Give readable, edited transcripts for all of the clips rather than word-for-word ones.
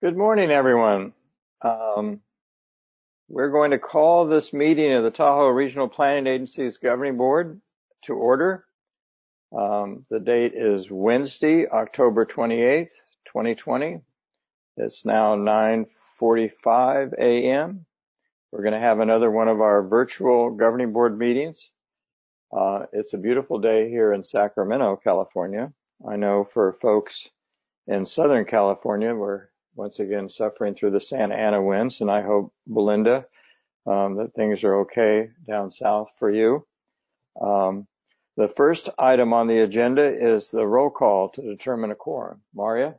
Good morning, everyone. We're going to call this meeting of the Tahoe Regional Planning Agency's Governing Board to order. The date is Wednesday, October 28th, 2020. It's now 9:45 a.m. We're going to have another one of our virtual Governing Board meetings. It's a beautiful day here in Sacramento, California. I know for folks in Southern California, we're once again suffering through the Santa Ana winds, and I hope, Belinda, that things are okay down south for you. The first item on the agenda is the roll call to determine a quorum. Maria?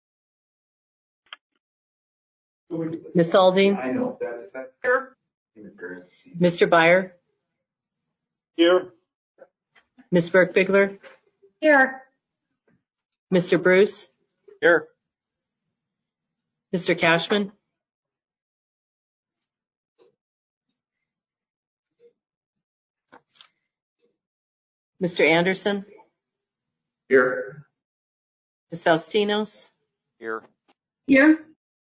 Ms. Aldine? Here. Mr. Byer? Here. Ms. Burke-Bigler? Here. Mr. Bruce? Here. Mr. Cashman? Mr. Anderson? Here. Ms. Faustinos? Here. Here.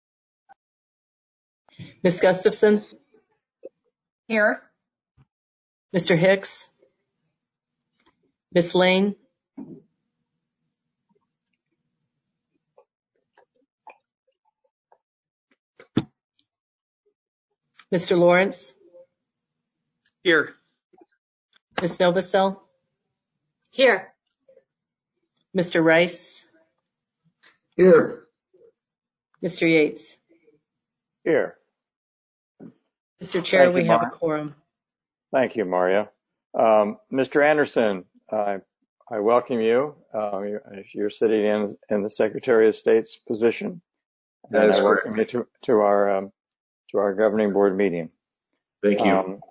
Ms. Gustafson? Here. Mr. Hicks? Ms. Lane? Mr. Lawrence? Here. Ms. Novosel? Here. Mr. Rice? Here. Mr. Yates? Here. Mr. Chair, Thank you, we have a Maria. quorum. Thank you, Maria. Mr. Anderson, I welcome you. You're sitting in the Secretary of State's position. That And is I welcome you to our Governing Board meeting. Thank you.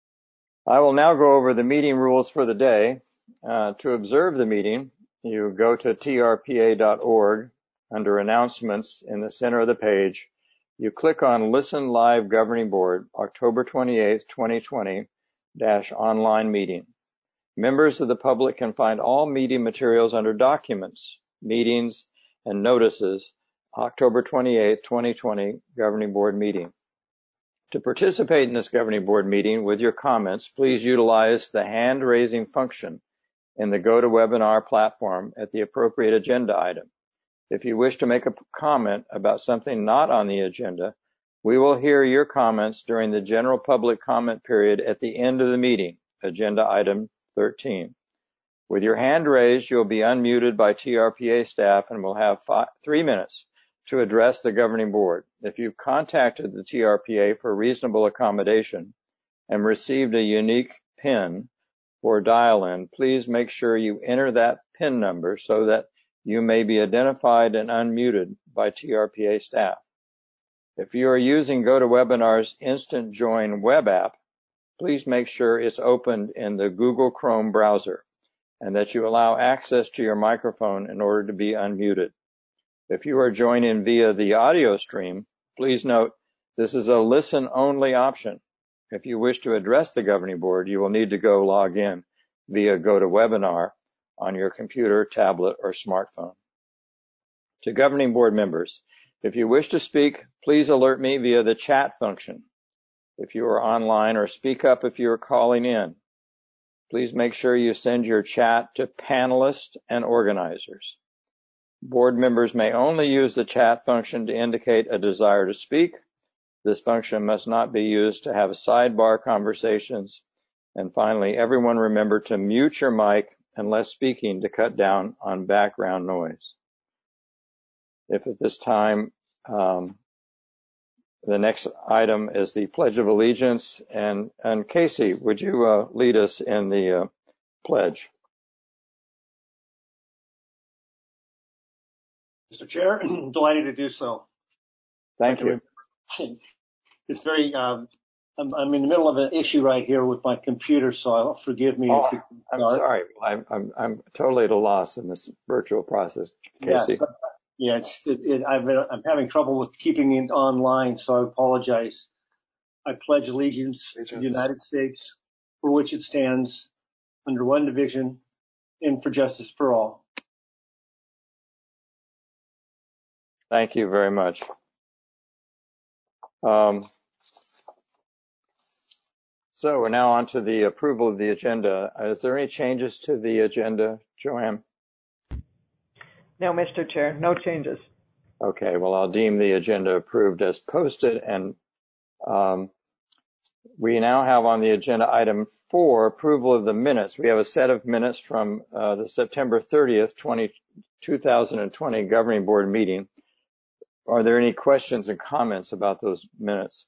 I will now go over the meeting rules for the day. To observe the meeting, you go to trpa.org under Announcements in the center of the page. You click on Listen Live Governing Board, October 28th, 2020, online meeting. Members of the public can find all meeting materials under Documents, Meetings, and Notices, October 28th, 2020, Governing Board meeting. To participate in this Governing Board meeting with your comments, please utilize the hand-raising function in the GoToWebinar platform at the appropriate agenda item. If you wish to make a comment about something not on the agenda, we will hear your comments during the general public comment period at the end of the meeting, agenda item 13. With your hand raised, you'll be unmuted by TRPA staff and will have 3 minutes to address the Governing Board. If you've contacted the TRPA for reasonable accommodation and received a unique PIN or dial-in, please make sure you enter that PIN number so that you may be identified and unmuted by TRPA staff. If you are using GoToWebinar's Instant Join web app, please make sure it's opened in the Google Chrome browser and that you allow access to your microphone in order to be unmuted. If you are joining via the audio stream, please note this is a listen-only option. If you wish to address the Governing Board, you will need to go log in via GoToWebinar on your computer, tablet, or smartphone. To Governing Board members, if you wish to speak, please alert me via the chat function. If you are online, or speak up if you are calling in. Please make sure you send your chat to panelists and organizers. Board members may only use the chat function to indicate a desire to speak. This function must not be used to have sidebar conversations. And finally, everyone remember to mute your mic unless speaking to cut down on background noise. If at this time, the next item is the Pledge of Allegiance. And Casey, would you lead us in the pledge? Mr. Chair, delighted to do so. Thank you. It's very, I'm in the middle of an issue right here with my computer, so forgive me. Oh, if you I'm sorry. I'm totally at a loss in this virtual process, Casey. Yeah, I'm having trouble with keeping it online, so I apologize. I pledge allegiance to the United States, for which it stands, under one division, and for justice for all. Thank you very much. So we're now on to the approval of the agenda. Is there any changes to the agenda, Joanne? No, Mr. Chair, no changes. Okay, well, I'll deem the agenda approved as posted, and we now have on the agenda item 4, approval of the minutes. We have a set of minutes from the September 30th, 2020 Governing Board meeting. Are there any questions and comments about those minutes?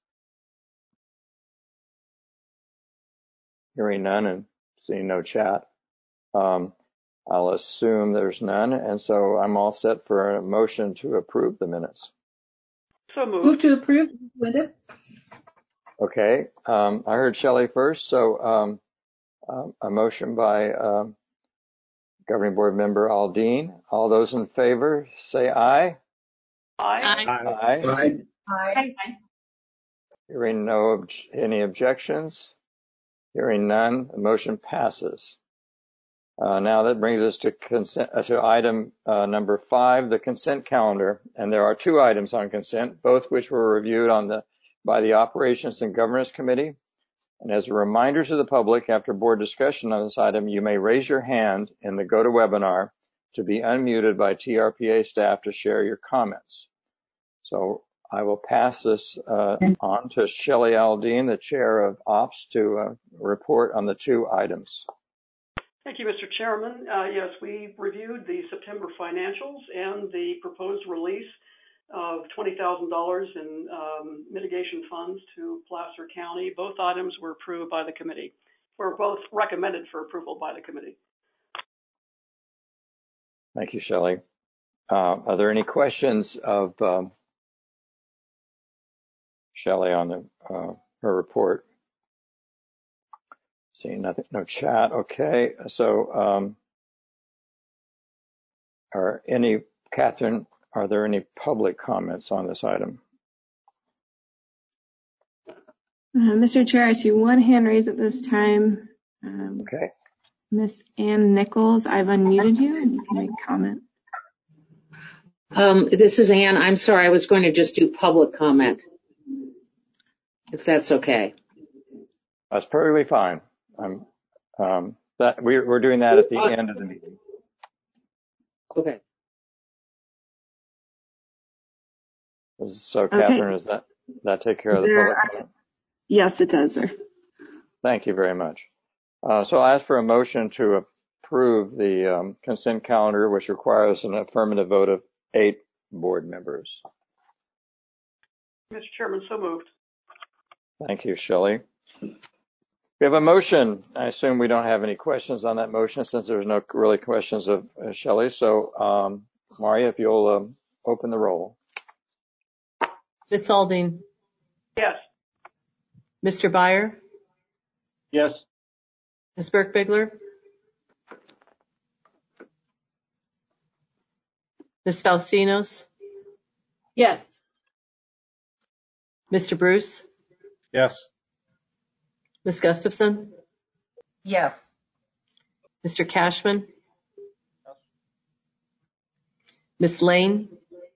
Hearing none and seeing no chat. I'll assume there's none, and so I'm all set for a motion to approve the minutes. So moved. Move to approve, Linda. Okay, I heard Shelley first, so a motion by Governing Board Member Aldean. All those in favor, say aye. Aye. Aye. Aye. Hearing any objections? Hearing none, the motion passes. Now that brings us to item number 5, the consent calendar. And there are 2 items on consent, both which were reviewed by the Operations and Governance Committee. And as a reminder to the public, after board discussion on this item, you may raise your hand in the GoToWebinar to be unmuted by TRPA staff to share your comments. So I will pass this on to Shelley Aldean, the Chair of Ops, to report on the 2 items. Thank you, Mr. Chairman. Yes, we reviewed the September financials and the proposed release of $20,000 in mitigation funds to Placer County. Both items were approved by the committee, or both recommended for approval by the committee. Thank you, Shelley. Are there any questions of Shelley on her report? Seeing nothing, no chat. Okay, so Catherine, are there any public comments on this item? Mr. Chair, I see 1 hand raised at this time. Okay. Miss Ann Nichols, I've unmuted you and you can make a comment. This is Ann. I'm sorry, I was going to just do public comment, if that's okay. That's perfectly fine. We're doing that at the end of the meeting. Okay. So, Catherine, does that take care of the public comment? Yes, it does, sir. Thank you very much. So I ask for a motion to approve the consent calendar, which requires an affirmative vote of 8 board members. Mr. Chairman, so moved. Thank you, Shelley. We have a motion. I assume we don't have any questions on that motion since there's no really questions of Shelley. So, Maria, if you'll open the roll. Ms. Aldean. Yes. Mr. Byer. Yes. Ms. Birkbigler. Ms. Faustinos. Yes. Mr. Bruce. Yes. Ms. Gustafson. Yes. Mr. Cashman. Ms. Lane.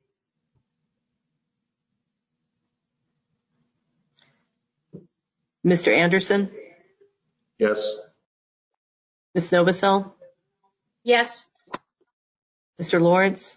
Mr. Anderson. Yes. Ms. Novosel. Yes. Mr. Lawrence.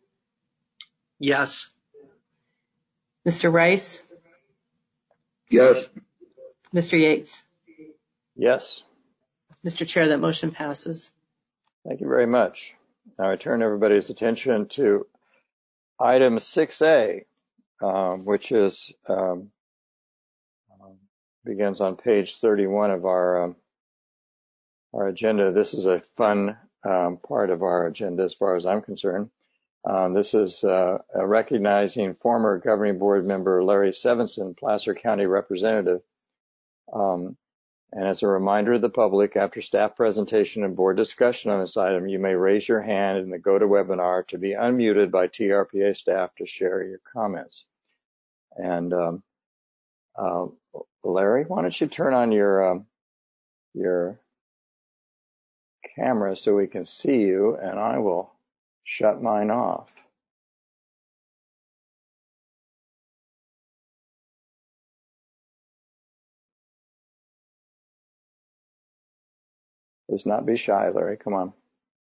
Yes. Mr. Rice. Yes. Mr. Yates. Yes. Mr. Chair, that motion passes. Thank you very much. Now I turn everybody's attention to item 6A, which is begins on page 31 of our agenda. This is a fun part of our agenda as far as I'm concerned. This is recognizing former governing board member Larry Sevenson, Placer County representative. And as a reminder to the public, after staff presentation and board discussion on this item, you may raise your hand in the GoToWebinar to be unmuted by TRPA staff to share your comments. And Larry, why don't you turn on your camera so we can see you, and I will shut mine off. Let's not be shy, Larry. Come on.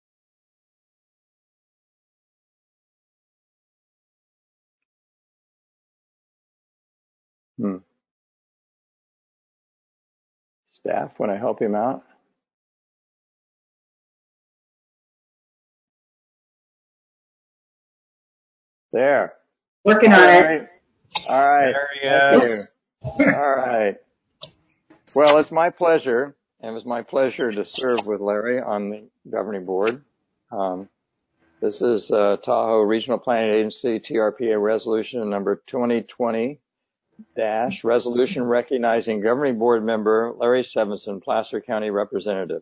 Staff, want to help him out? There. Working on it. All right. Thank you. All right. Well, it's my pleasure, and it was my pleasure to serve with Larry on the governing board. This is Tahoe Regional Planning Agency, TRPA resolution number 2020- resolution recognizing governing board member Larry Sevenson, Placer County Representative.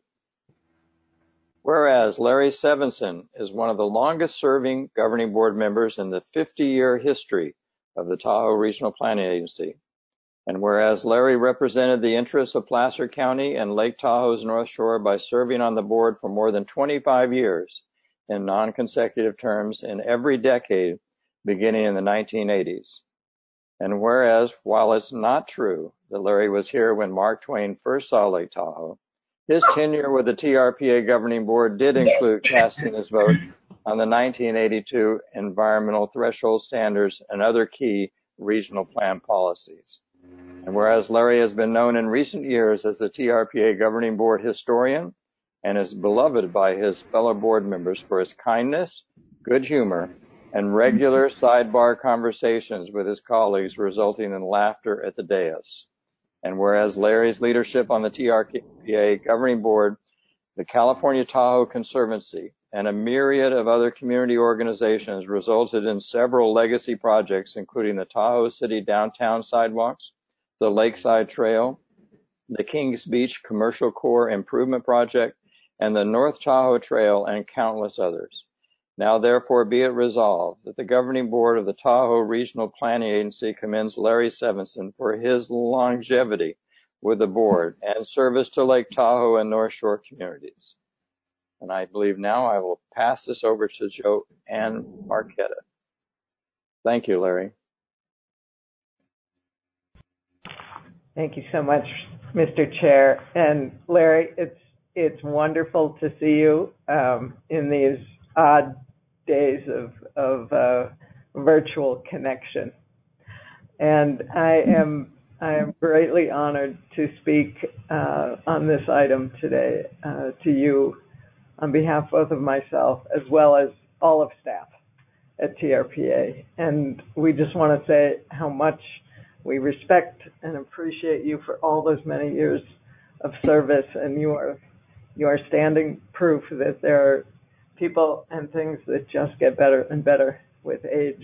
Whereas Larry Sevenson is one of the longest serving governing board members in the 50-year history of the Tahoe Regional Planning Agency. And whereas Larry represented the interests of Placer County and Lake Tahoe's North Shore by serving on the board for more than 25 years in non-consecutive terms in every decade beginning in the 1980s. And whereas, while it's not true that Larry was here when Mark Twain first saw Lake Tahoe, his tenure with the TRPA governing board did include casting his vote on the 1982 environmental threshold standards and other key regional plan policies. And whereas Larry has been known in recent years as the TRPA governing board historian and is beloved by his fellow board members for his kindness, good humor, and regular sidebar conversations with his colleagues resulting in laughter at the dais. And whereas Larry's leadership on the TRPA governing board, the California Tahoe Conservancy, and a myriad of other community organizations resulted in several legacy projects, including the Tahoe City downtown sidewalks, the Lakeside Trail, the Kings Beach Commercial Core Improvement Project, and the North Tahoe Trail, and countless others. Now, therefore, be it resolved that the governing board of the Tahoe Regional Planning Agency commends Larry Sevenson for his longevity with the board and service to Lake Tahoe and North Shore communities. And I believe now I will pass this over to Joanne Marquetta. Thank you, Larry. Thank you so much, Mr. Chair. And Larry, it's wonderful to see you in these odd days of virtual connection. And I am greatly honored to speak on this item today to you on behalf both of myself as well as all of staff at TRPA. And we just want to say how much we respect and appreciate you for all those many years of service, and you are standing proof that there are people and things that just get better and better with age.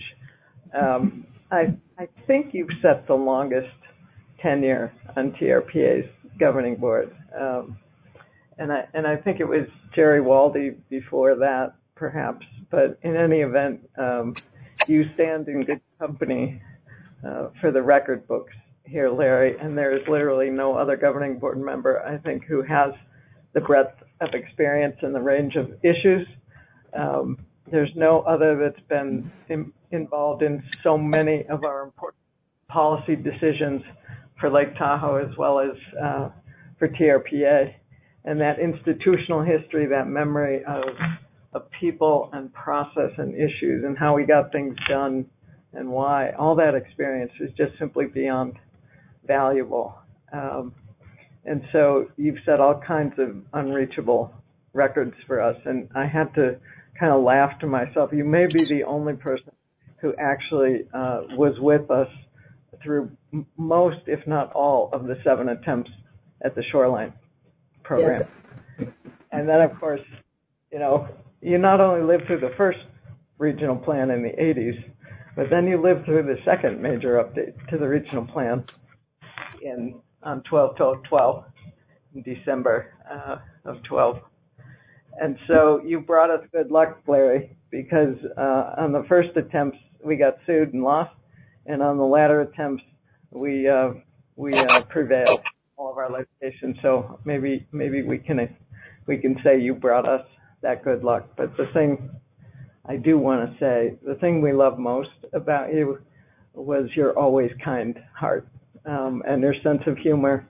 I think you've set the longest tenure on TRPA's governing board, and I think it was Jerry Walde before that, perhaps. But in any event, you stand in good company for the record books here, Larry. And there is literally no other governing board member, I think, who has the breadth of experience and the range of issues. There's no other that's been involved in so many of our important policy decisions for Lake Tahoe as well as for TRPA. And that institutional history, that memory of people and process and issues and how we got things done and why, all that experience is just simply beyond valuable. And so you've set all kinds of unreachable records for us. And I had to kind of laugh to myself. You may be the only person who actually was with us through most, if not all, of the 7 attempts at the Shoreline program. Yes. And then, of course, you not only lived through the first regional plan in the 80s, but then you lived through the second major update to the regional plan on 12/12/12 in December of 12. And so you brought us good luck, Larry, because on the first attempts we got sued and lost, and on the latter attempts we prevailed all of our litigation. So maybe we can say you brought us that good luck. But the thing I do want to say, the thing we love most about you was your always kind heart and your sense of humor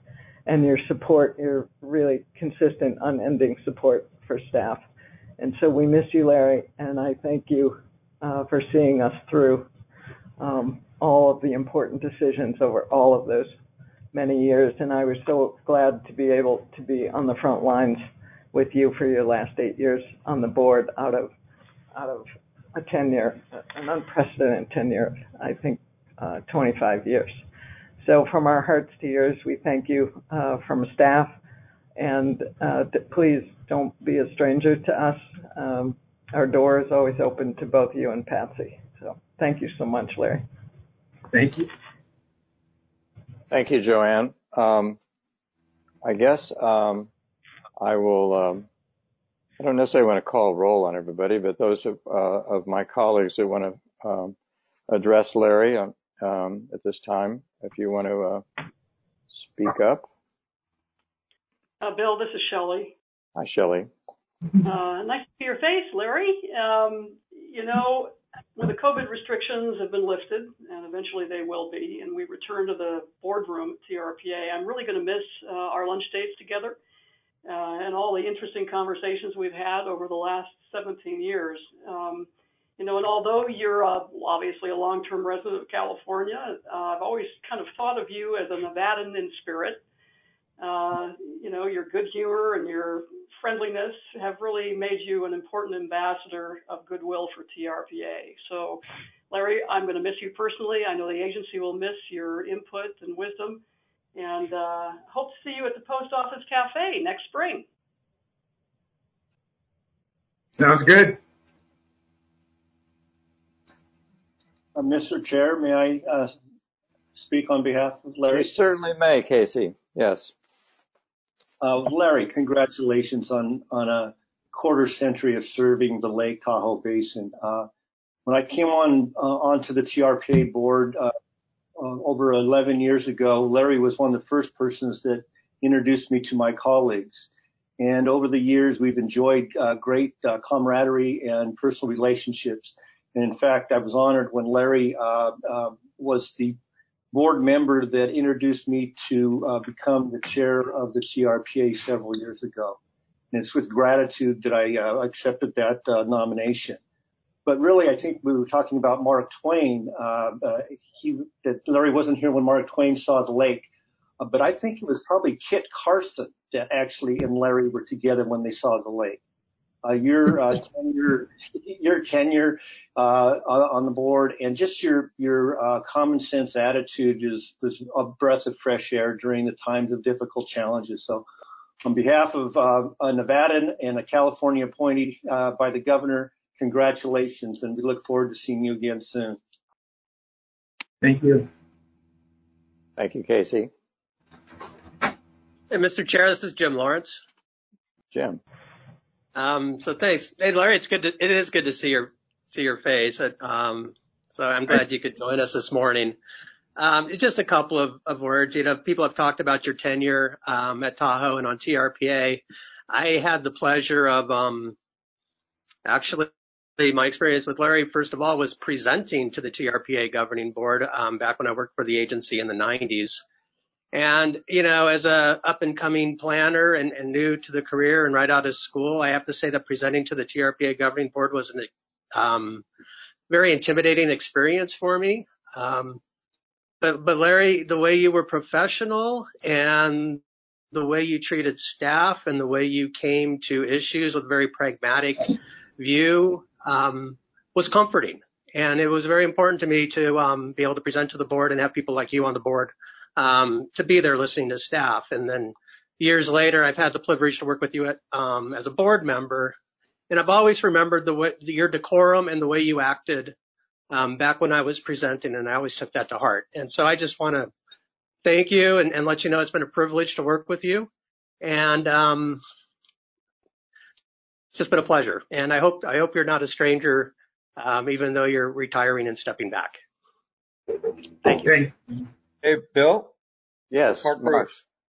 and your support, your really consistent, unending support for staff. And so we miss you, Larry, and I thank you for seeing us through all of the important decisions over all of those many years. And I was so glad to be able to be on the front lines with you for your last 8 years on the board out of a tenure, an unprecedented tenure, I think 25 years. So from our hearts to yours, we thank you from staff, and please don't be a stranger to us. Our door is always open to both you and Patsy. So thank you so much, Larry. Thank you. Thank you, Joanne. I guess I will. I don't necessarily want to call roll on everybody, but those of my colleagues that want to address Larry at this time, if you want to speak up. Bill, this is Shelley. Hi, Shelley. Nice to see your face, Larry. When the COVID restrictions have been lifted, and eventually they will be, and we return to the boardroom at TRPA, I'm really going to miss our lunch dates together and all the interesting conversations we've had over the last 17 years. And although you're obviously a long-term resident of California, I've always kind of thought of you as a Nevadan in spirit. Your good humor and your friendliness have really made you an important ambassador of goodwill for TRPA. So, Larry, I'm going to miss you personally. I know the agency will miss your input and wisdom, and hope to see you at the Post Office Cafe next spring. Sounds good. Mr. Chair, may I speak on behalf of Larry? You certainly may, Casey. Yes. Larry, congratulations on a quarter century of serving the Lake Tahoe Basin. When I came onto the TRPA board over 11 years ago, Larry was one of the first persons that introduced me to my colleagues. And over the years, we've enjoyed great camaraderie and personal relationships. And in fact, I was honored when Larry was the board member that introduced me to become the chair of the TRPA several years ago. And it's with gratitude that I accepted that nomination. But really, I think we were talking about Mark Twain, that Larry wasn't here when Mark Twain saw the lake. But I think it was probably Kit Carson that actually and Larry were together when they saw the lake. Your tenure on the board and just your common sense attitude was a breath of fresh air during the times of difficult challenges. So on behalf of a Nevadan and a California appointee by the governor, congratulations, and we look forward to seeing you again soon. Thank you. Thank you, Casey. Hey, Mr. Chair, this is Jim Lawrence. Jim. So thanks. Hey, Larry, it is good to see your face. So I'm glad you could join us this morning. It's just a couple of words. People have talked about your tenure, at Tahoe and on TRPA. I had the pleasure of, actually my experience with Larry, first of all, was presenting to the TRPA governing board, back when I worked for the agency in the 90s. And, as a up and coming planner and new to the career and right out of school, I have to say that presenting to the TRPA governing board was an very intimidating experience for me. But Larry, the way you were professional and the way you treated staff and the way you came to issues with a very pragmatic view, was comforting. And it was very important to me to be able to present to the board and have people like you on the board to be there listening to staff. And then years later, I've had the privilege to work with you as a board member. And I've always remembered your decorum and the way you acted back when I was presenting, and I always took that to heart. And so I just want to thank you and let you know it's been a privilege to work with you. And it's just been a pleasure. And I hope you're not a stranger, even though you're retiring and stepping back. Thank you. Hey, Bill? Yes, Mark.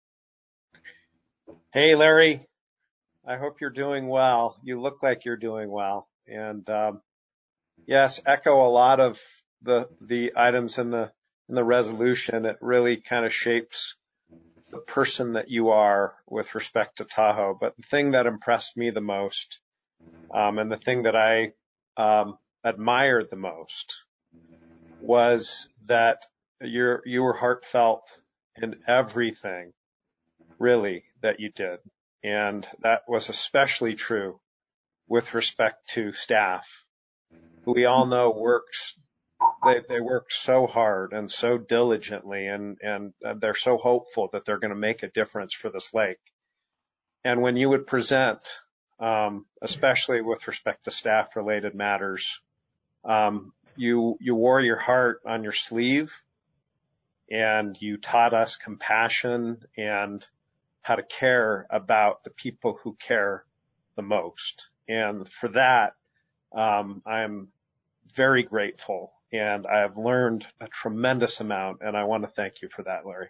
Hey, Larry. I hope you're doing well. You look like you're doing well. And yes, echo a lot of the items in the resolution. It really kind of shapes the person that you are with respect to Tahoe. But the thing that impressed me the most, and the thing that I admired the most, was that you were heartfelt in everything, really, that you did. And that was especially true with respect to staff, who we all know they work so hard and so diligently, and they're so hopeful that they're going to make a difference for this lake. And when you would present, especially with respect to staff-related matters, you wore your heart on your sleeve, and you taught us compassion and how to care about the people who care the most. And for that, I'm very grateful, and I have learned a tremendous amount, and I want to thank you for that, Larry.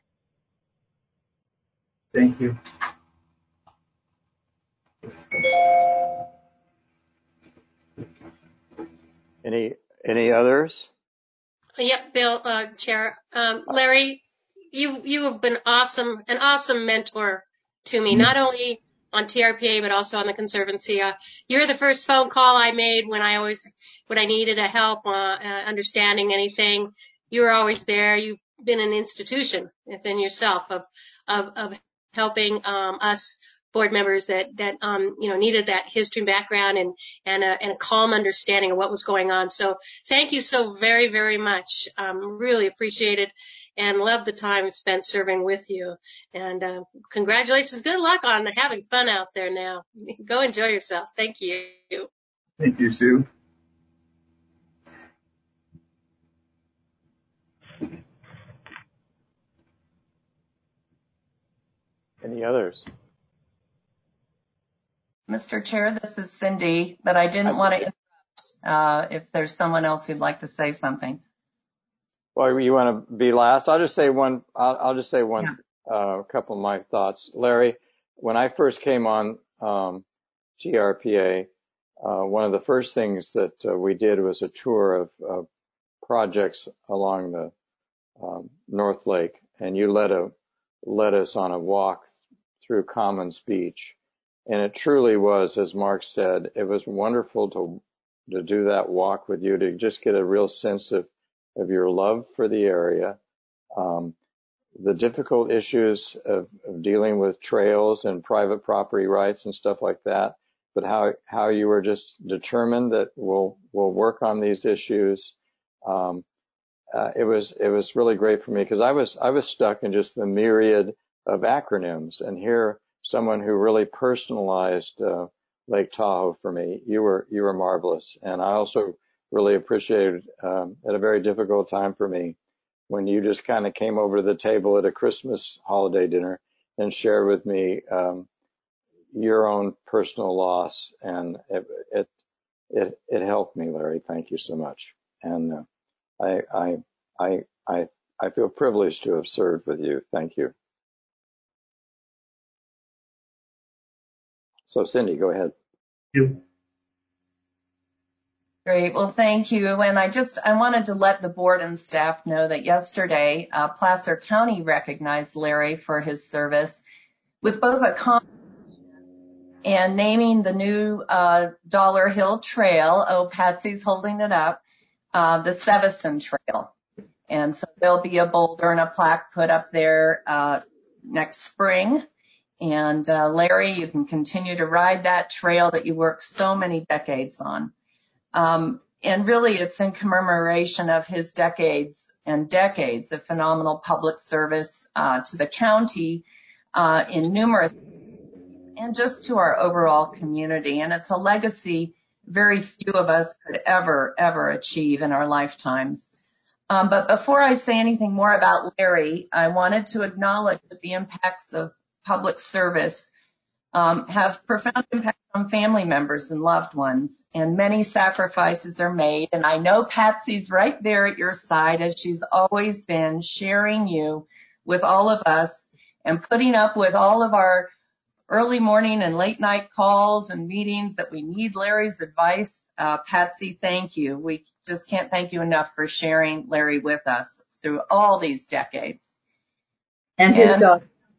Thank you. Any others? Yep, Bill, Chair. Larry, you have been an awesome mentor to me, not only on TRPA, but also on the Conservancy. You're the first phone call I made when I needed a help understanding anything. You were always there. You've been an institution within yourself of helping us board members that needed that history and background and a calm understanding of what was going on. So thank you so very, very much. Really appreciate it and love the time spent serving with you. And congratulations. Good luck on having fun out there now. Go enjoy yourself. Thank you. Thank you, Sue. Any others? Mr. Chair, this is Cindy, but I didn't want to interrupt if there's someone else who'd like to say something. Well, you want to be last? I'll just say one. Couple of my thoughts. Larry, when I first came on TRPA, one of the first things that we did was a tour of projects along the North Lake, and you led us on a walk through Commons Beach. And it truly was, as Mark said, it was wonderful to do that walk with you, to just get a real sense of your love for the area, the difficult issues of dealing with trails and private property rights and stuff like that, but how you were just determined that we'll work on these issues. It was really great for me, because I was stuck in just the myriad of acronyms, and here someone who really personalized Lake Tahoe for me. You were marvelous, and I also really appreciated at a very difficult time for me when you just kind of came over to the table at a Christmas holiday dinner and shared with me your own personal loss, and it helped me, Larry. Thank you so much, and I feel privileged to have served with you. Thank you. So, Cindy, go ahead. You. Great. Well, thank you. And I wanted to let the board and staff know that yesterday, Placer County recognized Larry for his service with both a competition and naming the new Dollar Hill Trail. Oh, Patsy's holding it up. The Sevison Trail. And so there'll be a boulder and a plaque put up there next spring. And Larry, you can continue to ride that trail that you worked so many decades on. And really, it's in commemoration of his decades and decades of phenomenal public service to the county in numerous ways, and just to our overall community. And it's a legacy very few of us could ever achieve in our lifetimes. But before I say anything more about Larry, I wanted to acknowledge that the impacts of public service have profound impacts on family members and loved ones, and many sacrifices are made. And I know Patsy's right there at your side, as she's always been, sharing you with all of us and putting up with all of our early morning and late night calls and meetings that we need Larry's advice. Patsy, thank you. We just can't thank you enough for sharing Larry with us through all these decades. And his daughter.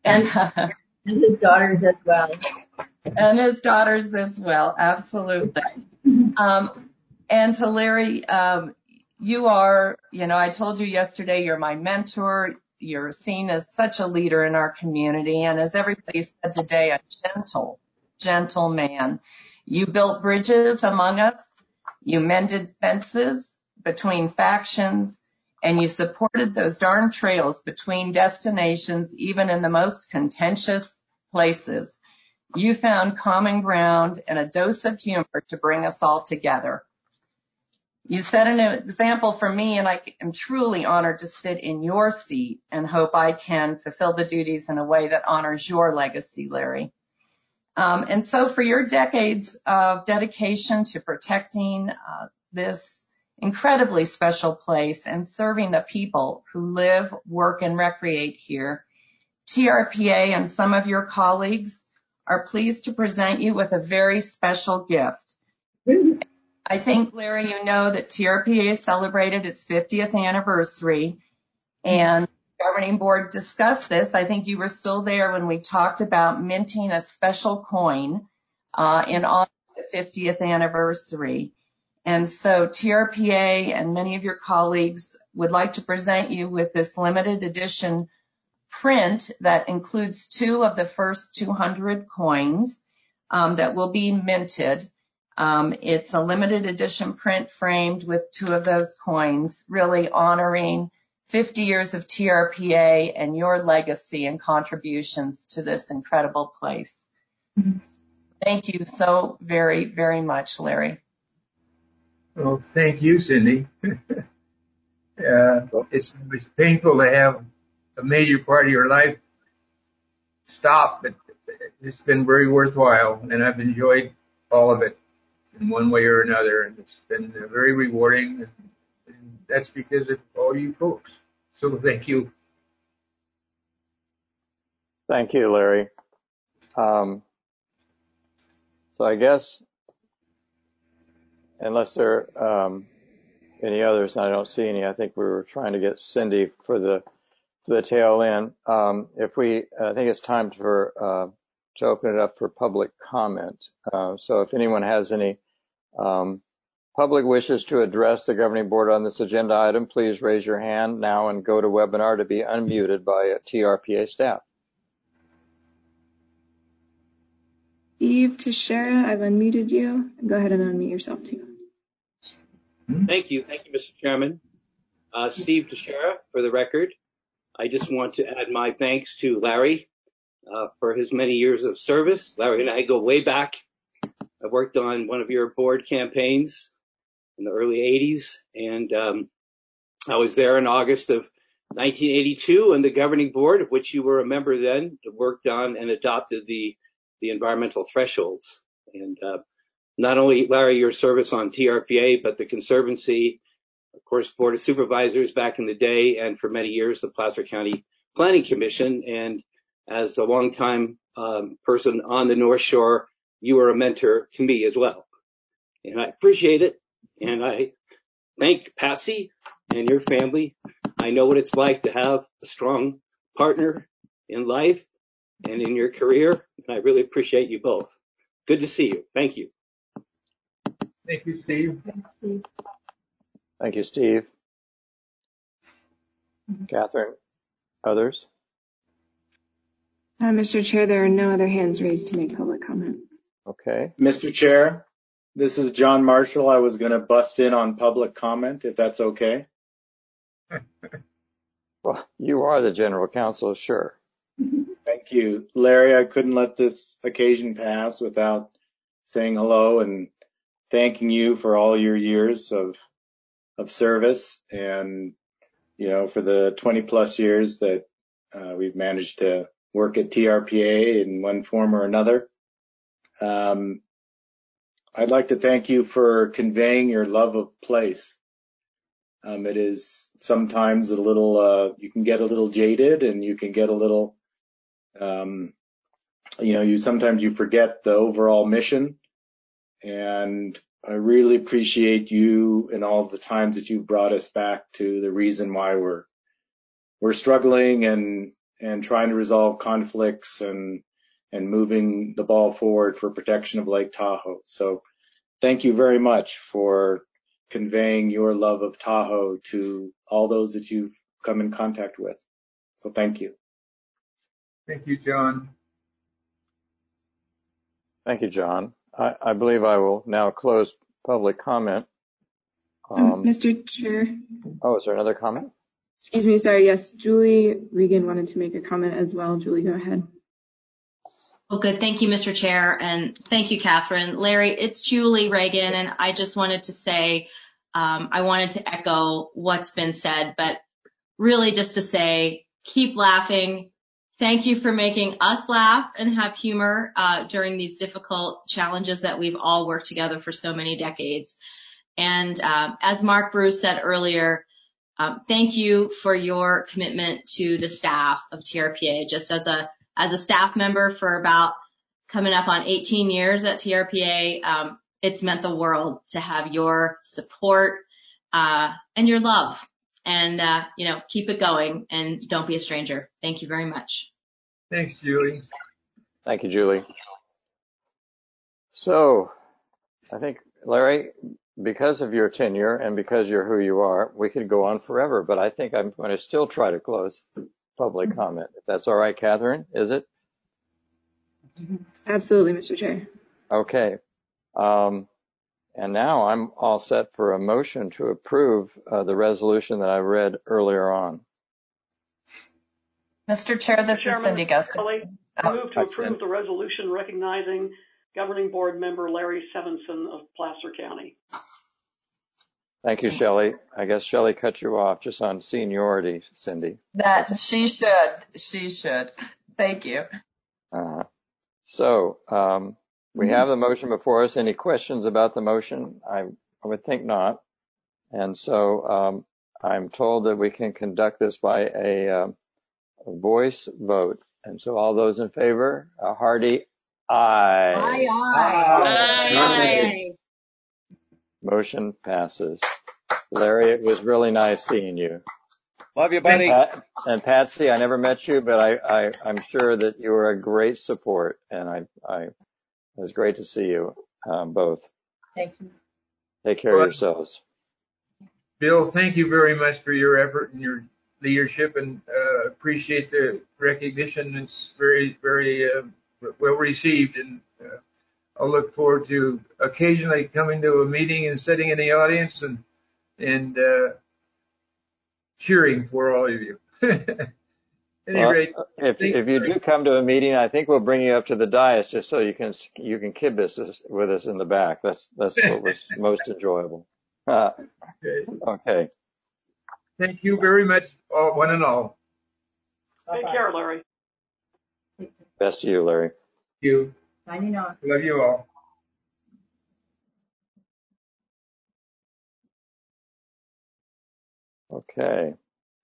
And his daughters as well. And his daughters as well, absolutely. And to Larry, you are, I told you yesterday, you're my mentor. You're seen as such a leader in our community. And as everybody said today, a gentle man. You built bridges among us. You mended fences between factions. And you supported those darn trails between destinations, even in the most contentious places. You found common ground and a dose of humor to bring us all together. You set an example for me, and I am truly honored to sit in your seat and hope I can fulfill the duties in a way that honors your legacy, Larry. And so for your decades of dedication to protecting this incredibly special place and serving the people who live, work, and recreate here, TRPA and some of your colleagues are pleased to present you with a very special gift. I think, Larry, you know that TRPA celebrated its 50th anniversary, and the governing board discussed this. I think you were still there when we talked about minting a special coin in honor of the 50th anniversary. And so TRPA and many of your colleagues would like to present you with this limited edition print that includes 2 of the first 200 coins that will be minted. It's a limited edition print framed with 2 of those coins, really honoring 50 years of TRPA and your legacy and contributions to this incredible place. Thank you so very, very much, Larry. Well, thank you, Cindy. It's painful to have a major part of your life stop, but it's been very worthwhile, and I've enjoyed all of it in one way or another, and it's been very rewarding, and that's because of all you folks. So thank you. Thank you, Larry. So I guess, unless there are any others, and I don't see any, I think we were trying to get Cindy for the tail end. I think it's time to open it up for public comment. So if anyone has any public wishes to address the governing board on this agenda item, please raise your hand now and go to webinar to be unmuted by TRPA staff. Steve Teixeira, I've unmuted you. Go ahead and unmute yourself too. Thank you, Mr. Chairman. Steve Teixeira, for the record. I just want to add my thanks to Larry for his many years of service. Larry and I go way back. I worked on one of your board campaigns in the early 80s, and I was there in August of 1982, and the governing board, of which you were a member then, worked on and adopted the environmental thresholds. And not only, Larry, your service on TRPA, but the Conservancy, of course, Board of Supervisors back in the day, and for many years, the Placer County Planning Commission. And as a longtime person on the North Shore, you were a mentor to me as well. And I appreciate it. And I thank Patsy and your family. I know what it's like to have a strong partner in life and in your career. And I really appreciate you both. Good to see you. Thank you. Thank you, Steve. Thanks, Steve. Thank you, Steve. Catherine, others? Mr. Chair, there are no other hands raised to make public comment. Okay. Mr. Chair, this is John Marshall. I was going to bust in on public comment, if that's okay. Well, you are the general counsel, sure. Thank you. Larry, I couldn't let this occasion pass without saying hello and thanking you for all your years of service, and, for the 20 plus years that we've managed to work at TRPA in one form or another. I'd like to thank you for conveying your love of place. It is sometimes a little, you can get a little jaded, and you can get a little, sometimes you forget the overall mission. And I really appreciate you and all the times that you've brought us back to the reason why we're struggling and trying to resolve conflicts and moving the ball forward for protection of Lake Tahoe. So thank you very much for conveying your love of Tahoe to all those that you've come in contact with. So thank you. Thank you, John. Thank you, John. I believe I will now close public comment. Mr. Chair. Oh, is there another comment? Excuse me, sorry. Yes, Julie Regan wanted to make a comment as well. Julie, go ahead. Well, good. Thank you, Mr. Chair, and thank you, Catherine. Larry, it's Julie Reagan, and I just wanted to say I wanted to echo what's been said, but really just to say keep laughing. Thank you for making us laugh and have humor during these difficult challenges that we've all worked together for so many decades. And as Mark Bruce said earlier, thank you for your commitment to the staff of TRPA. Just as a staff member for about coming up on 18 years at TRPA, it's meant the world to have your support and your love. And, keep it going and don't be a stranger. Thank you very much. Thanks, Julie. Thank you, Julie. So I think, Larry, because of your tenure and because you're who you are, we could go on forever, but I think I'm going to still try to close public comment. If that's all right, Catherine, is it? Absolutely, Mr. Chair. Okay. And now I'm all set for a motion to approve the resolution that I read earlier on. Mr. Chair, this is Cindy Gustafson. I move to approve the resolution recognizing Governing Board member Larry Sevenson of Placer County. Thank you, Shelley. I guess Shelley cut you off just on seniority, Cindy. That she should. Thank you. So we have the motion before us. Any questions about the motion? I would think not. And so I'm told that we can conduct this by a voice vote. And so all those in favor, a hearty aye. Aye, aye. Aye. Motion passes. Larry, it was really nice seeing you. Love you, buddy. And Patsy, I never met you, but I'm sure that you were a great support, and it was great to see you both. Thank you. Take care of yourselves. Bill, thank you very much for your effort and your leadership, and appreciate the recognition. It's very, very well received, and I'll look forward to occasionally coming to a meeting and sitting in the audience and cheering for all of you. At any rate, if you do come to a meeting, I think we'll bring you up to the dais just so you can kibitz with us in the back. That's what was most enjoyable. Okay. Thank you very much, one and all. Take care, Larry. Best to you, Larry. Thank you. Signing off. Love you all. Okay.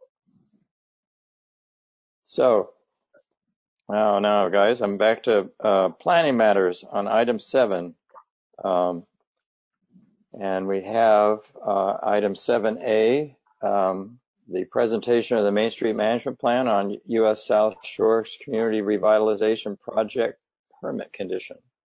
So now, guys, I'm back to planning matters on item 7. And we have item 7A, the presentation of the Main Street Management Plan on U.S. South Shores Community Revitalization Project permit condition.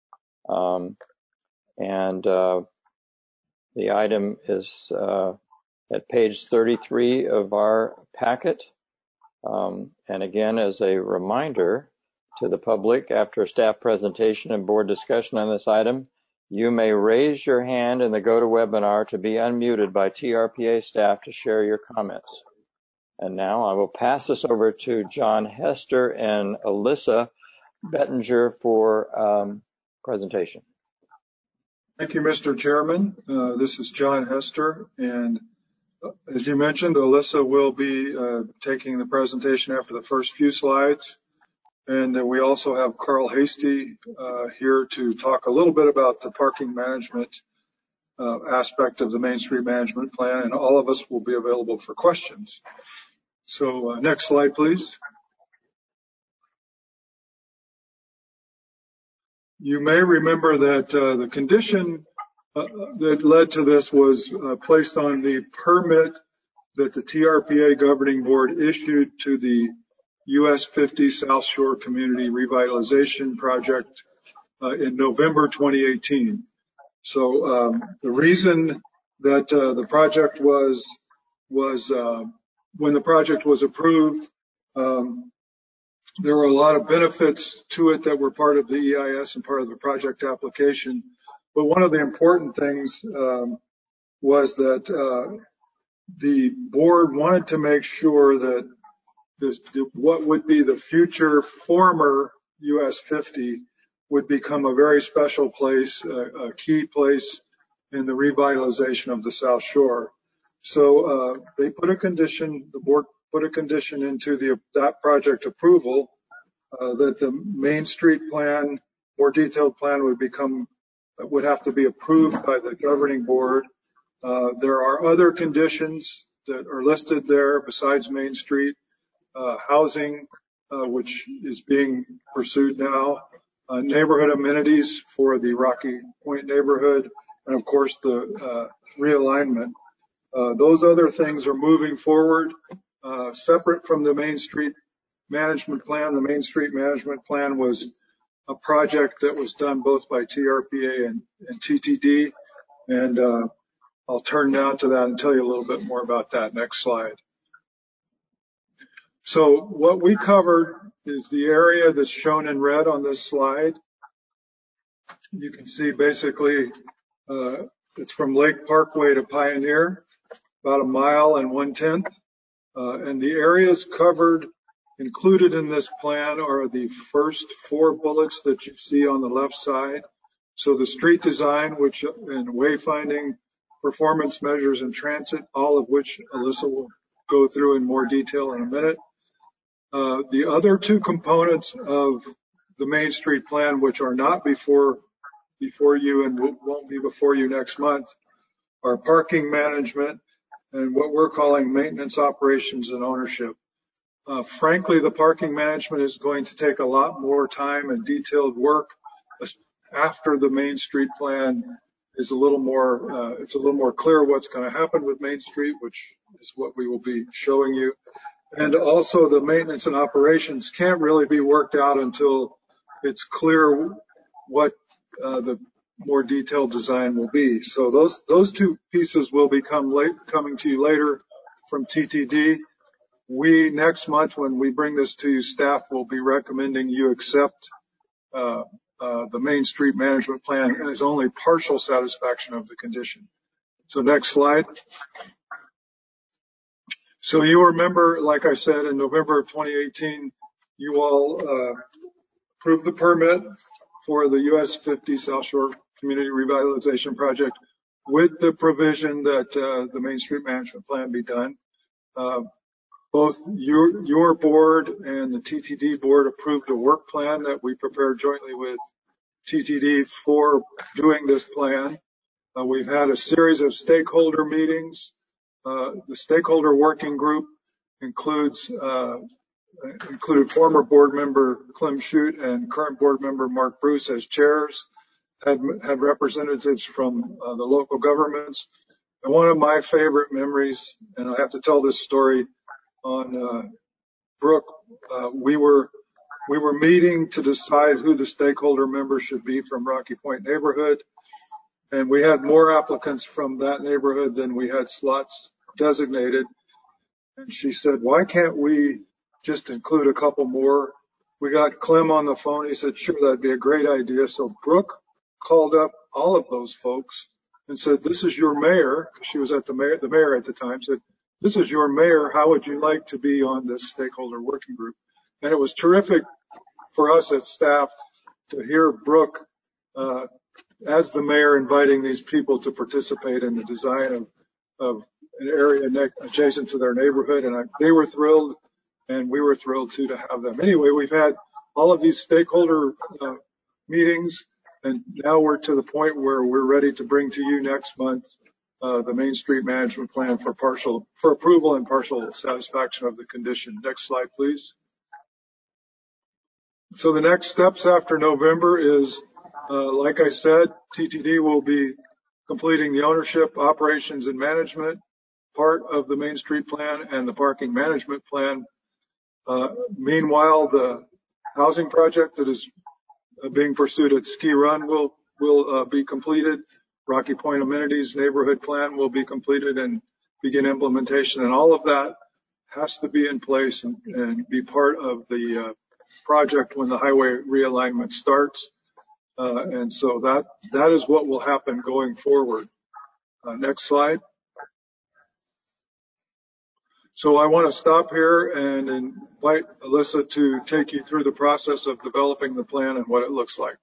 The item is at page 33 of our packet. And again, as a reminder to the public, after a staff presentation and board discussion on this item, you may raise your hand in the GoToWebinar to be unmuted by TRPA staff to share your comments. And now I will pass this over to John Hester and Alyssa Bettinger for presentation. Thank you, Mr. Chairman. This is John Hester, and as you mentioned, Alyssa will be taking the presentation after the first few slides. And we also have Carl Hasty here to talk a little bit about the parking management aspect of the Main Street Management Plan, and all of us will be available for questions. So next slide, please. You may remember that the condition that led to this was placed on the permit that the TRPA Governing Board issued to the US 50 South Shore Community Revitalization Project in November 2018. So the reason that the project was when the project was approved, there were a lot of benefits to it that were part of the EIS and part of the project application. But one of the important things was that the board wanted to make sure that what would be the future former US 50 would become a very special place, a key place in the revitalization of the South Shore. So they put a condition, the board put a condition into that project approval that the Main Street plan, more detailed plan, would have to be approved by the governing board. There are other conditions that are listed there besides Main Street, housing, which is being pursued now, neighborhood amenities for the Rocky Point neighborhood, and of course the realignment. Those other things are moving forward, separate from the Main Street management plan. The Main Street management plan was a project that was done both by TRPA and TTD, and I'll turn now to that and tell you a little bit more about that. Next slide. So what we covered is the area that's shown in red on this slide. You can see basically it's from Lake Parkway to Pioneer, about 1 1/10 miles. And the areas covered, included in this plan, are the first 4 bullets that you see on the left side. So the street design, and wayfinding, performance measures, and transit, all of which Alyssa will go through in more detail in a minute. The other 2 components of the Main Street plan, which are not before you and won't be before you next month, are parking management and what we're calling maintenance, operations, and ownership. Frankly, the parking management is going to take a lot more time and detailed work after the Main Street plan is a little more clear what's going to happen with Main Street, which is what we will be showing you. And also the maintenance and operations can't really be worked out until it's clear what the more detailed design will be. So those 2 pieces will be coming to you later from TTD. We, next month, when we bring this to you, staff will be recommending you accept the Main Street management plan as only partial satisfaction of the condition. So next slide. So you remember, like I said, in November of 2018, you all approved the permit for the US 50 South Shore Community Revitalization Project with the provision that the Main Street management plan be done. Both your board and the TTD board approved a work plan that we prepared jointly with TTD for doing this plan. We've had a series of stakeholder meetings. The stakeholder working group included former board member Clem Shute and current board member Mark Bruce as chairs, had representatives from the local governments. And one of my favorite memories, and I have to tell this story on Brooke, we were meeting to decide who the stakeholder member should be from Rocky Point neighborhood. And we had more applicants from that neighborhood than we had slots designated. And she said, why can't we just include a couple more? We got Clem on the phone. He said, sure, that'd be a great idea. So Brooke called up all of those folks and said, this is your mayor. She was at the mayor at the time, said, this is your mayor. How would you like to be on this stakeholder working group? And it was terrific for us as staff to hear Brooke, as the mayor, inviting these people to participate in the design of an area adjacent to their neighborhood. And they were thrilled, and we were thrilled too to have them. Anyway, we've had all of these stakeholder meetings, and now we're to the point where we're ready to bring to you next month the Main Street management plan for approval and partial satisfaction of the condition. Next slide, please. So the next steps after November is, like I said, TTD will be completing the ownership, operations, and management part of the Main Street plan and the parking management plan. Meanwhile, the housing project that is being pursued at Ski Run will be completed. Rocky Point Amenities Neighborhood Plan will be completed and begin implementation. And all of that has to be in place and be part of the project when the highway realignment starts. And so that is what will happen going forward. Next slide. So I want to stop here and invite Alyssa to take you through the process of developing the plan and what it looks like.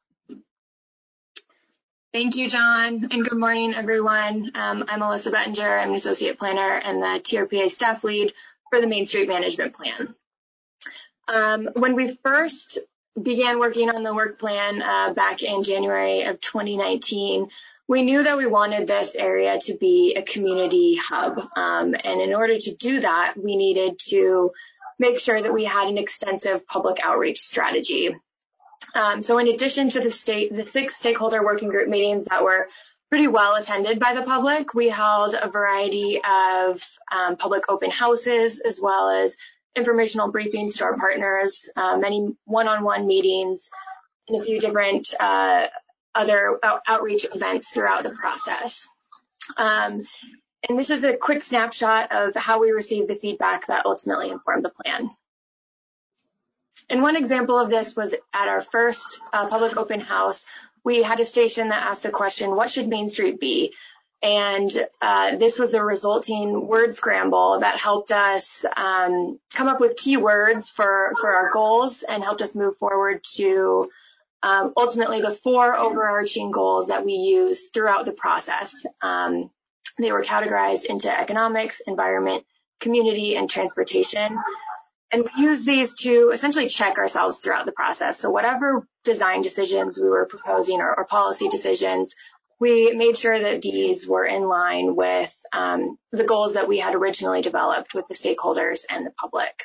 Thank you, John, and good morning, everyone. I'm Alyssa Bettinger. I'm an associate planner and the TRPA staff lead for the Main Street Management Plan. When we first began working on the work plan back in January of 2019, we knew that we wanted this area to be a community hub. And in order to do that, we needed to make sure that we had an extensive public outreach strategy. So in addition to the 6 stakeholder working group meetings that were pretty well attended by the public, we held a variety of public open houses, as well as informational briefings to our partners, many one-on-one meetings, and a few different other outreach events throughout the process. And this is a quick snapshot of how we received the feedback that ultimately informed the plan. And one example of this was at our first public open house. We had a station that asked the question, what should Main Street be? And this was the resulting word scramble that helped us come up with keywords for our goals and helped us move forward to ultimately the 4 overarching goals that we use throughout the process. They were categorized into economics, environment, community, and transportation. And we use these to essentially check ourselves throughout the process. So whatever design decisions we were proposing or policy decisions, we made sure that these were in line with the goals that we had originally developed with the stakeholders and the public.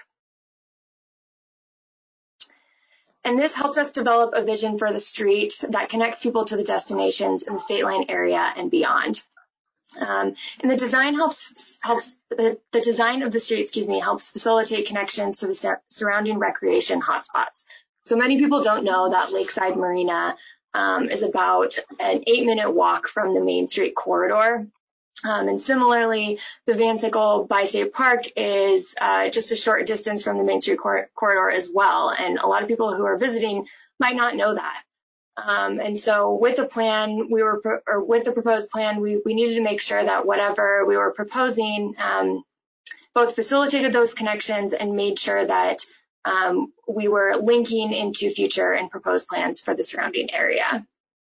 And this helped us develop a vision for the street that connects people to the destinations in the State Line area and beyond. And the design the design of the street, helps facilitate connections to the surrounding recreation hotspots. So many people don't know that Lakeside Marina is about an 8-minute walk from the Main Street corridor. And similarly, the Van Sickle Bi-State Park is just a short distance from the Main Street corridor as well. And a lot of people who are visiting might not know that. And so with the plan, with the proposed plan, we needed to make sure that whatever we were proposing both facilitated those connections and made sure that we were linking into future and proposed plans for the surrounding area.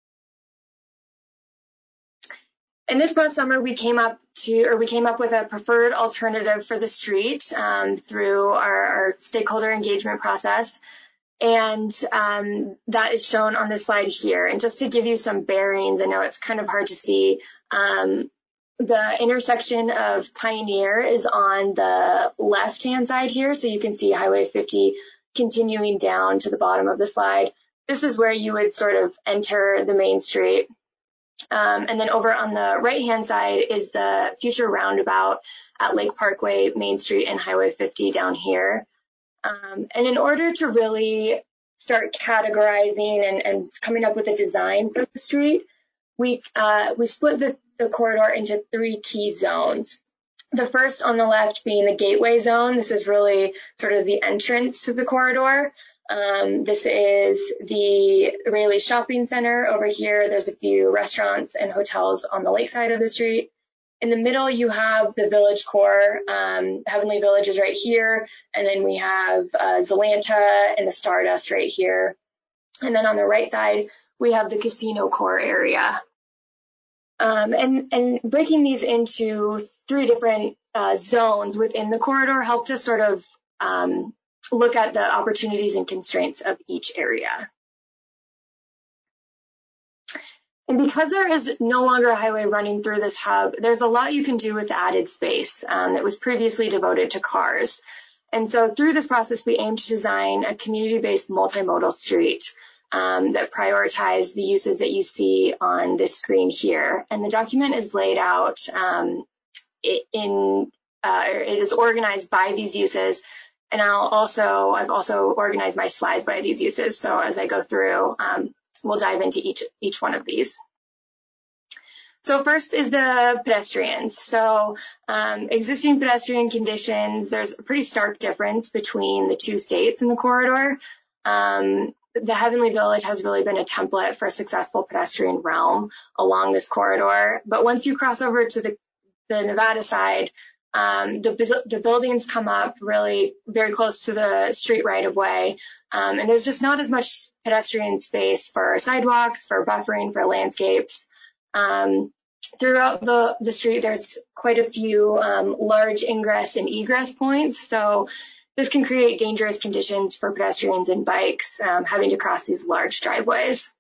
And this past summer, we came up with a preferred alternative for the street through our stakeholder engagement process. And that is shown on this slide here. And just to give you some bearings, I know it's kind of hard to see, the intersection of Pioneer is on the left-hand side here. So you can see Highway 50 continuing down to the bottom of the slide. This is where you would sort of enter the Main Street. And then over on the right-hand side is the future roundabout at Lake Parkway, Main Street, and Highway 50 down here. And in order to really start categorizing and coming up with a design for the street, we split the corridor into 3 key zones. The first on the left being the gateway zone. This is really sort of the entrance to the corridor. This is the Rayleigh Shopping Center. Over here, there's a few restaurants and hotels on the lake side of the street. In the middle, you have the village core. Heavenly Village is right here. And then we have Zalanta and the Stardust right here. And then on the right side, we have the casino core area. And breaking these into 3 different zones within the corridor helped us sort of look at the opportunities and constraints of each area. And because there is no longer a highway running through this hub, there's a lot you can do with the added space that was previously devoted to cars. And so through this process, we aim to design a community-based multimodal street that prioritize the uses that you see on this screen here. And the document is laid out it is organized by these uses And I've also organized my slides by these uses. So as I go through, we'll dive into each one of these. So first is the pedestrians. So existing pedestrian conditions, there's a pretty stark difference between the two states in the corridor. The Heavenly Village has really been a template for a successful pedestrian realm along this corridor. But once you cross over to the Nevada side, the buildings come up really very close to the street right of way. And there's just not as much pedestrian space for sidewalks, for buffering, for landscapes. Throughout the street, there's quite a few large ingress and egress points. So this can create dangerous conditions for pedestrians and bikes having to cross these large driveways.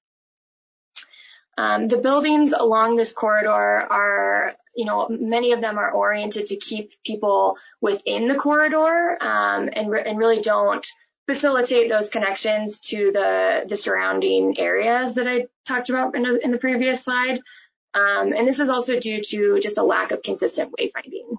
The buildings along this corridor are, many of them are oriented to keep people within the corridor and really don't facilitate those connections to the surrounding areas that I talked about in the previous slide. And this is also due to just a lack of consistent wayfinding.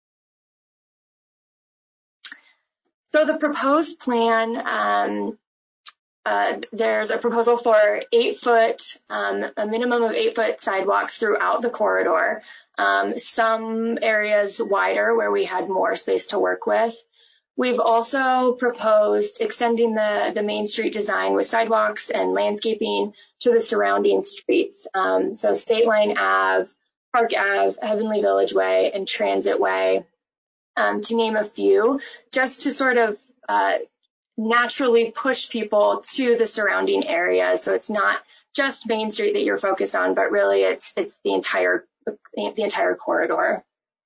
So the proposed plan, there's a proposal for 8-foot, a minimum of 8-foot sidewalks throughout the corridor. Some areas wider where we had more space to work with. We've also proposed extending the Main Street design with sidewalks and landscaping to the surrounding streets. So State Line Ave, Park Ave, Heavenly Village Way, and Transit Way, to name a few, just to sort of naturally push people to the surrounding areas. So it's not just Main Street that you're focused on, but really it's the entire corridor.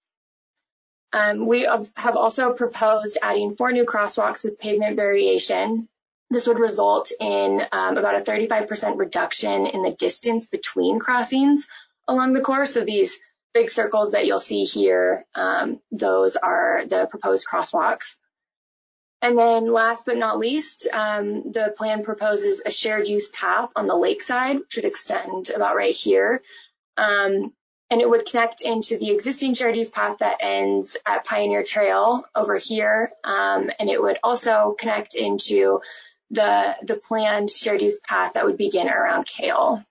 We have also proposed adding 4 new crosswalks with pavement variation. This would result in about a 35% reduction in the distance between crossings along the course. So these big circles that you'll see here, those are the proposed crosswalks. And then last but not least, the plan proposes a shared use path on the lakeside, which would extend about right here. And it would connect into the existing shared use path that ends at Pioneer Trail over here. And it would also connect into the planned shared use path that would begin around Kale.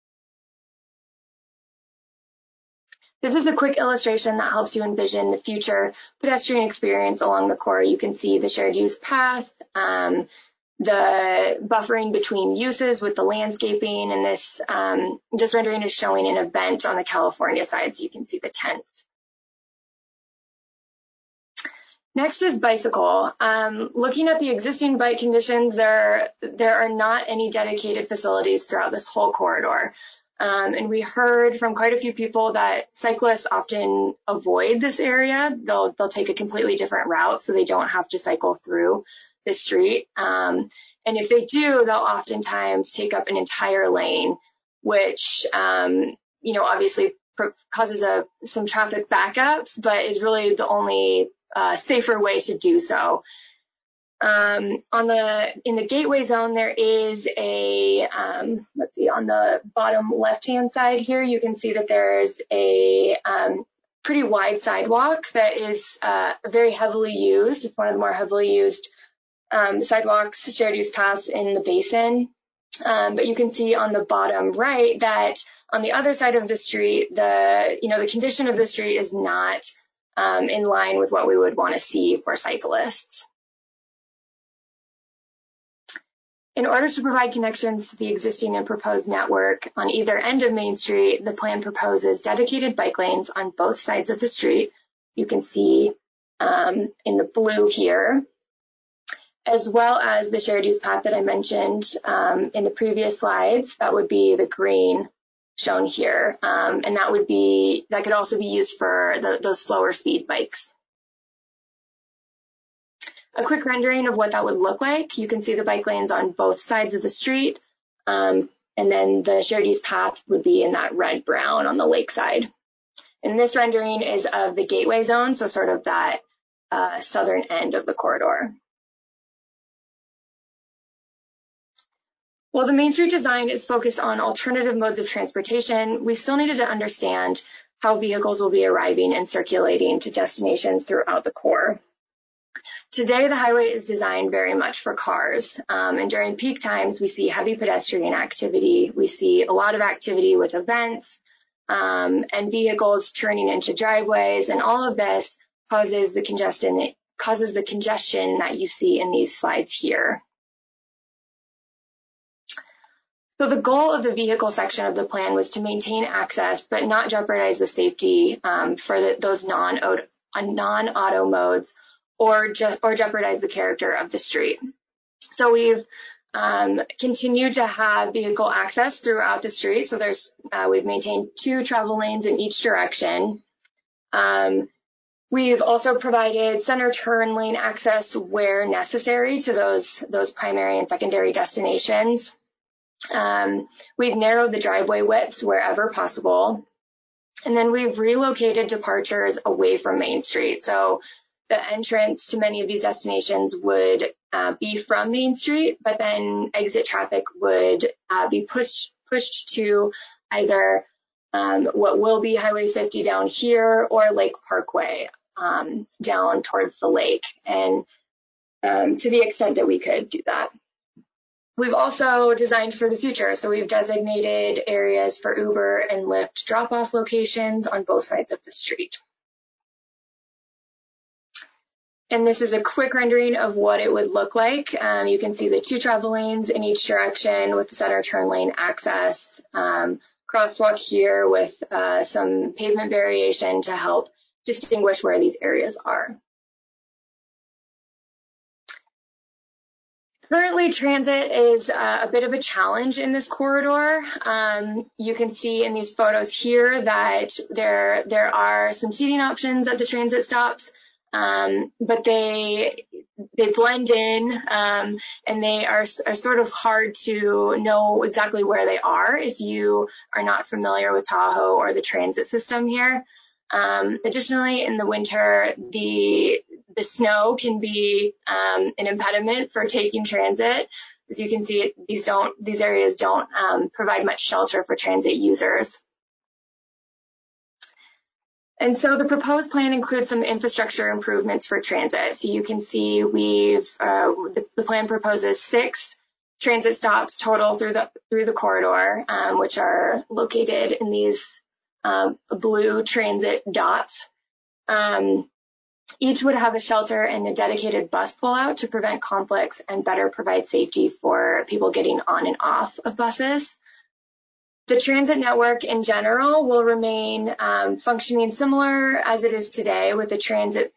This is a quick illustration that helps you envision the future pedestrian experience along the core. You can see the shared use path, the buffering between uses with the landscaping, and this rendering is showing an event on the California side, so you can see the tents. Next is bicycle. Looking at the existing bike conditions, there are not any dedicated facilities throughout this whole corridor. And we heard from quite a few people that cyclists often avoid this area. They'll take a completely different route so they don't have to cycle through the street. And if they do, they'll oftentimes take up an entire lane, which, obviously causes some traffic backups, but is really the only safer way to do so. In the gateway zone, there is let's see, on the bottom left-hand side here, you can see that there's a pretty wide sidewalk that is very heavily used. It's one of the more heavily used sidewalks, shared use paths in the basin. But you can see on the bottom right that on the other side of the street, the condition of the street is not in line with what we would want to see for cyclists. In order to provide connections to the existing and proposed network on either end of Main Street, the plan proposes dedicated bike lanes on both sides of the street. You can see in the blue here, as well as the shared use path that I mentioned in the previous slides. That would be the green shown here, and that could also be used for those slower speed bikes. A quick rendering of what that would look like. You can see the bike lanes on both sides of the street, and then the shared use path would be in that red-brown on the lakeside. And this rendering is of the gateway zone, so sort of that southern end of the corridor. While the Main Street design is focused on alternative modes of transportation, we still needed to understand how vehicles will be arriving and circulating to destinations throughout the core. Today, the highway is designed very much for cars, and during peak times, we see heavy pedestrian activity. We see a lot of activity with events and vehicles turning into driveways, and all of this causes the congestion that you see in these slides here. So the goal of the vehicle section of the plan was to maintain access, but not jeopardize the safety for those non-auto modes, or jeopardize the character of the street. So we've continued to have vehicle access throughout the street. So we've maintained 2 travel lanes in each direction. We've also provided center turn lane access where necessary to those primary and secondary destinations. We've narrowed the driveway widths wherever possible. And then we've relocated departures away from Main Street. So the entrance to many of these destinations would be from Main Street, but then exit traffic would be pushed to either what will be Highway 50 down here or Lake Parkway down towards the lake, and to the extent that we could do that. We've also designed for the future. So we've designated areas for Uber and Lyft drop-off locations on both sides of the street. And this is a quick rendering of what it would look like. You can see the 2 travel lanes in each direction with the center turn lane access, crosswalk here with some pavement variation to help distinguish where these areas are. Currently, transit is a bit of a challenge in this corridor. You can see in these photos here that there are some seating options at the transit stops, but they blend in and they are sort of hard to know exactly where they are if you are not familiar with Tahoe or the transit system here. Additionally, in the winter, the snow can be an impediment for taking transit. As you can see, these areas don't provide much shelter for transit users. And so the proposed plan includes some infrastructure improvements for transit. So you can see the plan proposes 6 transit stops total through the corridor, which are located in these blue transit dots. Each would have a shelter and a dedicated bus pullout to prevent conflicts and better provide safety for people getting on and off of buses. The transit network in general will remain functioning similar as it is today, with the transit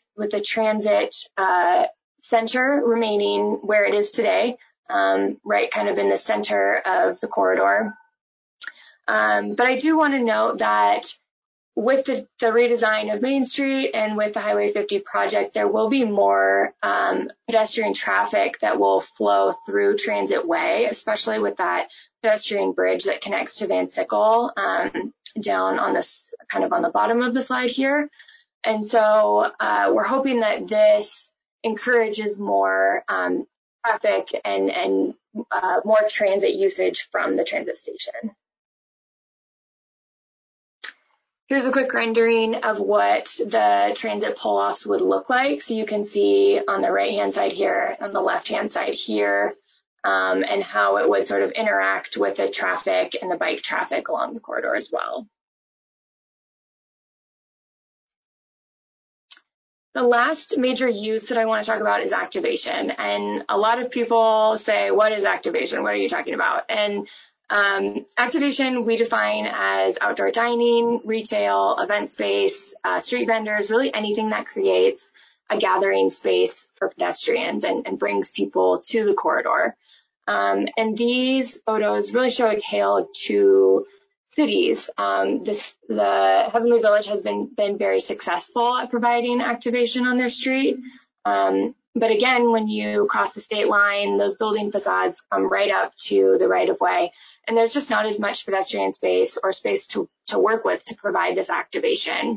center remaining where it is today, right kind of in the center of the corridor. But I do want to note that with the redesign of Main Street and with the Highway 50 project, there will be more pedestrian traffic that will flow through Transit Way, especially with that pedestrian bridge that connects to Van Sickle down on this kind of on the bottom of the slide here. And so we're hoping that this encourages more traffic and more transit usage from the transit station. Here's a quick rendering of what the transit pull-offs would look like. So you can see on the right-hand side here, on the left-hand side here, and how it would sort of interact with the traffic and the bike traffic along the corridor as well. The last major use that I want to talk about is activation. And a lot of people say, what is activation? What are you talking about? And activation we define as outdoor dining, retail, event space, street vendors, really anything that creates a gathering space for pedestrians and brings people to the corridor. And these photos really show a tale of 2 cities. The Heavenly Village has been very successful at providing activation on their street. But again, when you cross the state line, those building facades come right up to the right-of-way, and there's just not as much pedestrian space or space to work with to provide this activation.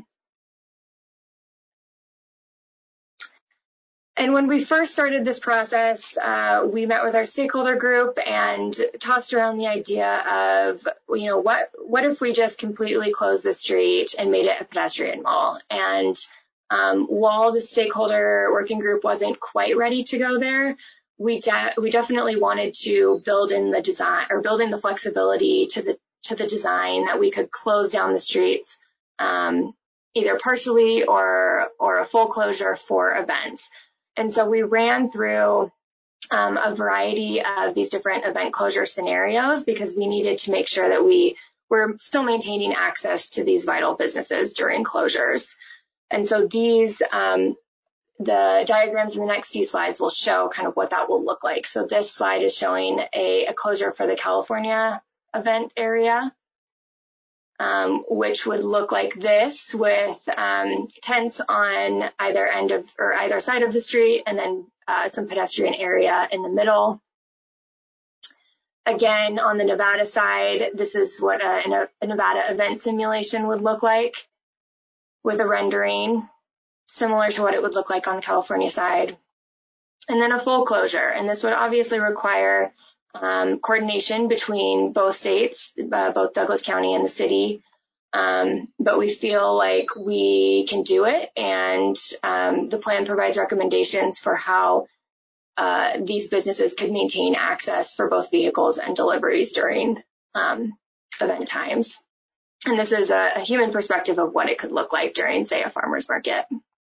And when we first started this process, we met with our stakeholder group and tossed around the idea of, what if we just completely closed the street and made it a pedestrian mall? And While the stakeholder working group wasn't quite ready to go there, we definitely wanted to build in the design, or build in the flexibility to the design that we could close down the streets, either partially or a full closure for events. And so we ran through a variety of these different event closure scenarios because we needed to make sure that we were still maintaining access to these vital businesses during closures. And so these, the diagrams in the next few slides will show kind of what that will look like. So this slide is showing a closure for the California event area, which would look like this with tents on either end of or either side of the street, and then some pedestrian area in the middle. Again, on the Nevada side, this is what a Nevada event simulation would look like, with a rendering similar to what it would look like on the California side. And then a full closure. And this would obviously require coordination between both states, both Douglas County and the city. But we feel like we can do it. And the plan provides recommendations for how these businesses could maintain access for both vehicles and deliveries during event times. And this is a human perspective of what it could look like during, say, a farmer's market.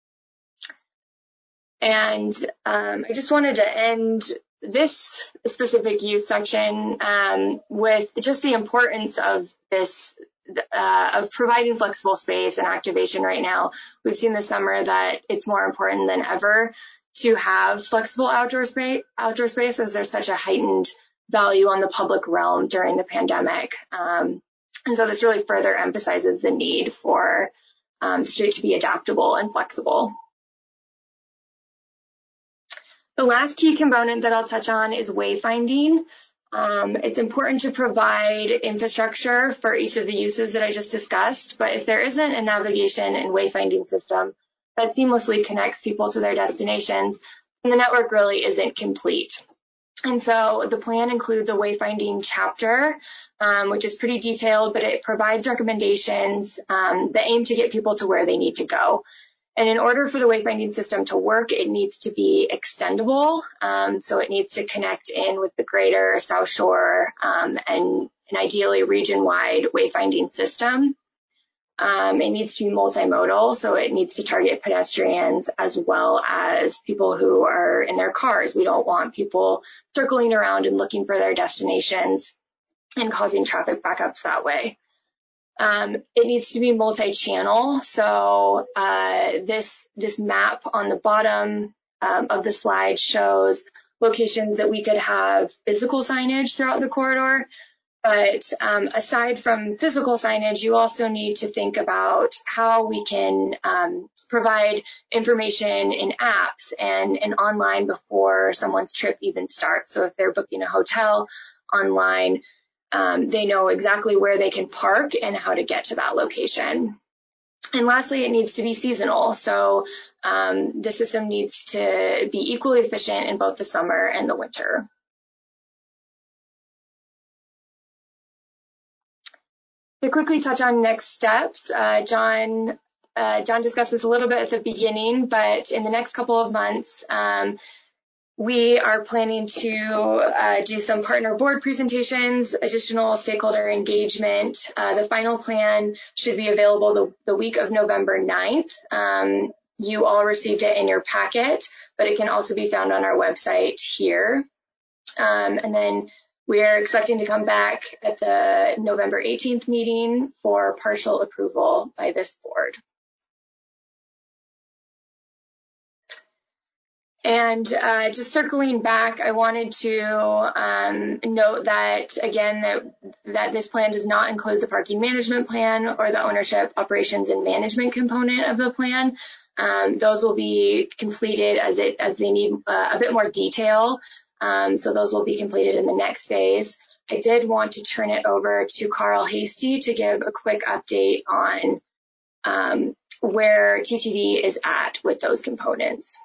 And I just wanted to end this specific use section with just the importance of this, of providing flexible space and activation right now. We've seen this summer that it's more important than ever to have flexible outdoor space as there's such a heightened value on the public realm during the pandemic. And so this really further emphasizes the need for the street to be adaptable and flexible. The last key component that I'll touch on is wayfinding. It's important to provide infrastructure for each of the uses that I just discussed, but if there isn't a navigation and wayfinding system that seamlessly connects people to their destinations, then the network really isn't complete. And so the plan includes a wayfinding chapter, which is pretty detailed, but it provides recommendations that aim to get people to where they need to go. And in order for the wayfinding system to work, it needs to be extendable. So it needs to connect in with the greater South Shore and an ideally region-wide wayfinding system. It needs to be multimodal, so it needs to target pedestrians as well as people who are in their cars. We don't want people circling around and looking for their destinations and causing traffic backups that way. It needs to be multi-channel, so this map on the bottom of the slide shows locations that we could have physical signage throughout the corridor. But aside from physical signage, you also need to think about how we can provide information in apps and online before someone's trip even starts. So if they're booking a hotel online, they know exactly where they can park and how to get to that location. And lastly, it needs to be seasonal. So the system needs to be equally efficient in both the summer and the winter. To quickly touch on next steps, John discussed this a little bit at the beginning, but in the next couple of months, we are planning to do some partner board presentations, additional stakeholder engagement. The final plan should be available the week of November 9th. You all received it in your packet, but it can also be found on our website here. And then we are expecting to come back at the November 18th meeting for partial approval by this board. And just circling back, I wanted to note that, again, that this plan does not include the parking management plan or the ownership, operations, and management component of the plan. Those will be completed as they need a bit more detail. So those will be completed in the next phase. I did want to turn it over to Carl Hasty to give a quick update on where TTD is at with those components.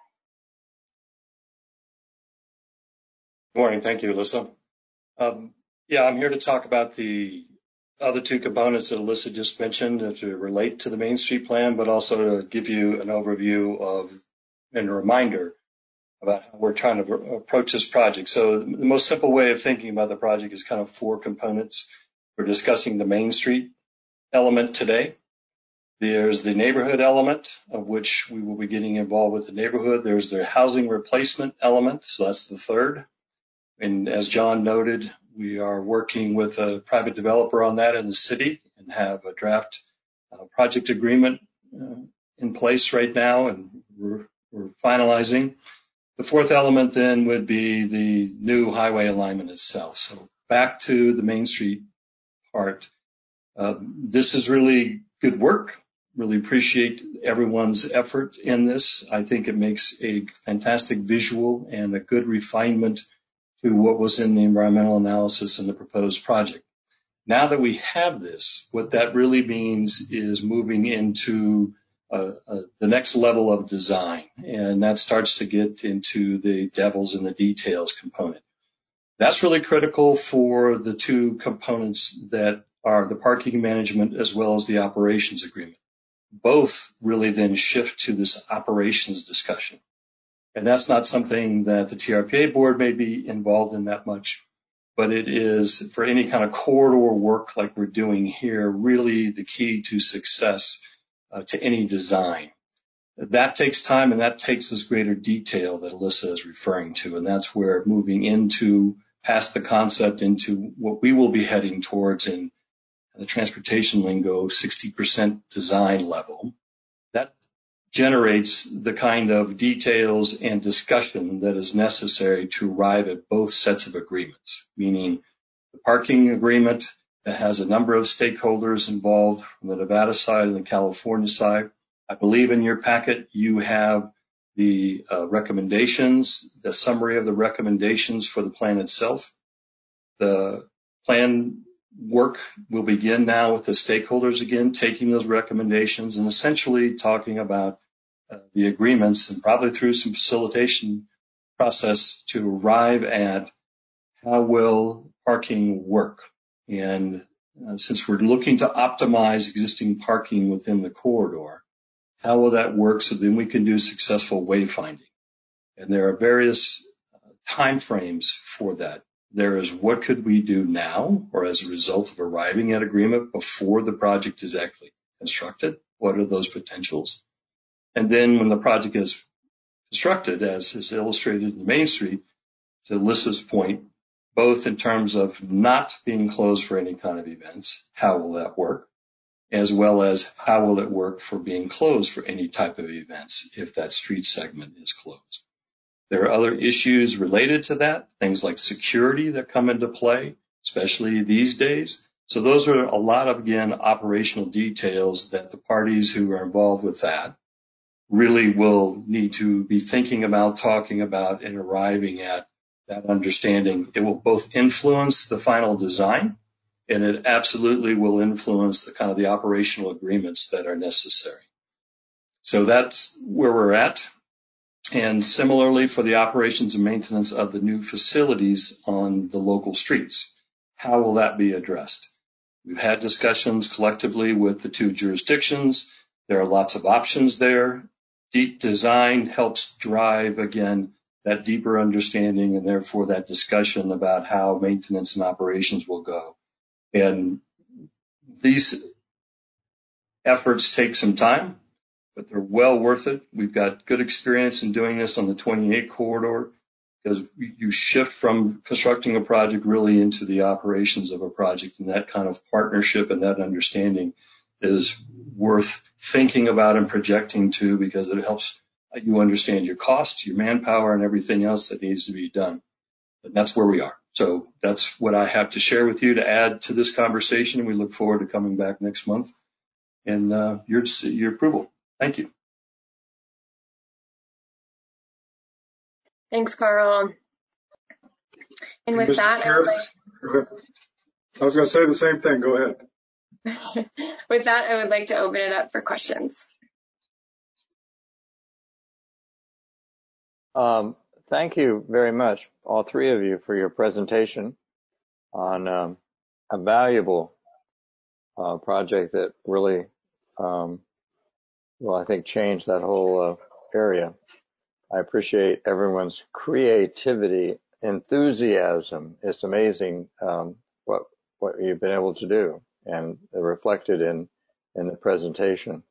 Good morning. Thank you, Alyssa. I'm here to talk about the other two components that Alyssa just mentioned to relate to the Main Street plan, but also to give you an overview of and a reminder about how we're trying to approach this project. So the most simple way of thinking about the project is kind of four components. We're discussing the Main Street element today. There's the neighborhood element, of which we will be getting involved with the neighborhood. There's the housing replacement element, so that's the third. And as John noted, we are working with a private developer on that in the city and have a draft project agreement in place right now, and we're finalizing. The fourth element then would be the new highway alignment itself. So back to the Main Street part. This is really good work. Really appreciate everyone's effort in this. I think it makes a fantastic visual and a good refinement to what was in the environmental analysis in the proposed project. Now that we have this, what that really means is moving into the next level of design, and that starts to get into the devil's in the details component. That's really critical for the two components that are the parking management as well as the operations agreement. Both really then shift to this operations discussion. And that's not something that the TRPA board may be involved in that much, but it is for any kind of corridor work like we're doing here, really the key to success to any design. That takes time and that takes this greater detail that Alyssa is referring to. And that's where moving into past the concept into what we will be heading towards in the transportation lingo, 60% design level. That generates the kind of details and discussion that is necessary to arrive at both sets of agreements, meaning the parking agreement that has a number of stakeholders involved from the Nevada side and the California side. I believe in your packet you have the recommendations, the summary of the recommendations for the plan itself. The plan work will begin now with the stakeholders again, taking those recommendations and essentially talking about the agreements and probably through some facilitation process to arrive at how will parking work. And since we're looking to optimize existing parking within the corridor, how will that work so then we can do successful wayfinding? And there are various time frames for that. There is what could we do now or as a result of arriving at agreement before the project is actually constructed? What are those potentials? And then when the project is constructed, as is illustrated in Main Street, to Alyssa's point, both in terms of not being closed for any kind of events, how will that work? As well as how will it work for being closed for any type of events if that street segment is closed? There are other issues related to that, things like security that come into play, especially these days. So those are a lot of, again, operational details that the parties who are involved with that really will need to be thinking about, talking about, and arriving at that understanding. It will both influence the final design, and it absolutely will influence the kind of the operational agreements that are necessary. So that's where we're at. And similarly for the operations and maintenance of the new facilities on the local streets, how will that be addressed? We've had discussions collectively with the two jurisdictions. There are lots of options there. Deep design helps drive, again, that deeper understanding and therefore that discussion about how maintenance and operations will go. And these efforts take some time, but they're well worth it. We've got good experience in doing this on the 28 corridor because you shift from constructing a project really into the operations of a project, and that kind of partnership and that understanding is worth thinking about and projecting to because it helps you understand your costs, your manpower, and everything else that needs to be done. And that's where we are. So that's what I have to share with you to add to this conversation. We look forward to coming back next month and your approval. Thank you. Thanks, Carl. And with that, I was going to say the same thing. Go ahead. With that, I would like to open it up for questions. Thank you very much, all three of you, for your presentation on a valuable project that really, I think changed that whole area. I appreciate everyone's creativity, enthusiasm. It's amazing what you've been able to do, and reflected in the presentation.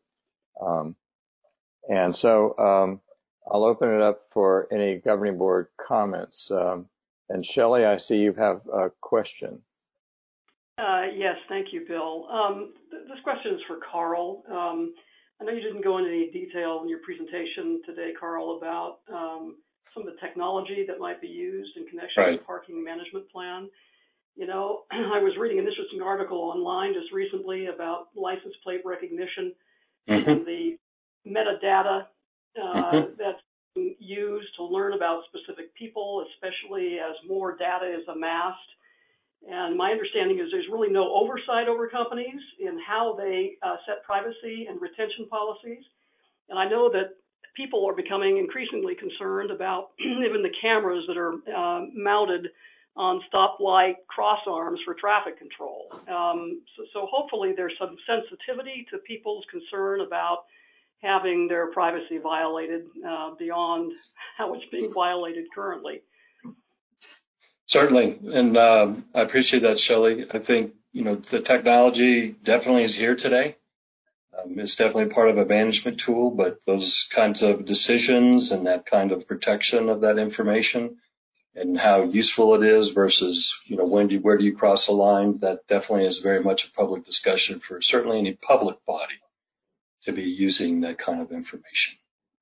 And so I'll open it up for any governing board comments. And Shelley, I see you have a question. Yes, thank you, Bill. This question is for Carl. I know you didn't go into any detail in your presentation today, Carl, about some of the technology that might be used in connection with the parking management plan. You know, I was reading an interesting article online just recently about license plate recognition and the metadata that's used to learn about specific people, especially as more data is amassed. And my understanding is there's really no oversight over companies in how they set privacy and retention policies. And I know that people are becoming increasingly concerned about even the cameras that are mounted on stoplight crossarms for traffic control. So hopefully there's some sensitivity to people's concern about having their privacy violated beyond how it's being violated currently. Certainly, and I appreciate that, Shelley. I think, the technology definitely is here today. It's definitely part of a management tool, but those kinds of decisions and that kind of protection of that information and how useful it is versus, where do you cross a line, that definitely is very much a public discussion for certainly any public body to be using that kind of information.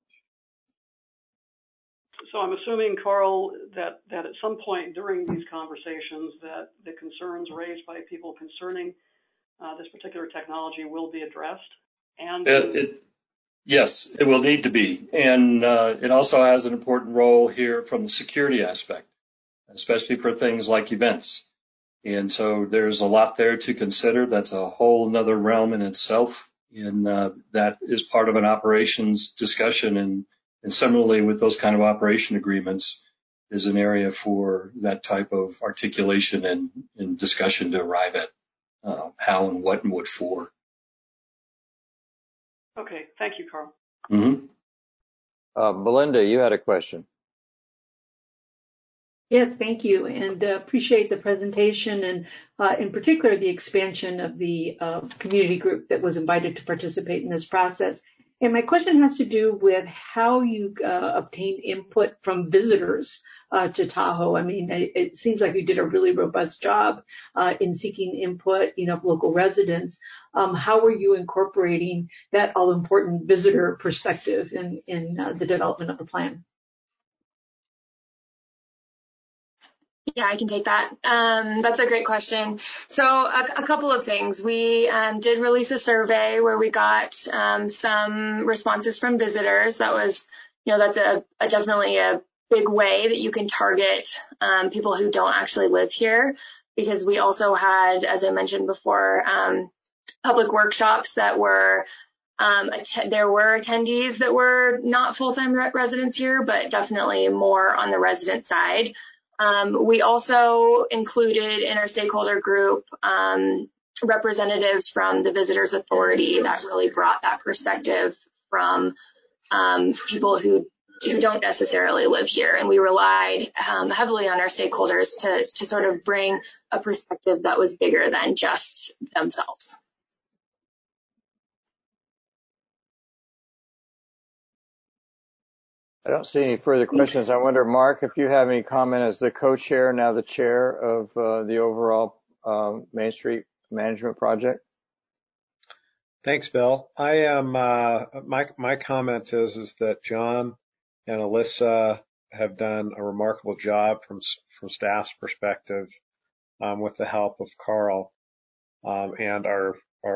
So I'm assuming, Carl, that at some point during these conversations that the concerns raised by people concerning this particular technology will be addressed. And yes, it will need to be. And it also has an important role here from the security aspect, especially for things like events. And so there's a lot there to consider. That's a whole nother realm in itself. And that is part of an operations discussion. And similarly with those kind of operation agreements is an area for that type of articulation and discussion to arrive at how and what for. Okay, thank you, Carl. Mm-hmm. Belinda, you had a question. Yes, thank you, and appreciate the presentation, and in particular the expansion of the community group that was invited to participate in this process. And my question has to do with how you obtain input from visitors to Tahoe. I mean, it seems like you did a really robust job in seeking input, of local residents. How were you incorporating that all-important visitor perspective in the development of the plan? Yeah, I can take that. That's a great question. So a couple of things. We did release a survey where we got some responses from visitors. That was, that's definitely a big way that you can target people who don't actually live here, because we also had, as I mentioned before, public workshops that were there were attendees that were not full-time residents here, but definitely more on the resident side. We also included in our stakeholder group representatives from the Visitors Authority that really brought that perspective from people who don't necessarily live here. And we relied heavily on our stakeholders to sort of bring a perspective that was bigger than just themselves. I don't see any further questions. I wonder, Mark, if you have any comment as the co-chair, now the chair of the overall Main Street Management Project. Thanks, Bill. I am my comment is that John and Alyssa have done a remarkable job from staff's perspective with the help of Carl and our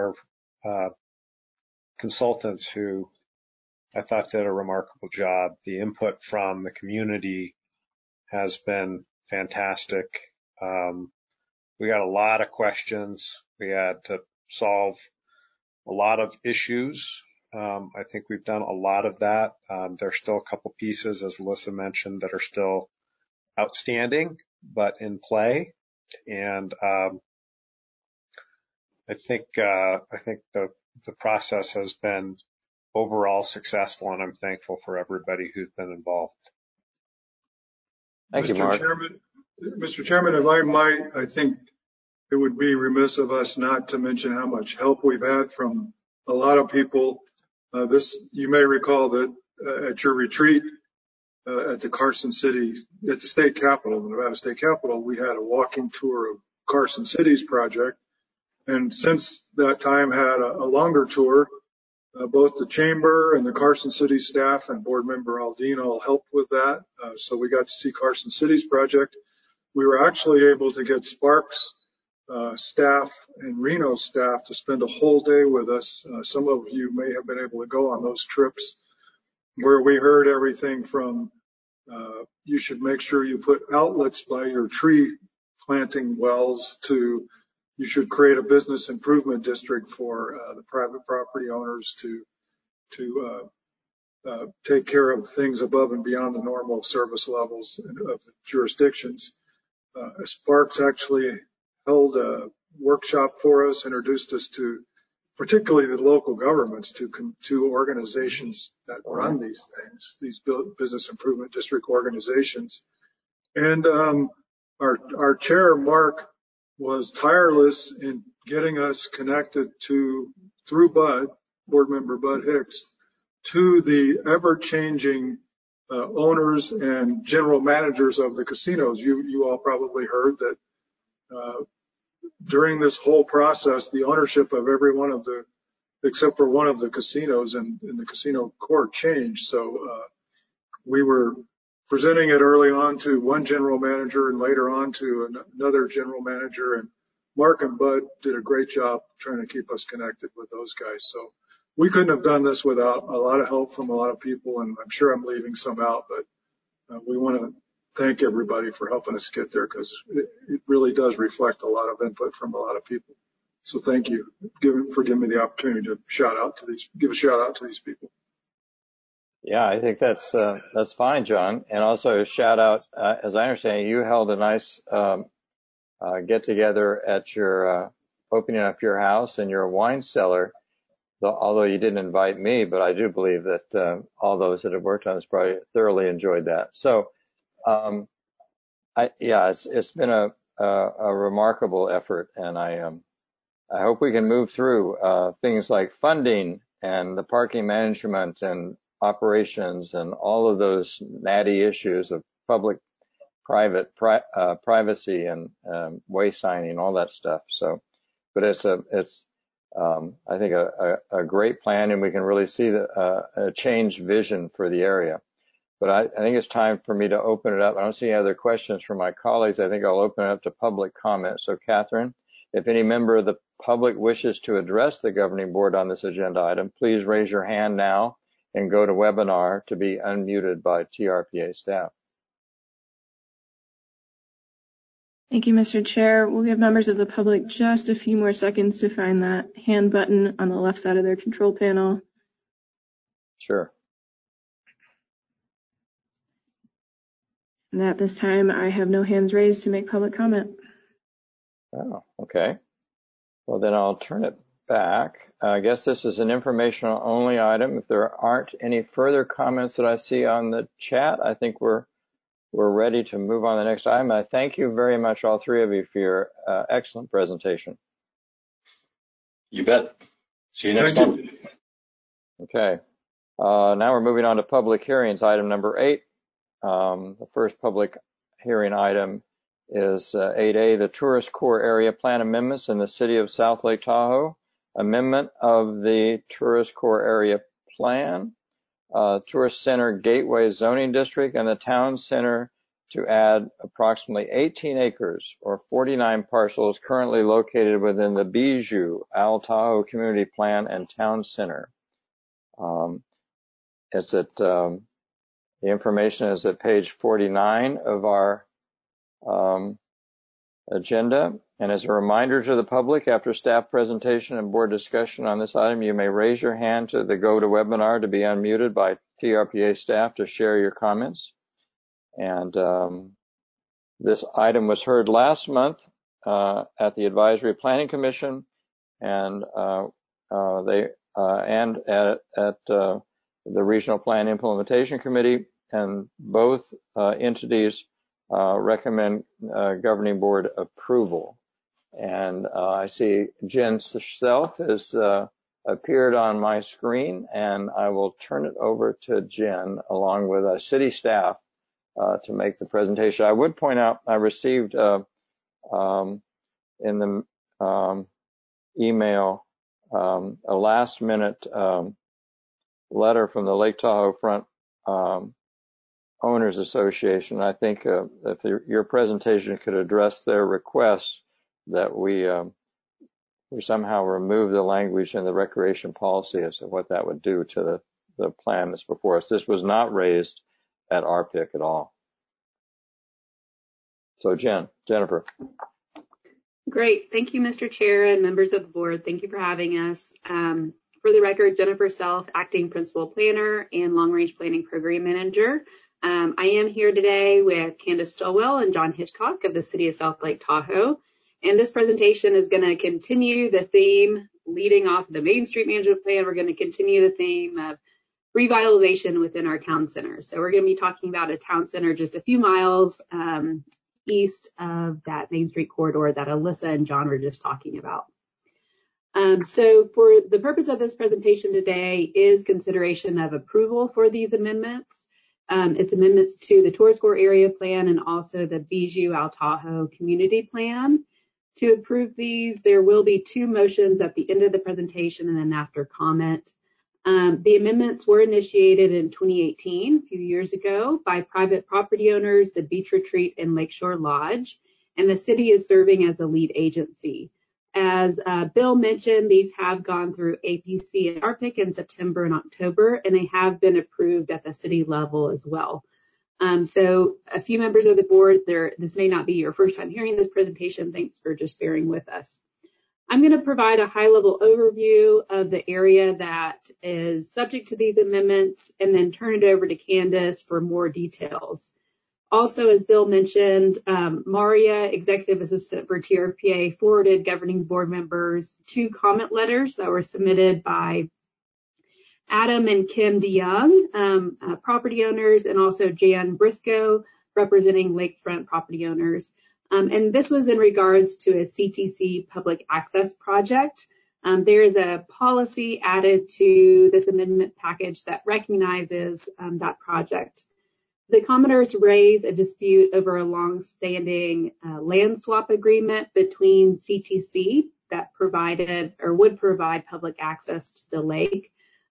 consultants who I thought did a remarkable job. The input from the community has been fantastic. We got a lot of questions. We had to solve a lot of issues. I think we've done a lot of that. There's still a couple pieces, as Alyssa mentioned, that are still outstanding, but in play. And I think the process has been overall successful, and I'm thankful for everybody who's been involved. Thank you, Mark. Mr. Chairman, if I might, I think it would be remiss of us not to mention how much help we've had from a lot of people. You may recall that at your retreat at the Carson City, at the state capitol, the Nevada State Capitol, we had a walking tour of Carson City's project. And since that time had a longer tour, both the chamber and the Carson City staff and board member Aldine all helped with that. So we got to see Carson City's project. We were actually able to get Sparks staff and Reno staff to spend a whole day with us. Some of you may have been able to go on those trips where we heard everything from you should make sure you put outlets by your tree planting wells to you should create a business improvement district for the private property owners to take care of things above and beyond the normal service levels of the jurisdictions. Sparks actually held a workshop for us, introduced us to particularly the local governments, to organizations that run these things, these business improvement district organizations. And our chair, Mark, was tireless in getting us connected through board member Bud Hicks, to the ever-changing owners and general managers of the casinos. You all probably heard that during this whole process, the ownership of every one of except for one of the casinos in the casino court changed. So we were presenting it early on to one general manager and later on to another general manager. And Mark and Bud did a great job trying to keep us connected with those guys. So we couldn't have done this without a lot of help from a lot of people. And I'm sure I'm leaving some out, but we want to thank everybody for helping us get there, because it really does reflect a lot of input from a lot of people. So thank you for giving me the opportunity to give a shout out to these people. Yeah, I think that's fine, John. And also a shout out, as I understand, you held a nice get together at your opening up your house and your wine cellar. Although you didn't invite me, but I do believe that all those that have worked on this project thoroughly enjoyed that. So, it's been a remarkable effort, and I hope we can move through things like funding and the parking management and operations and all of those natty issues of public-private privacy and way signing, all that stuff. So, but it's I think a great plan, and we can really see a changed vision for the area. But I think it's time for me to open it up. I don't see any other questions from my colleagues. I think I'll open it up to public comment. So, Catherine, if any member of the public wishes to address the governing board on this agenda item, please raise your hand now and go to webinar to be unmuted by TRPA staff. Thank you, Mr. Chair. We'll give members of the public just a few more seconds to find that hand button on the left side of their control panel. Sure. And at this time, I have no hands raised to make public comment. Oh, okay. Well, then I'll turn it back. I guess this is an informational only item. If there aren't any further comments that I see on the chat, I think we're ready to move on to the next item. I thank you very much, all three of you, for your excellent presentation. You bet. See you next month. Okay. Now we're moving on to public hearings, item number 8. The first public hearing item is 8A, the Tourist Core Area Plan Amendments in the City of South Lake Tahoe. Amendment of the Tourist Core Area Plan, Tourist Center Gateway Zoning District, and the Town Center to add approximately 18 acres or 49 parcels currently located within the Bijou Al Tahoe Community Plan and Town Center. The information is at page 49 of our agenda. And as a reminder to the public, after staff presentation and board discussion on this item, you may raise your hand to the GoToWebinar to be unmuted by TRPA staff to share your comments. And this item was heard last month at the Advisory Planning Commission, and at the Regional Plan Implementation Committee, and both entities recommend governing board approval. And I see Jen Self has appeared on my screen, and I will turn it over to Jen along with city staff to make the presentation. I would point out I received in the email a last-minute letter from the Lake Tahoe Front Owners Association. I think if your presentation could address their requests, that we somehow remove the language in the recreation policy as to what that would do to the plan that's before us. This was not raised at RPIC at all. So Jennifer. Great. Thank you, Mr. Chair and members of the board. Thank you for having us. For the record, Jennifer Self, Acting Principal Planner and Long Range Planning Program Manager. I am here today with Candace Stillwell and John Hitchcock of the City of South Lake Tahoe. And this presentation is going to continue the theme leading off the Main Street Management Plan. We're going to continue the theme of revitalization within our town center. So we're going to be talking about a town center just a few miles east of that Main Street corridor that Alyssa and John were just talking about. So for the purpose of this presentation today is consideration of approval for these amendments. It's amendments to the Tourist Core Area Plan and also the Bijou Al Tahoe Community Plan. To approve these, there will be two motions at the end of the presentation and then after comment. The amendments were initiated in 2018, a few years ago, by private property owners, the Beach Retreat and Lakeshore Lodge, and the city is serving as a lead agency. As Bill mentioned, these have gone through APC and RPIC in September and October, and they have been approved at the city level as well. So a few members of the board, this may not be your first time hearing this presentation. Thanks for just bearing with us. I'm going to provide a high-level overview of the area that is subject to these amendments and then turn it over to Candace for more details. Also, as Bill mentioned, Maria, Executive Assistant for TRPA, forwarded governing board members 2 comment letters that were submitted by Adam and Kim DeYoung, property owners, and also Jan Briscoe, representing lakefront property owners. And this was in regards to a CTC public access project. There is a policy added to this amendment package that recognizes that project. The commenters raised a dispute over a long-standing land swap agreement between CTC that provided or would provide public access to the lake.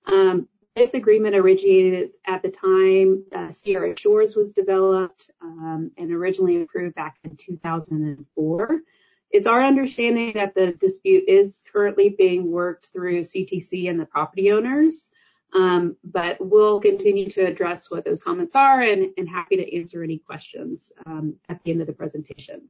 This agreement originated at the time Sierra Shores was developed and originally approved back in 2004. It's our understanding that the dispute is currently being worked through CTC and the property owners, but we'll continue to address what those comments are and happy to answer any questions at the end of the presentation.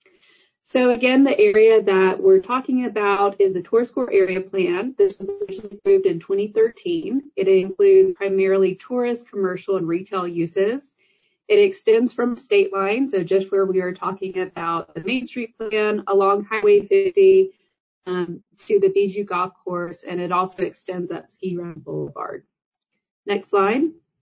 So again, the area that we're talking about is the Tourist Core Area Plan. This was approved in 2013. It includes primarily tourist, commercial, and retail uses. It extends from state line, so just where we are talking about the Main Street Plan, along Highway 50 to the Bijou Golf Course, and it also extends up Ski Run Boulevard. Next slide.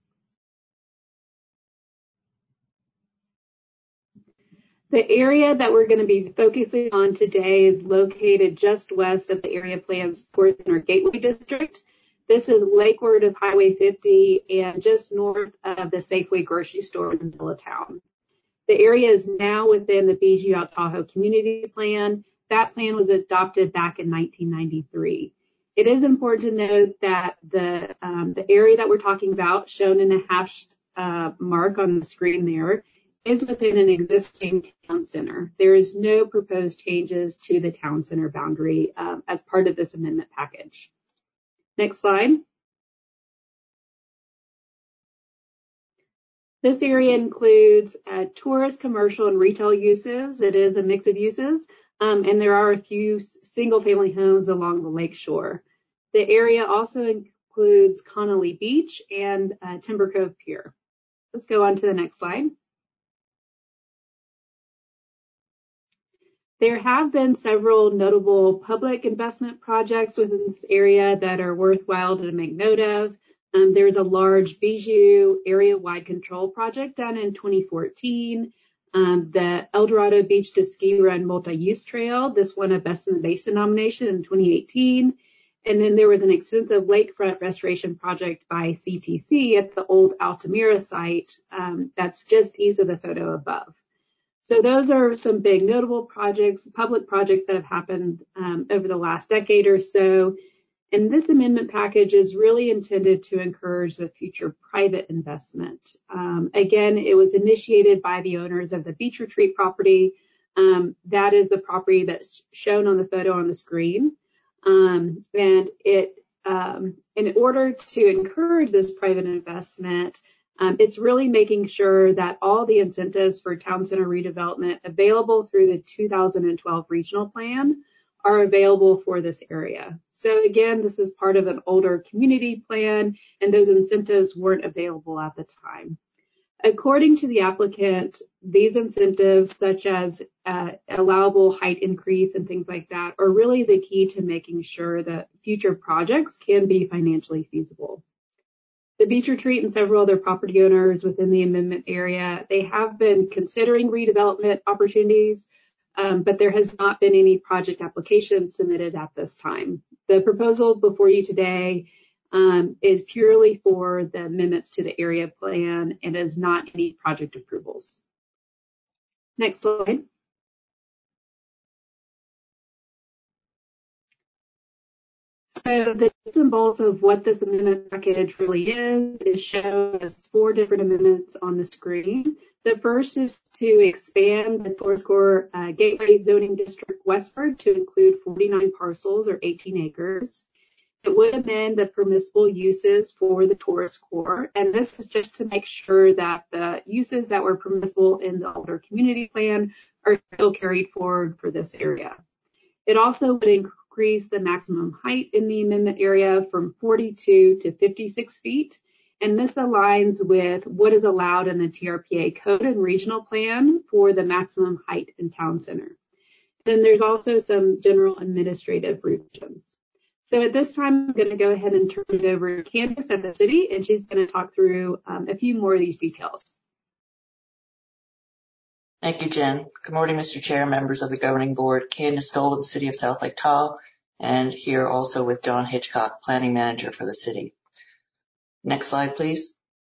The area that we're going to be focusing on today is located just west of the area plan's Fourth Center Gateway District. This is lakeward of Highway 50 and just north of the Safeway grocery store in the middle of town. The area is now within the Bijou Al Tahoe Community Plan. That plan was adopted back in 1993. It is important to note that the area that we're talking about, shown in a hashed mark on the screen there, is within an existing town center. There is no proposed changes to the town center boundary as part of this amendment package. Next slide. This area includes tourist, commercial, and retail uses. It is a mix of uses, and there are a few single-family homes along the lake shore. The area also includes Connolly Beach and Timber Cove Pier. Let's go on to the next slide. There have been several notable public investment projects within this area that are worthwhile to make note of. There's a large Bijou area-wide control project done in 2014. The El Dorado Beach to Ski Run multi-use trail, this won a Best in the Basin nomination in 2018. And then there was an extensive lakefront restoration project by CTC at the old Altamira site. That's just east of the photo above. So those are some big notable projects, public projects that have happened over the last decade or so. And this amendment package is really intended to encourage the future private investment. Again, it was initiated by the owners of the Beach Retreat property. That is the property that's shown on the photo on the screen. And it, in order to encourage this private investment, it's really making sure that all the incentives for town center redevelopment available through the 2012 regional plan are available for this area. So again, this is part of an older community plan, and those incentives weren't available at the time. According to the applicant, these incentives, such as allowable height increase and things like that, are really the key to making sure that future projects can be financially feasible. The Beach Retreat and several other property owners within the amendment area, they have been considering redevelopment opportunities, but there has not been any project applications submitted at this time. The proposal before you today is purely for the amendments to the area plan and is not any project approvals. Next slide. So the nuts and bolts of what this amendment package really is shown as 4 different amendments on the screen. The first is to expand the Tourist Core Gateway Zoning District westward to include 49 parcels or 18 acres. It would amend the permissible uses for the Tourist Core, and this is just to make sure that the uses that were permissible in the older community plan are still carried forward for this area. It also would increase the maximum height in the amendment area from 42 to 56 feet. And this aligns with what is allowed in the TRPA code and regional plan for the maximum height in town center. Then there's also some general administrative revisions. So at this time, I'm going to go ahead and turn it over to Candace at the city, and she's going to talk through a few more of these details. Thank you, Jen. Good morning, Mr. Chair, members of the Governing Board. Candace Stoll with the City of South Lake Tahoe, and here also with John Hitchcock, Planning Manager for the city. Next slide, please.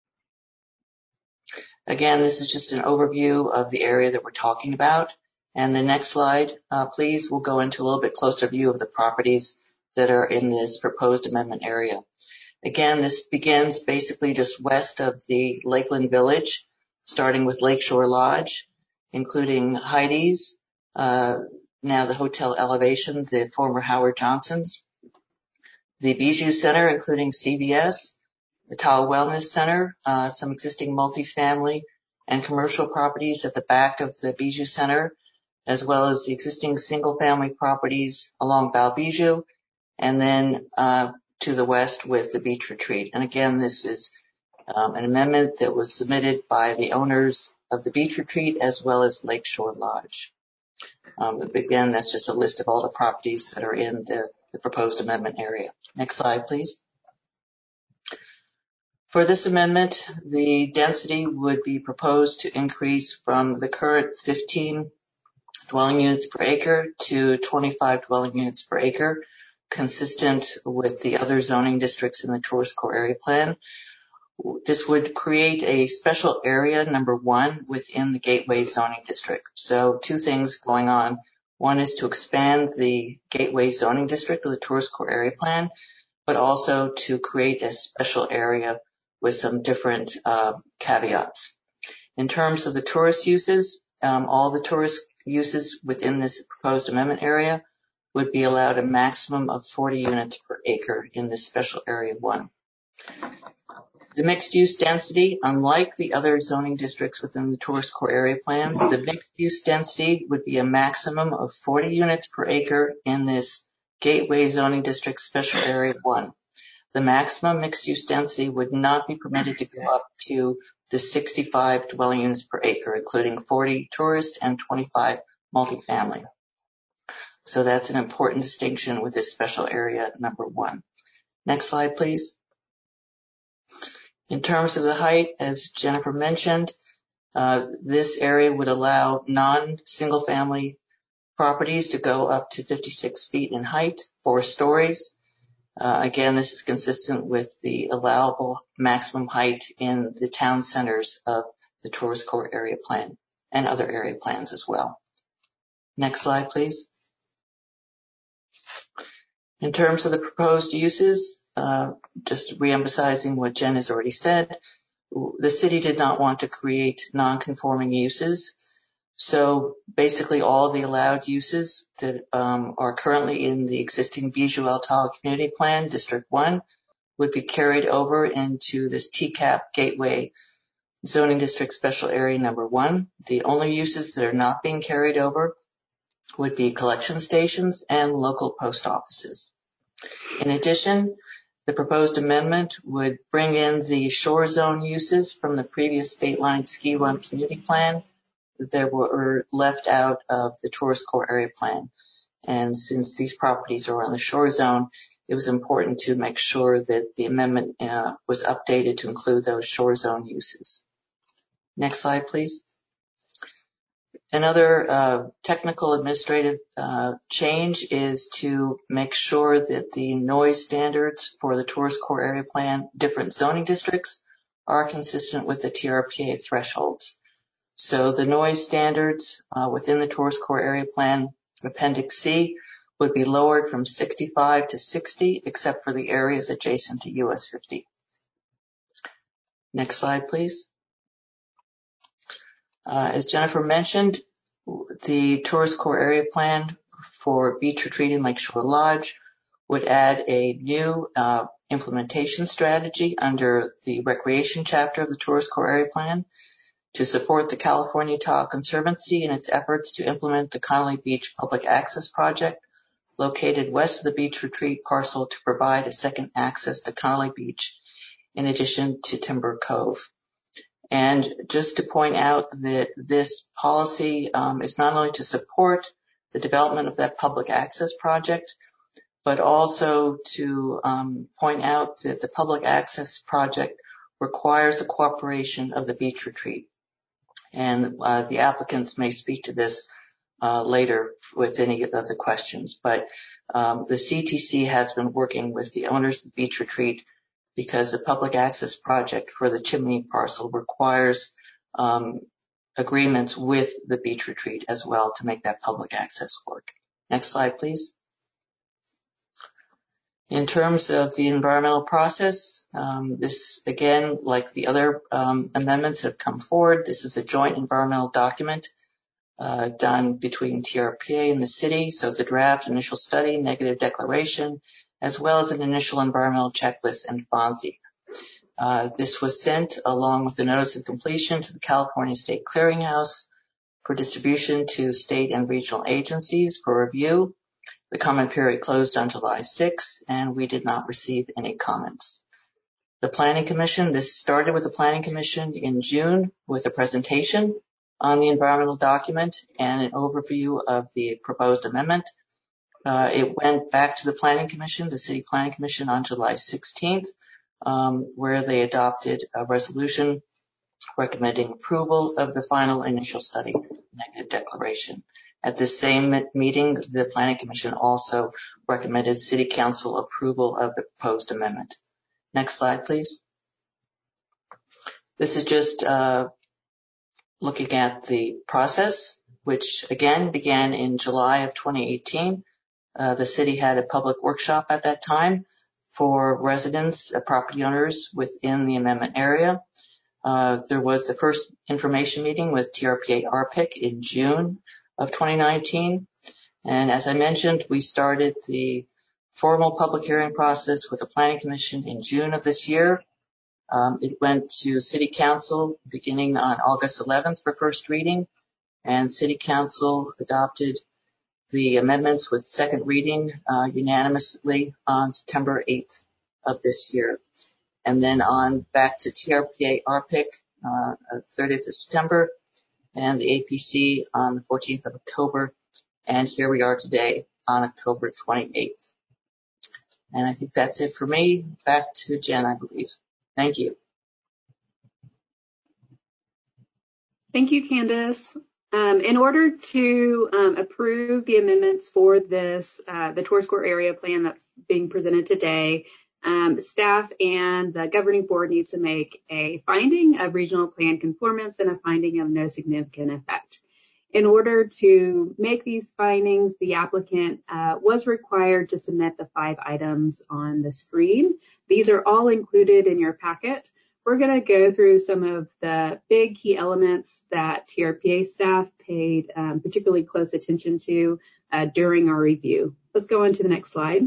Again, this is just an overview of the area that we're talking about. And the next slide, please, we'll go into a little bit closer view of the properties that are in this proposed amendment area. Again, this begins basically just west of the Lakeland Village, starting with Lakeshore Lodge, including Heidi's, now the Hotel Elevation, the former Howard Johnson's, the Bijou Center, including CVS, the Tahoe Wellness Center, some existing multifamily and commercial properties at the back of the Bijou Center, as well as the existing single-family properties along Val Bijou, and then to the west with the Beach Retreat. And again, this is an amendment that was submitted by the owners of the Beach Retreat as well as Lakeshore Lodge. Again, that's just a list of all the properties that are in the proposed amendment area. Next slide, please. For this amendment, the density would be proposed to increase from the current 15 dwelling units per acre to 25 dwelling units per acre, consistent with the other zoning districts in the Tourist Core Area Plan. This would create a special area, number 1, within the Gateway Zoning District. So 2 things going on. One is to expand the Gateway Zoning District of the Tourist Core Area Plan, but also to create a special area with some different caveats. In terms of the tourist uses, all the tourist uses within this proposed amendment area would be allowed a maximum of 40 units per acre in this special area 1. The mixed-use density, unlike the other zoning districts within the Tourist Core Area Plan, the mixed-use density would be a maximum of 40 units per acre in this Gateway Zoning District Special Area 1. The maximum mixed-use density would not be permitted to go up to the 65 dwelling units per acre, including 40 tourist and 25 multifamily. So that's an important distinction with this special area number 1. Next slide, please. In terms of the height, as Jennifer mentioned, this area would allow non-single family properties to go up to 56 feet in height, 4 stories. Again, this is consistent with the allowable maximum height in the town centers of the Tourist Core Area Plan and other area plans as well. Next slide, please. In terms of the proposed uses, just reemphasizing what Jen has already said, the city did not want to create non-conforming uses. So basically all the allowed uses that are currently in the existing Bijou El Tal Community Plan, District 1, would be carried over into this TCAP Gateway Zoning District Special Area number 1. The only uses that are not being carried over would be collection stations and local post offices. In addition, the proposed amendment would bring in the shore zone uses from the previous State Line Ski Run Community Plan that were left out of the Tourist Core Area Plan. And since these properties are on the shore zone, it was important to make sure that the amendment was updated to include those shore zone uses. Next slide, please. Another technical administrative change is to make sure that the noise standards for the Tourist Core Area Plan different zoning districts are consistent with the TRPA thresholds. So the noise standards within the Tourist Core Area Plan, Appendix C, would be lowered from 65 to 60, except for the areas adjacent to US 50. Next slide, please. As Jennifer mentioned, the Tourist Core Area Plan for Beach Retreat and Lakeshore Lodge would add a new implementation strategy under the Recreation chapter of the Tourist Core Area Plan to support the California Tahoe Conservancy in its efforts to implement the Connolly Beach Public Access Project located west of the Beach Retreat parcel to provide a second access to Connolly Beach in addition to Timber Cove. And just to point out that this policy is not only to support the development of that public access project, but also to point out that the public access project requires the cooperation of the Beach Retreat. And the applicants may speak to this later with any of the questions. But the CTC has been working with the owners of the Beach Retreat because the public access project for the Chimney parcel requires agreements with the Beach Retreat as well to make that public access work. Next slide, please. In terms of the environmental process, this, again, like the other amendments that have come forward, this is a joint environmental document done between TRPA and the city. So it's a draft initial study, negative declaration, as well as an initial environmental checklist and FONSI. This was sent along with the notice of completion to the California State Clearinghouse for distribution to state and regional agencies for review. The comment period closed on July 6, and we did not receive any comments. The Planning Commission, this started with the Planning Commission in June with a presentation on the environmental document and an overview of the proposed amendment. It went back to the Planning Commission, the City Planning Commission, on July 16th, where they adopted a resolution recommending approval of the final initial study negative declaration. At this same meeting, the Planning Commission also recommended City Council approval of the proposed amendment. Next slide, please. This is just looking at the process, which again began in July of 2018. The city had a public workshop at that time for residents, property owners within the amendment area. There was the first information meeting with TRPA RPIC in June of 2019. And as I mentioned, we started the formal public hearing process with the Planning Commission in June of this year. It went to City Council beginning on August 11th for first reading, and City Council adopted the amendments with second reading unanimously on September 8th of this year. And then on back to TRPA RPIC 30th of September, and the APC on the 14th of October. And here we are today. on October 28th. And I think that's it for me. Back to Jen, I believe. Thank you. Thank you, Candace. In order to approve the amendments for this, the Tourist Court Area Plan that's being presented today, staff and the governing board needs to make a finding of regional plan conformance and a finding of no significant effect. In order to make these findings, the applicant was required to submit the 5 items on the screen. These are all included in your packet. We're going to go through some of the big key elements that TRPA staff paid particularly close attention to during our review. Let's go on to the next slide.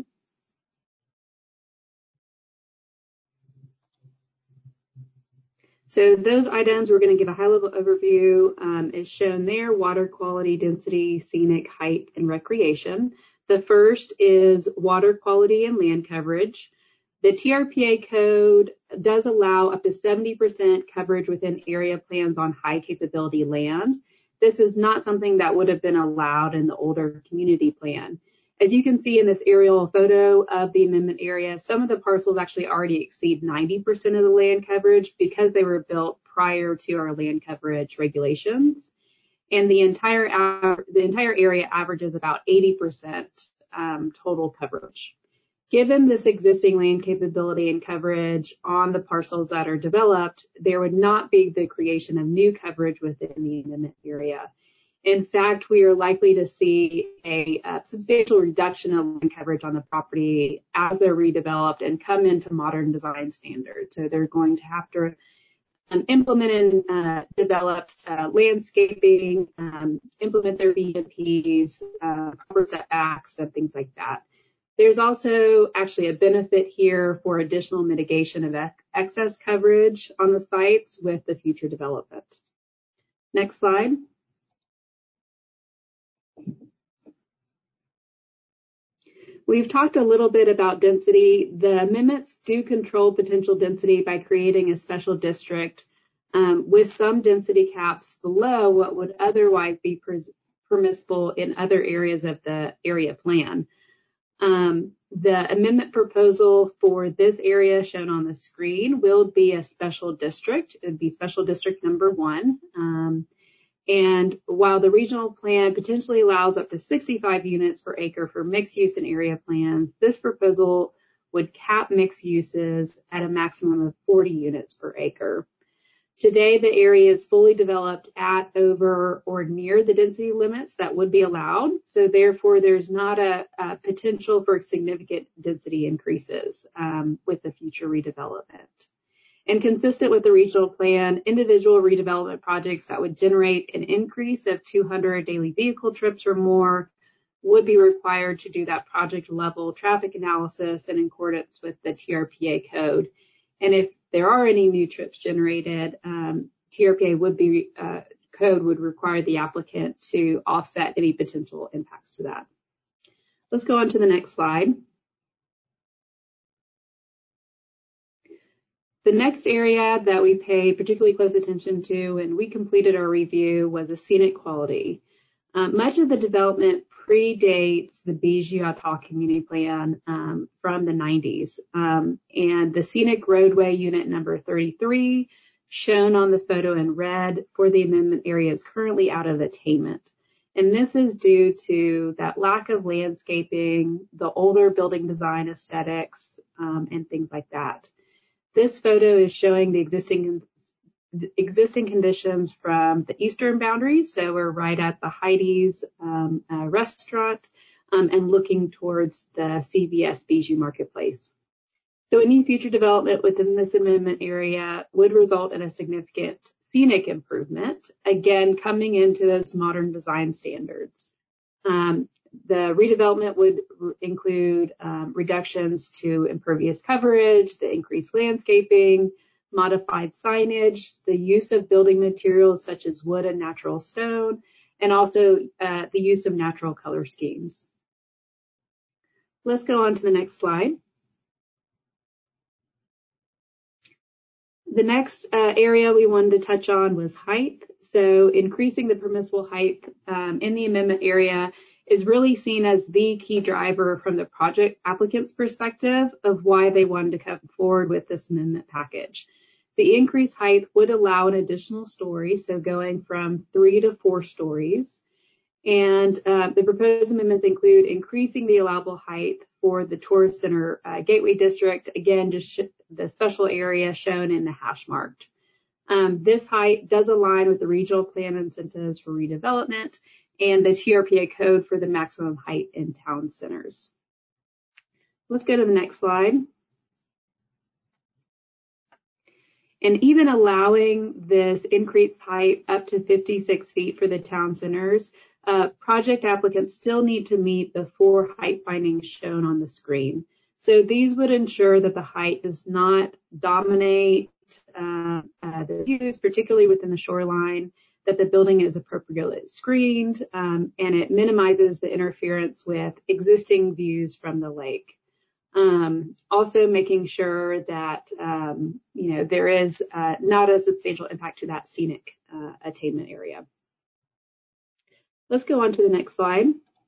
So those items, we're going to give a high-level overview, is shown there: water quality, density, scenic, height, and recreation. The first is water quality and land coverage. The TRPA code does allow up to 70% coverage within area plans on high capability land. This is not something that would have been allowed in the older community plan. As you can see in this aerial photo of the amendment area, some of the parcels actually already exceed 90% of the land coverage because they were built prior to our land coverage regulations. And the entire area averages about 80% total coverage. Given this existing land capability and coverage on the parcels that are developed, there would not be the creation of new coverage within the amendment area. In fact, we are likely to see a substantial reduction of land coverage on the property as they're redeveloped and come into modern design standards. So they're going to have to implement and develop landscaping, implement their BMPs, proper setbacks, and things like that. There's also actually a benefit here for additional mitigation of excess coverage on the sites with the future development. Next slide. We've talked a little bit about density. The amendments do control potential density by creating a special district with some density caps below what would otherwise be permissible in other areas of the area plan. The amendment proposal for this area shown on the screen will be a special district. It would be special district number 1. And while the regional plan potentially allows up to 65 units per acre for mixed use and area plans, this proposal would cap mixed uses at a maximum of 40 units per acre. Today, the area is fully developed at, over, or near the density limits that would be allowed. So therefore, there's not a potential for significant density increases with the future redevelopment. And consistent with the regional plan, individual redevelopment projects that would generate an increase of 200 daily vehicle trips or more would be required to do that project level traffic analysis in accordance with the TRPA code. And if there are any new trips generated, TRPA code would require the applicant to offset any potential impacts to that. Let's go on to the next slide. The next area that we paid particularly close attention to and we completed our review was the scenic quality. Much of the development predates the Bijou-Atoll Community Plan from the 90s. And the scenic roadway unit number 33, shown on the photo in red for the amendment area, is currently out of attainment. And this is due to that lack of landscaping, the older building design aesthetics, and things like that. This photo is showing the existing conditions from the eastern boundaries. So we're right at the Heidi's restaurant and looking towards the CVS Bijou Marketplace. So any future development within this amendment area would result in a significant scenic improvement, again, coming into those modern design standards. The redevelopment would include reductions to impervious coverage, the increased landscaping, modified signage, the use of building materials such as wood and natural stone, and also the use of natural color schemes. Let's go on to the next slide. The next area we wanted to touch on was height. So increasing the permissible height in the amendment area is really seen as the key driver from the project applicant's perspective of why they wanted to come forward with this amendment package. The increased height would allow an additional story, so going from 3 to 4 stories. And the proposed amendments include increasing the allowable height for the Tourist Center Gateway District, again, just the special area shown in the hash marked. This height does align with the regional plan incentives for redevelopment and the TRPA code for the maximum height in town centers. Let's go to the next slide. And even allowing this increased height up to 56 feet for the town centers, project applicants still need to meet the 4 height findings shown on the screen. So these would ensure that the height does not dominate the views, particularly within the shoreline, that the building is appropriately screened, and it minimizes the interference with existing views from the lake. Also making sure that, there is not a substantial impact to that scenic attainment area. Let's go on to the next slide.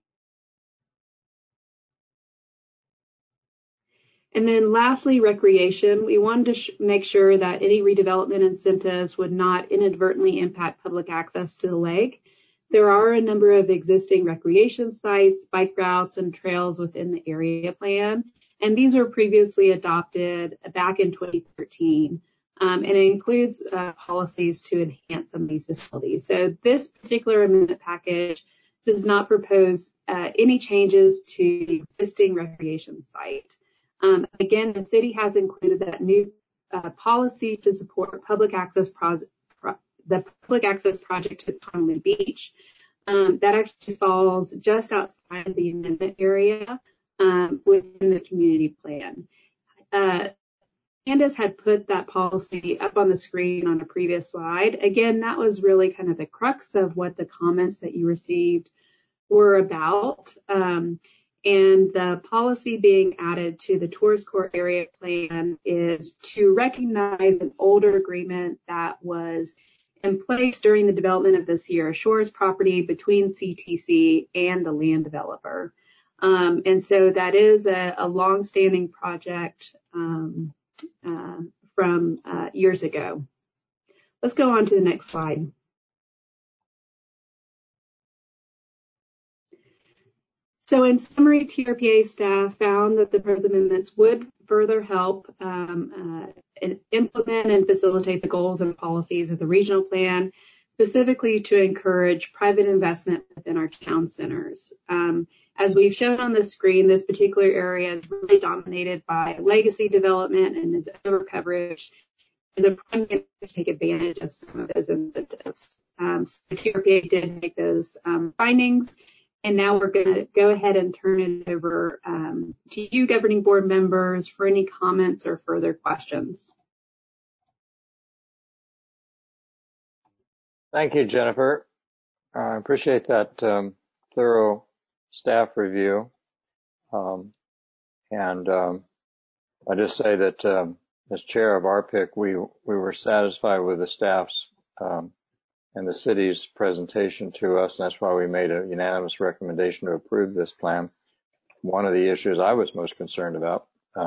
And then lastly, recreation. We wanted to make sure that any redevelopment incentives would not inadvertently impact public access to the lake. There are a number of existing recreation sites, bike routes, and trails within the area plan. And these were previously adopted back in 2013. And it includes policies to enhance some of these facilities. So this particular amendment package does not propose any changes to the existing recreation site. Again, the city has included that new policy to support public access the public access project to Conley Beach. That actually falls just outside the amendment area within the community plan. Candace had put that policy up on the screen on a previous slide. Again, that was really kind of the crux of what the comments that you received were about. And the policy being added to the Tourist Court Area Plan is to recognize an older agreement that was in place during the development of the Sierra Shores property between CTC and the land developer. And so that is a long-standing project from years ago. Let's go on to the next slide. So in summary, TRPA staff found that the proposed amendments would further help implement and facilitate the goals and policies of the regional plan, specifically to encourage private investment within our town centers. As we've shown on the screen, this particular area is really dominated by legacy development and is over coverage is a prime to take advantage of some of those incentives. The TRPA did make those findings. And now we're going to go ahead and turn it over to you, governing board members, for any comments or further questions. Thank you, Jennifer. I appreciate that thorough staff review. I just say that as chair of RPIC, we were satisfied with the staff's and the city's presentation to us. And that's why we made a unanimous recommendation to approve this plan. One of the issues I was most concerned about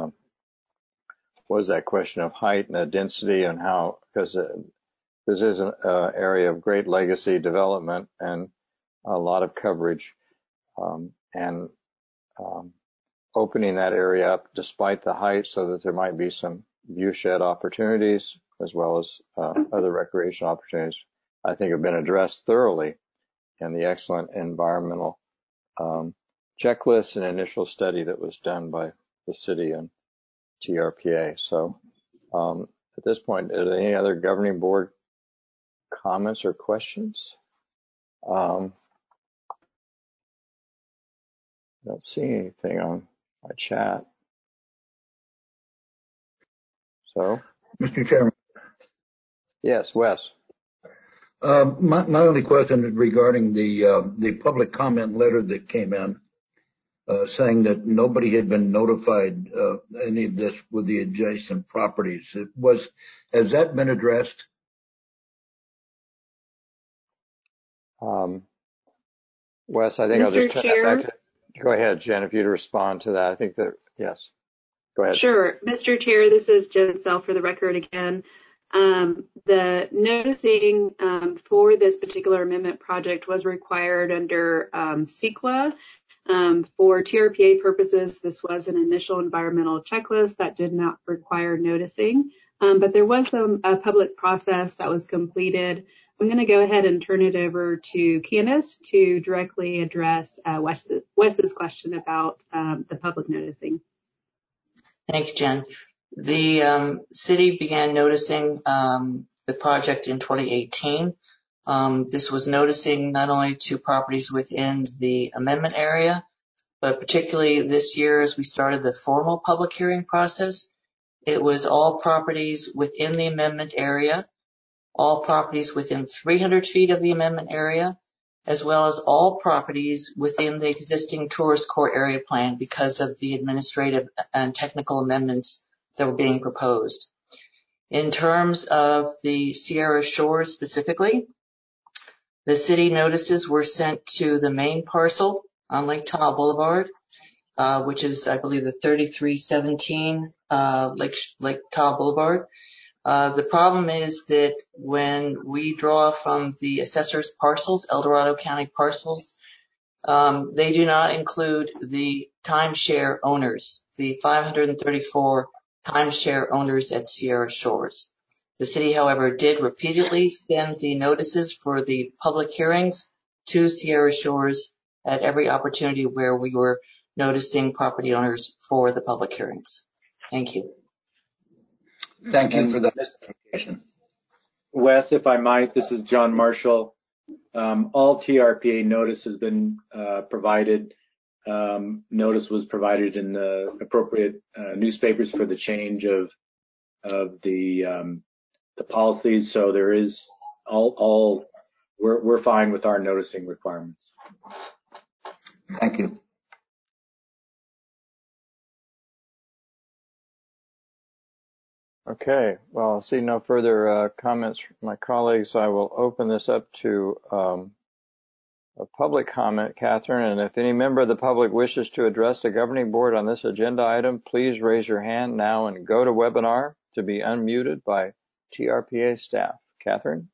was that question of height and the density and how, because this is an area of great legacy development and a lot of coverage, and opening that area up despite the height so that there might be some view shed opportunities as well as other recreation opportunities, I think have been addressed thoroughly in the excellent environmental checklist and initial study that was done by the city and TRPA. So at this point, are there any other governing board comments or questions? I don't see anything on my chat. So, Mr. Chairman. Yes, Wes. My only question regarding the public comment letter that came in, saying that nobody had been notified of any of this with the adjacent properties. Has that been addressed? Wes, I think I'll just Mr. turn that back Chair. to, go ahead, Jen, if you'd respond to that. I think that, yes, go ahead. Sure. Mr. Chair, this is Jen Sell for the record again. The noticing for this particular amendment project was required under CEQA. For TRPA purposes, this was an initial environmental checklist that did not require noticing, but there was a public process that was completed. I'm going to go ahead and turn it over to Candace to directly address Wes's question about the public noticing. Thank you, Jen. The city began noticing the project in 2018. This was noticing not only to properties within the amendment area, but particularly this year as we started the formal public hearing process, it was all properties within the amendment area, all properties within 300 feet of the amendment area, as well as all properties within the existing tourist court area plan because of the administrative and technical amendments that were being proposed. In terms of the Sierra Shores specifically, the city notices were sent to the main parcel on Lake Tahoe Boulevard, which is, I believe, the 3317 Lake Tahoe Boulevard. The problem is that when we draw from the assessor's parcels, El Dorado County parcels, they do not include the timeshare owners, the 534 timeshare owners at Sierra Shores. The city, however, did repeatedly send the notices for the public hearings to Sierra Shores at every opportunity where we were noticing property owners for the public hearings. Thank you. Thank you for that clarification. Wes, if I might, this is John Marshall. All TRPA notice has been provided. Notice was provided in the appropriate newspapers for the change of the policies. So there is we're fine with our noticing requirements. Thank you. Okay, well, I see no further comments from my colleagues. I will open this up to a public comment, Catherine, and if any member of the public wishes to address the governing board on this agenda item, please raise your hand now and go to webinar to be unmuted by TRPA staff. Catherine?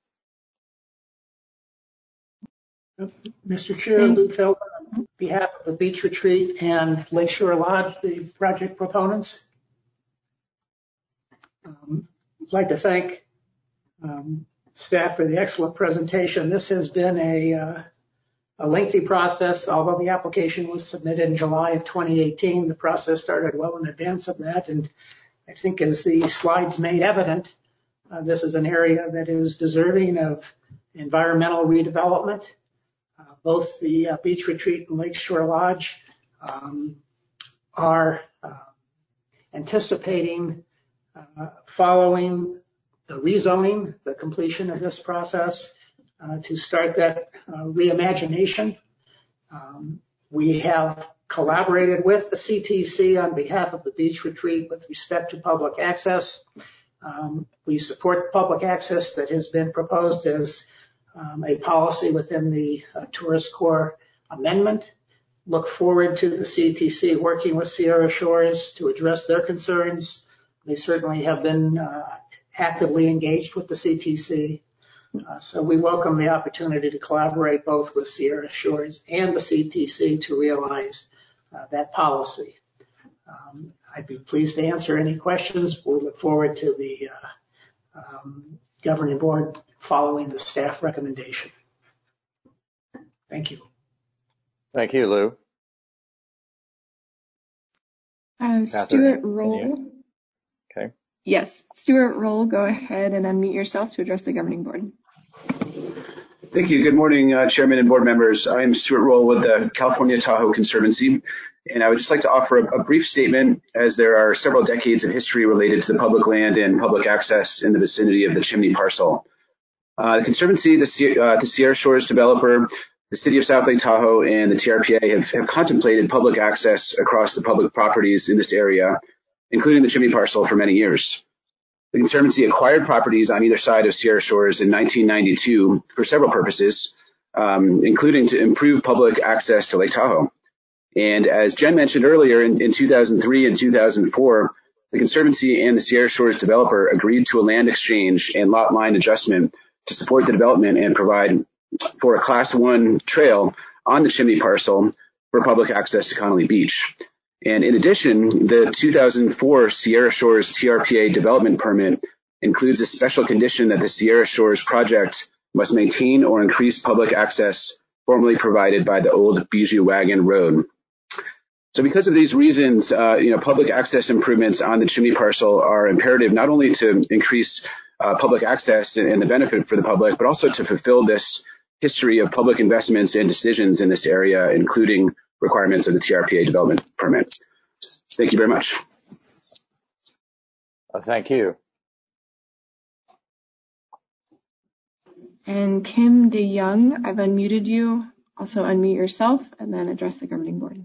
Mr. Chair, Lou Feldman, on behalf of the Beach Retreat and Lakeshore Lodge, the project proponents, I'd like to thank staff for the excellent presentation. This has been a lengthy process. Although the application was submitted in July of 2018, the process started well in advance of that. And I think as the slides made evident, this is an area that is deserving of environmental redevelopment. Both the Beach Retreat and Lakeshore Lodge are anticipating following the rezoning, the completion of this process, to start that reimagination. We have collaborated with the CTC on behalf of the Beach Retreat with respect to public access. We support public access that has been proposed as a policy within the Tourist Corps Amendment. Look forward to the CTC working with Sierra Shores to address their concerns. They certainly have been actively engaged with the CTC. So we welcome the opportunity to collaborate both with Sierra Shores and the CTC to realize that policy. I'd be pleased to answer any questions. We look forward to the governing board following the staff recommendation. Thank you. Thank you, Lou. Stuart Roll. Okay. Yes, Stuart Roll, go ahead and unmute yourself to address the governing board. Thank you. Good morning, Chairman and board members. I am Stuart Roll with the California Tahoe Conservancy, and I would just like to offer a brief statement as there are several decades of history related to the public land and public access in the vicinity of the Chimney parcel. The Conservancy, the Sierra Shores developer, the City of South Lake Tahoe, and the TRPA have contemplated public access across the public properties in this area, including the Chimney parcel, for many years. The Conservancy acquired properties on either side of Sierra Shores in 1992 for several purposes, including to improve public access to Lake Tahoe. And as Jen mentioned earlier, in 2003 and 2004, the Conservancy and the Sierra Shores developer agreed to a land exchange and lot line adjustment to support the development and provide for a Class 1 trail on the Chimney parcel for public access to Connolly Beach. And in addition, the 2004 Sierra Shores TRPA development permit includes a special condition that the Sierra Shores project must maintain or increase public access formerly provided by the old Bijou Wagon Road. So because of these reasons, public access improvements on the Chimney parcel are imperative not only to increase public access and the benefit for the public, but also to fulfill this history of public investments and decisions in this area, including requirements of the TRPA development permit. Thank you very much. Thank you. And Kim DeYoung, I've unmuted you. Also unmute yourself and then address the governing board.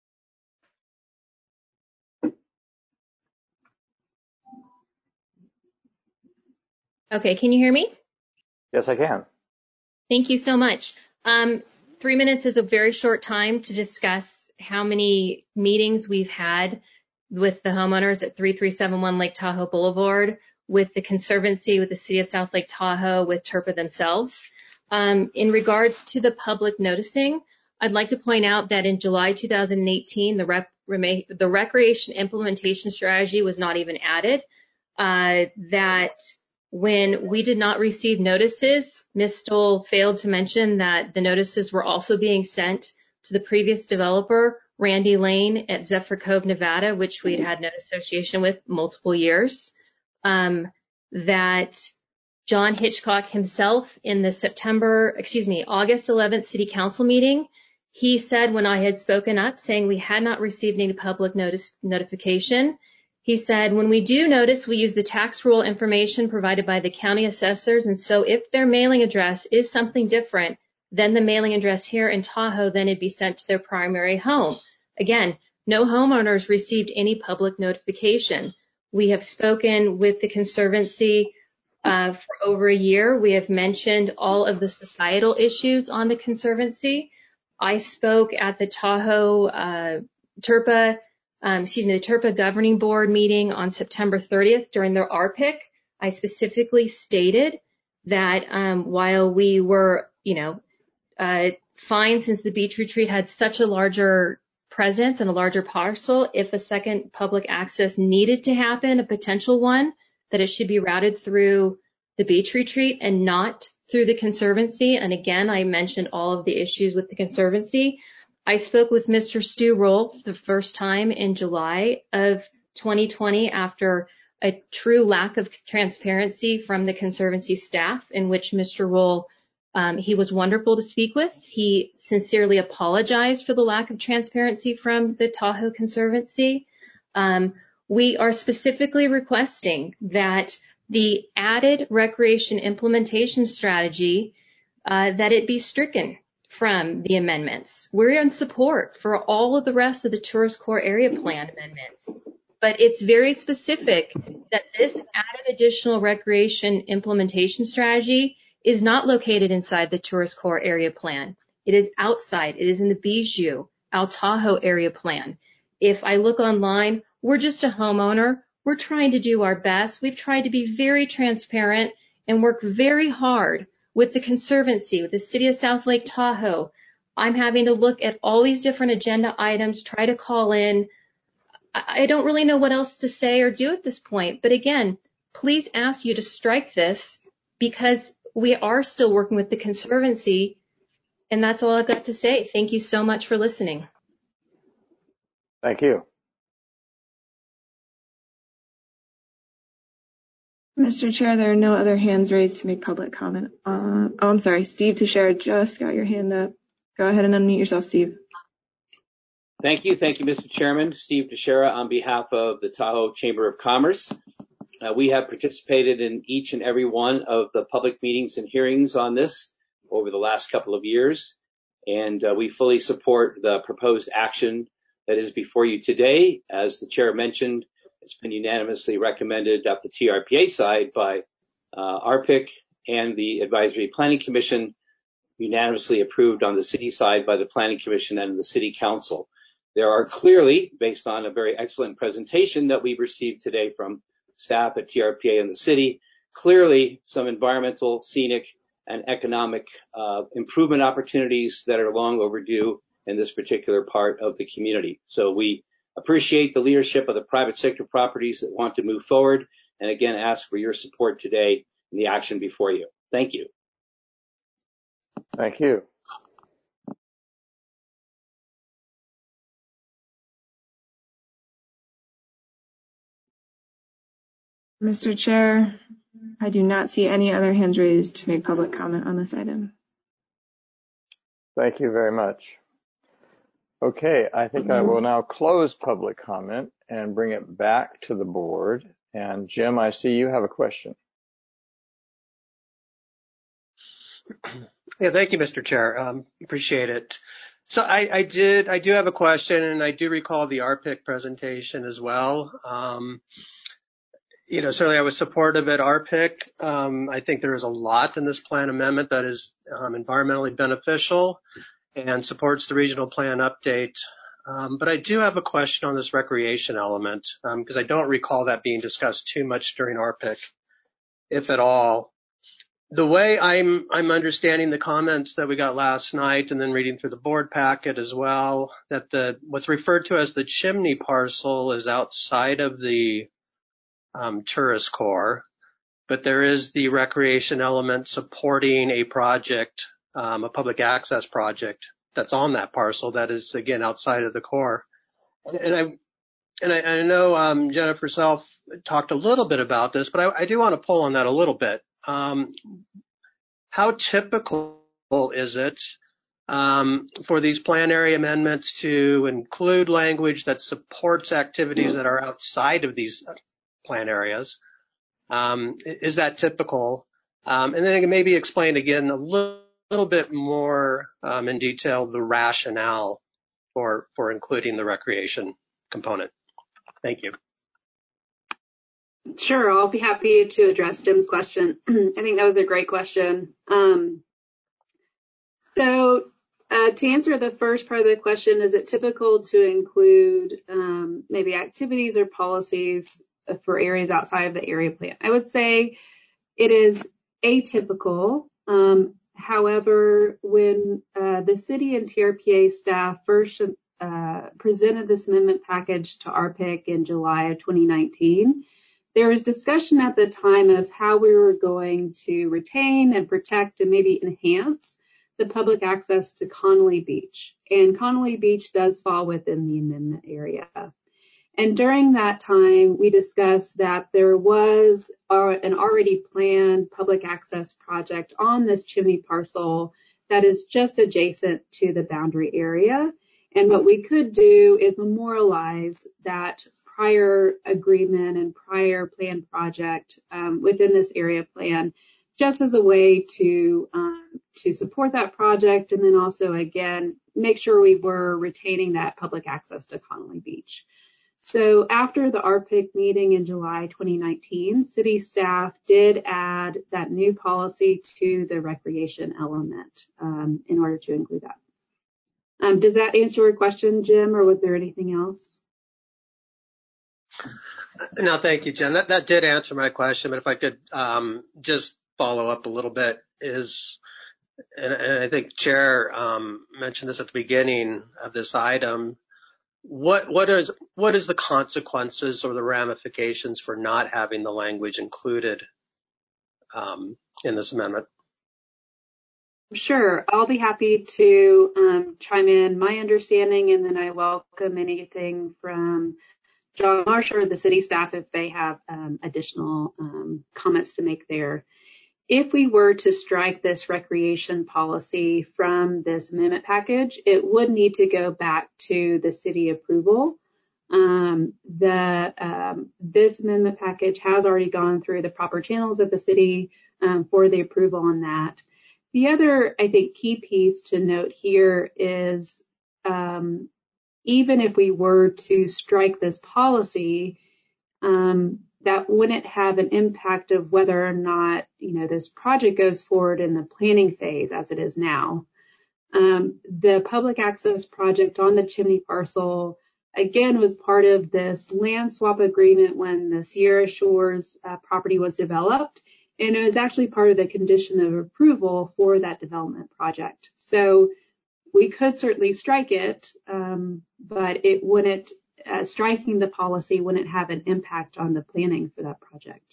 Okay, can you hear me? Yes, I can. Thank you so much. 3 minutes is a very short time to discuss how many meetings we've had with the homeowners at 3371 Lake Tahoe Boulevard, with the Conservancy, with the City of South Lake Tahoe, with TRPA themselves. In regards to the public noticing, I'd like to point out that in July 2018, the Recreation Implementation Strategy was not even added. That when we did not receive notices, Ms. Stoll failed to mention that the notices were also being sent to the previous developer, Randy Lane at Zephyr Cove, Nevada, which we'd had no association with multiple years. That John Hitchcock himself in the August 11th City Council meeting, he said when I had spoken up saying we had not received any public notification, he said, when we do notice, we use the tax roll information provided by the county assessors. And so if their mailing address is something different than the mailing address here in Tahoe, then it'd be sent to their primary home. Again, no homeowners received any public notification. We have spoken with the Conservancy for over a year. We have mentioned all of the societal issues on the Conservancy. I spoke at the Tahoe TRPA Governing Board meeting on September 30th during their RPIC. I specifically stated that while we were, fine since the beach retreat had such a larger presence and a larger parcel, if a second public access needed to happen, a potential one, that it should be routed through the beach retreat and not through the Conservancy. And again, I mentioned all of the issues with the Conservancy. I spoke with Mr. Stu Roll for the first time in July of 2020 after a true lack of transparency from the Conservancy staff, in which Mr. Roll, he was wonderful to speak with. He sincerely apologized for the lack of transparency from the Tahoe Conservancy. We are specifically requesting that the added recreation implementation strategy, that it be stricken from the amendments. We're in support for all of the rest of the Tourist Core Area Plan amendments, but it's very specific that this added additional recreation implementation strategy is not located inside the Tourist Core Area Plan. It is outside. It is in the Bijou, Al Tahoe Area Plan. If I look online, we're just a homeowner. We're trying to do our best. We've tried to be very transparent and work very hard with the Conservancy, with the City of South Lake Tahoe. I'm having to look at all these different agenda items, try to call in. I don't really know what else to say or do at this point. But again, please ask you to strike this, because we are still working with the Conservancy. And that's all I've got to say. Thank you so much for listening. Thank you. Mr. Chair, there are no other hands raised to make public comment. I'm sorry, Steve Teixeira just got your hand up. Go ahead and unmute yourself, Steve. Thank you, Mr. Chairman. Steve Teixeira on behalf of the Tahoe Chamber of Commerce. We have participated in each and every one of the public meetings and hearings on this over the last couple of years, and we fully support the proposed action that is before you today. As the chair mentioned, it's been unanimously recommended at the TRPA side by RPIC and the Advisory Planning Commission unanimously approved on the city side by the Planning Commission and the City Council. There are clearly, based on a very excellent presentation that we received today from staff at TRPA and the city, clearly some environmental, scenic, and economic improvement opportunities that are long overdue in this particular part of the community. So we appreciate the leadership of the private sector properties that want to move forward, and again ask for your support today in the action before you. Thank you. Thank you. Mr. Chair, I do not see any other hands raised to make public comment on this item. Thank you very much. Okay, I think I will now close public comment and bring it back to the board. And Jim, I see you have a question. Yeah, thank you, Mr. Chair. Appreciate it. So I do have a question, and I do recall the RPIC presentation as well. Certainly I was supportive at RPIC. I think there is a lot in this plan amendment that is environmentally beneficial and supports the regional plan update. But I do have a question on this recreation element, because I don't recall that being discussed too much during RPIC, if at all. The way I'm understanding the comments that we got last night and then reading through the board packet as well, that what's referred to as the chimney parcel is outside of the tourist core, but there is the recreation element supporting a project, a public access project that's on that parcel that is, again, outside of the core. And I know Jennifer Self talked a little bit about this, but I do want to pull on that a little bit. How typical is it for these plan area amendments to include language that supports activities that are outside of these plan areas? Is that typical? And then maybe explain again a little bit more in detail the rationale for including the recreation component. Thank you. Sure, I'll be happy to address Jim's question. I think that was a great question. So to answer the first part of the question, is it typical to include maybe activities or policies for areas outside of the area plan? I would say it is atypical. However, when the city and TRPA staff first presented this amendment package to RPIC in July of 2019, there was discussion at the time of how we were going to retain and protect and maybe enhance the public access to Connolly Beach. And Connolly Beach does fall within the amendment area. And during that time, we discussed that there was an already planned public access project on this chimney parcel that is just adjacent to the boundary area. And what we could do is memorialize that prior agreement and prior planned project within this area plan, just as a way to support that project, and then also, again, make sure we were retaining that public access to Connolly Beach. So after the RPIC meeting in July 2019, city staff did add that new policy to the recreation element in order to include that. Does that answer your question, Jim, or was there anything else? No, thank you, Jen. That did answer my question, but if I could just follow up a little bit, and I think Chair mentioned this at the beginning of this item, what is the consequences or the ramifications for not having the language included in this amendment? Sure, I'll be happy to chime in my understanding, and then I welcome anything from John Marsh or the city staff if they have additional comments to make there. If we were to strike this recreation policy from this amendment package, it would need to go back to the city approval. This amendment package has already gone through the proper channels of the city for the approval on that. The other, I think, key piece to note here is even if we were to strike this policy, that wouldn't have an impact of whether or not, this project goes forward in the planning phase as it is now. The public access project on the Chimney parcel, again, was part of this land swap agreement when the Sierra Shores property was developed, and it was actually part of the condition of approval for that development project. So we could certainly strike it, but it wouldn't, striking the policy wouldn't have an impact on the planning for that project.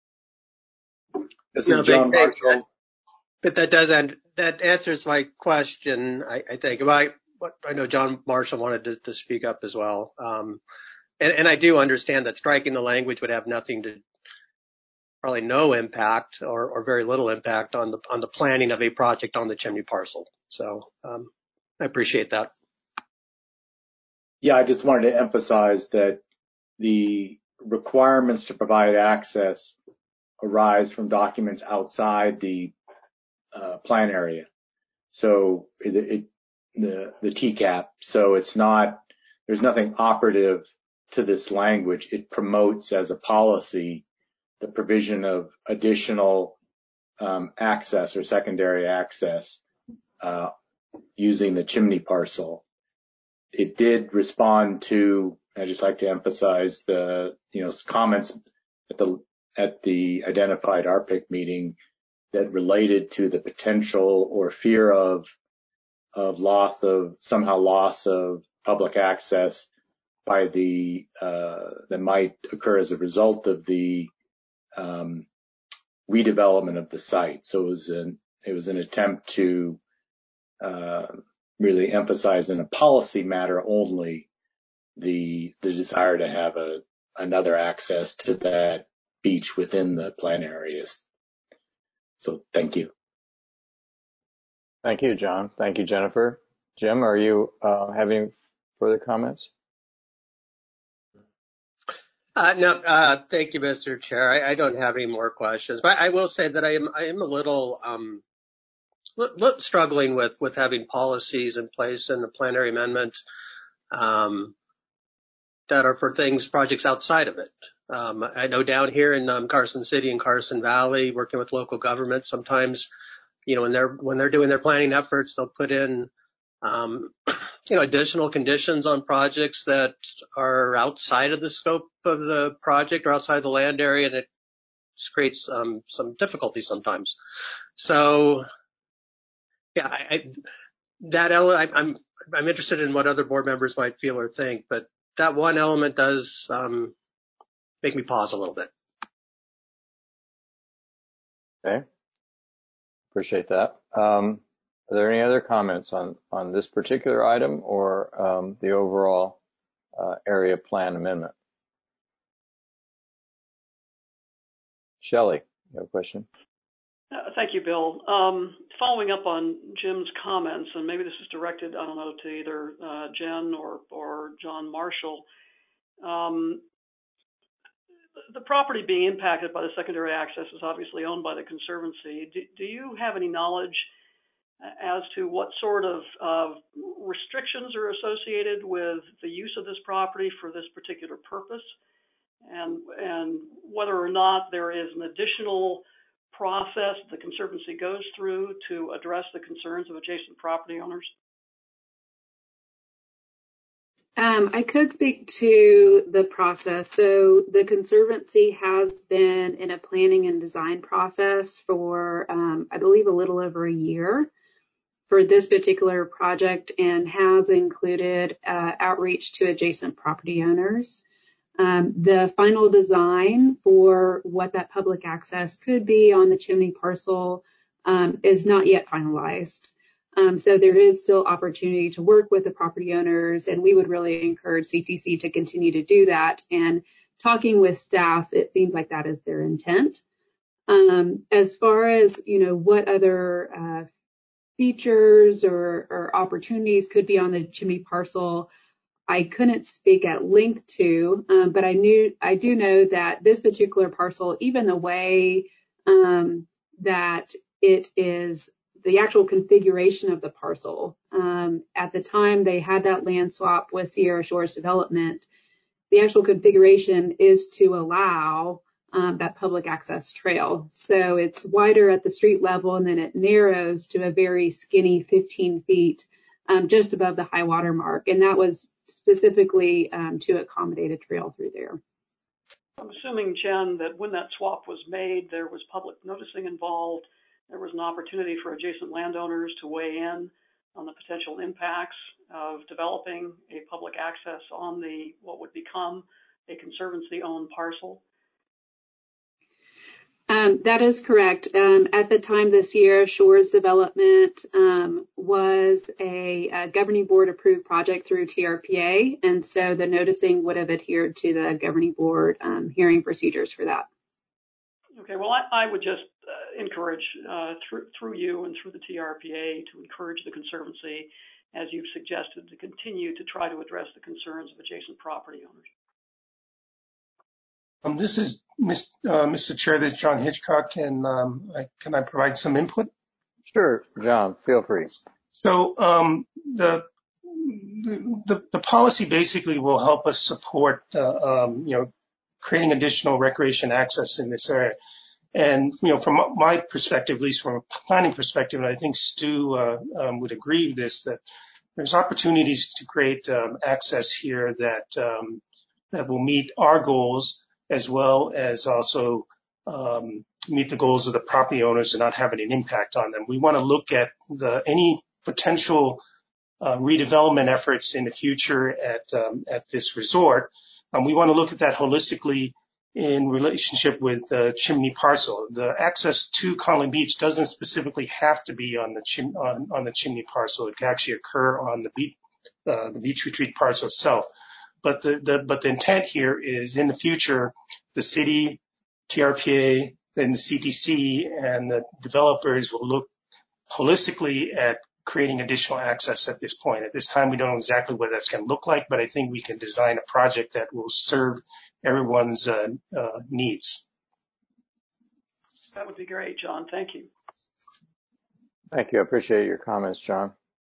This is John Marshall. But that answers my question, I think. I know John Marshall wanted to speak up as well. And I do understand that striking the language would have probably no impact or very little impact on the planning of a project on the Chimney parcel. So I appreciate that. Yeah, I just wanted to emphasize that the requirements to provide access arise from documents outside the plan area. So the TCAP. So there's nothing operative to this language. It promotes as a policy the provision of additional access or secondary access using the Chimney parcel. It did respond to, I just like to emphasize the comments at the identified RPIC meeting that related to the potential or fear of loss of public access by that might occur as a result of the redevelopment of the site. So it was an attempt to really emphasize in a policy matter only the desire to have another access to that beach within the plan areas. So thank you. Thank you, John. Thank you, Jennifer. Jim, are you having further comments? No, thank you, Mr. Chair. I don't have any more questions, but I will say that I am a little struggling with having policies in place in the plenary amendment that are for projects outside of it. I know down here in Carson City and Carson Valley, working with local governments, sometimes, when they're doing their planning efforts, they'll put in, additional conditions on projects that are outside of the scope of the project or outside the land area, and it just creates some difficulty sometimes. So, yeah, I'm interested in what other board members might feel or think, but that one element does make me pause a little bit. Okay. Appreciate that. Are there any other comments on this particular item or the overall area plan amendment? Shelley, you have a question? Thank you, Bill. Following up on Jim's comments, and maybe this is directed, I don't know, to either Jen or John Marshall. The property being impacted by the secondary access is obviously owned by the Conservancy. Do you have any knowledge as to what sort of restrictions are associated with the use of this property for this particular purpose, and whether or not there is an additional process the Conservancy goes through to address the concerns of adjacent property owners? I could speak to the process. So the Conservancy has been in a planning and design process for, I believe, a little over a year for this particular project, and has included outreach to adjacent property owners. The final design for what that public access could be on the Chimney parcel is not yet finalized. So there is still opportunity to work with the property owners, and we would really encourage CTC to continue to do that. And talking with staff, it seems like that is their intent. As far as, what other features or opportunities could be on the Chimney parcel, I couldn't speak at length to, but I do know that this particular parcel, even the way that it is, the actual configuration of the parcel, at the time they had that land swap with Sierra Shores Development, the actual configuration is to allow that public access trail. So it's wider at the street level, and then it narrows to a very skinny 15 feet just above the high water mark. And that was specifically to accommodate a trail through there. I'm assuming, Jen, that when that swap was made, there was public noticing involved. There was an opportunity for adjacent landowners to weigh in on the potential impacts of developing a public access on what would become a conservancy-owned parcel. That is correct. At the time this year, Shores Development was a governing board approved project through TRPA, and so the noticing would have adhered to the governing board hearing procedures for that. Okay, well, I would just encourage through you and through the TRPA to encourage the Conservancy, as you've suggested, to continue to try to address the concerns of adjacent property owners. This is Mr. Chair. This is John Hitchcock. Can I provide some input? Sure, John. Feel free. So the policy basically will help us support creating additional recreation access in this area. And from my perspective, at least from a planning perspective, and I think Stu would agree with this, that there's opportunities to create access here that will meet our goals, as well as also meet the goals of the property owners and not having an impact on them. We want to look at any potential redevelopment efforts in the future at this resort. We want to look at that holistically in relationship with the Chimney parcel. The access to Conley Beach doesn't specifically have to be on the Chimney parcel. It can actually occur on the Beach Retreat parcel itself. But the intent here is in the future, the city, TRPA, and the CTC and the developers will look holistically at creating additional access at this point. At this time, we don't know exactly what that's going to look like, but I think we can design a project that will serve everyone's needs. That would be great, John. Thank you. Thank you. I appreciate your comments, John.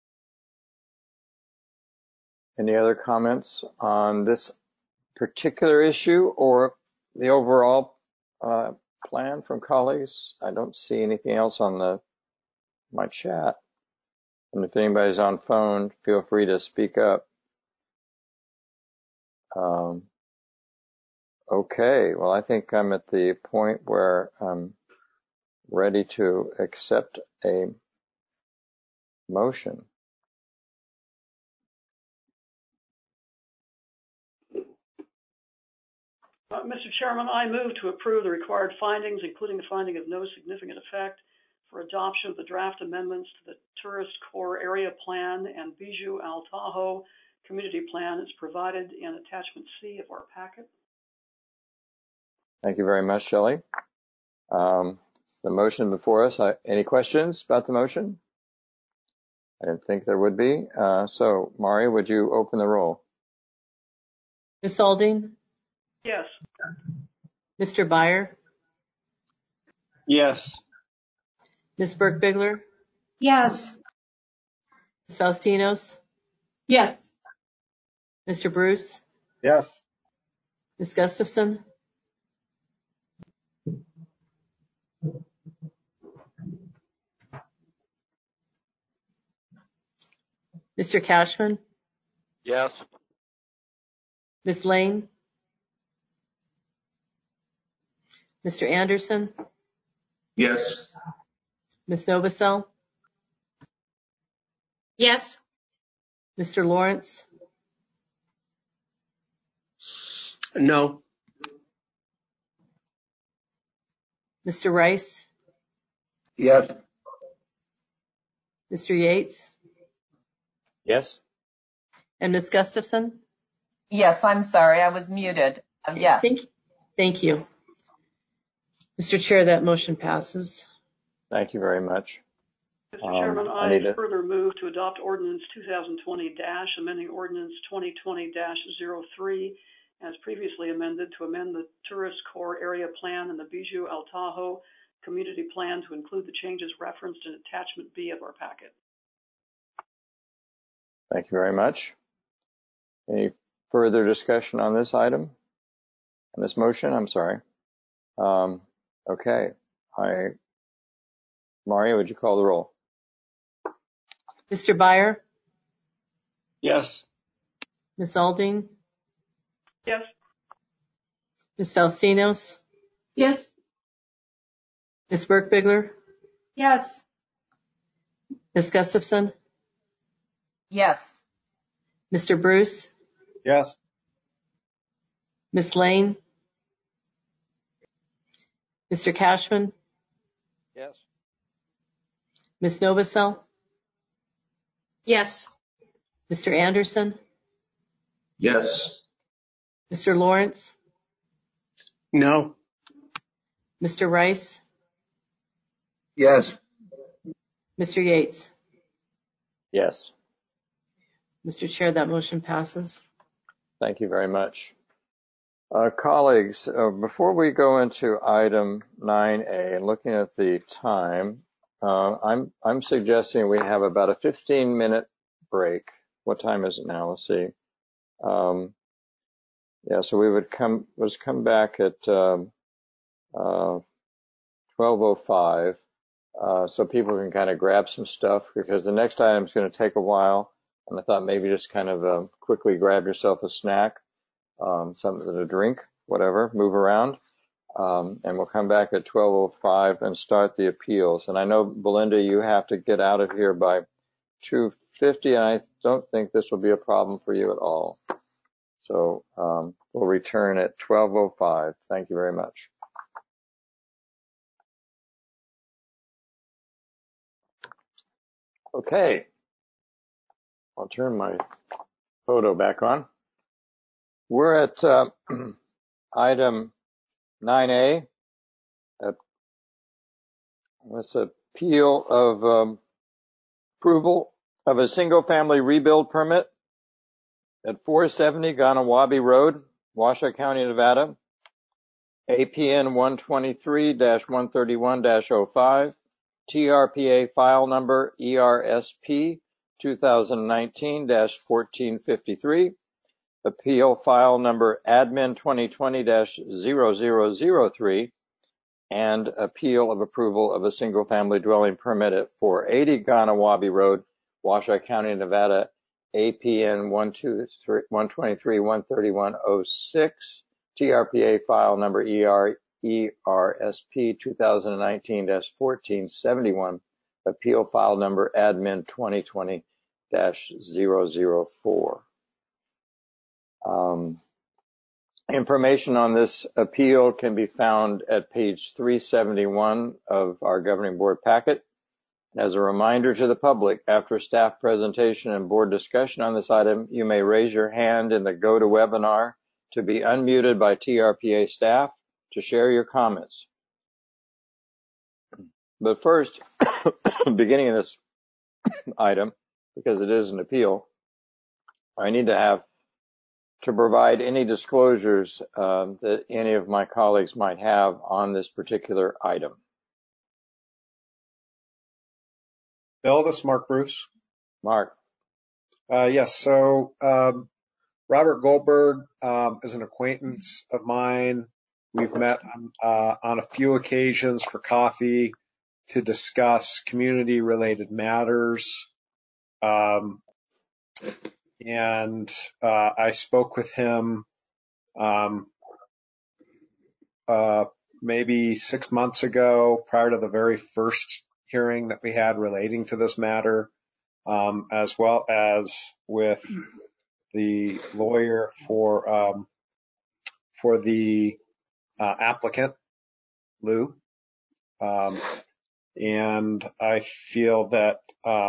Any other comments on this particular issue or the overall plan from colleagues? I don't see anything else on my chat. And if anybody's on phone, feel free to speak up. Okay, well, I think I'm at the point where I'm ready to accept a motion. Mr. Chairman, I move to approve the required findings, including the finding of no significant effect, for adoption of the draft amendments to the Tourist Core Area Plan and Bijou Al Tahoe Community Plan as provided in Attachment C of our packet. Thank you very much, Shelley. The motion before us, any questions about the motion? I didn't think there would be. So, Mari, would you open the roll? Ms. Alding? Yes. Mr. Byer? Yes. Ms. Birk-Bigler? Yes. Ms. Faustinos? Yes. Mr. Bruce? Yes. Ms. Gustafson? Mr. Cashman? Yes. Ms. Lane? Mr. Anderson? Yes. Ms. Novosel? Yes. Mr. Lawrence? No. Mr. Rice? Yes. Mr. Yates? Yes. And Ms. Gustafson? Yes, I'm sorry, I was muted. Yes. Thank you. Mr. Chair, that motion passes. Thank you very much. Mr. Chairman, I further move to adopt Ordinance 2020- amending Ordinance 2020-03 as previously amended to amend the Tourist Core Area Plan and the Bijou Al Tahoe Community Plan to include the changes referenced in Attachment B of our packet. Thank you very much. Any further discussion on this item? On this motion? I'm sorry. Okay. Mario, would you call the roll? Mr. Byer? Yes. Ms. Alding? Yes. Ms. Falstinos? Yes. Ms. Birkbigler? Yes. Ms. Gustafson? Yes. Mr. Bruce? Yes. Ms. Lane? Mr. Cashman? Yes. Ms. Novosel? Yes. Mr. Anderson? Yes. Mr. Lawrence? No. Mr. Rice? Yes. Mr. Yates? Yes. Mr. Chair, that motion passes. Thank you very much. Colleagues, before we go into item 9A and looking at the time, I'm suggesting we have about a 15-minute break. What time is it now? Let's see. Yeah, so we would come back at 12:05, so people can kind of grab some stuff, because the next item is going to take a while, and I thought maybe just kind of quickly grab yourself a snack, something to drink, whatever, move around, and we'll come back at 12:05 and start the appeals. And I know, Belinda, you have to get out of here by 2:50, and I don't think this will be a problem for you at all. So we'll return at 12:05. Thank you very much. Okay, I'll turn my photo back on. We're at item 9A, this appeal of approval of a single-family rebuild permit at 470 Ganawabi Road, Washoe County, Nevada, APN 123-131-05, TRPA file number ERSP 2019-1453, appeal file number admin 2020-0003, and appeal of approval of a single-family dwelling permit at 480 Ganawabi Road, Washoe County, Nevada, APN 123-131-06, TRPA file number ERSP 2019-1471, appeal file number admin 2020-004. Information on this appeal can be found at page 371 of our governing board packet. As a reminder to the public, after staff presentation and board discussion on this item, you may raise your hand in the GoToWebinar to be unmuted by TRPA staff to share your comments. But first, beginning of this item, because it is an appeal, I need to provide any disclosures that any of my colleagues might have on this particular item. Bill, this is Mark Bruce. Mark. Yes, so Robert Goldberg is an acquaintance of mine. We've met on a few occasions for coffee to discuss community-related matters. And I spoke with him maybe 6 months ago, prior to the very first hearing that we had relating to this matter, as well as with the lawyer for the applicant, Lou. And I feel that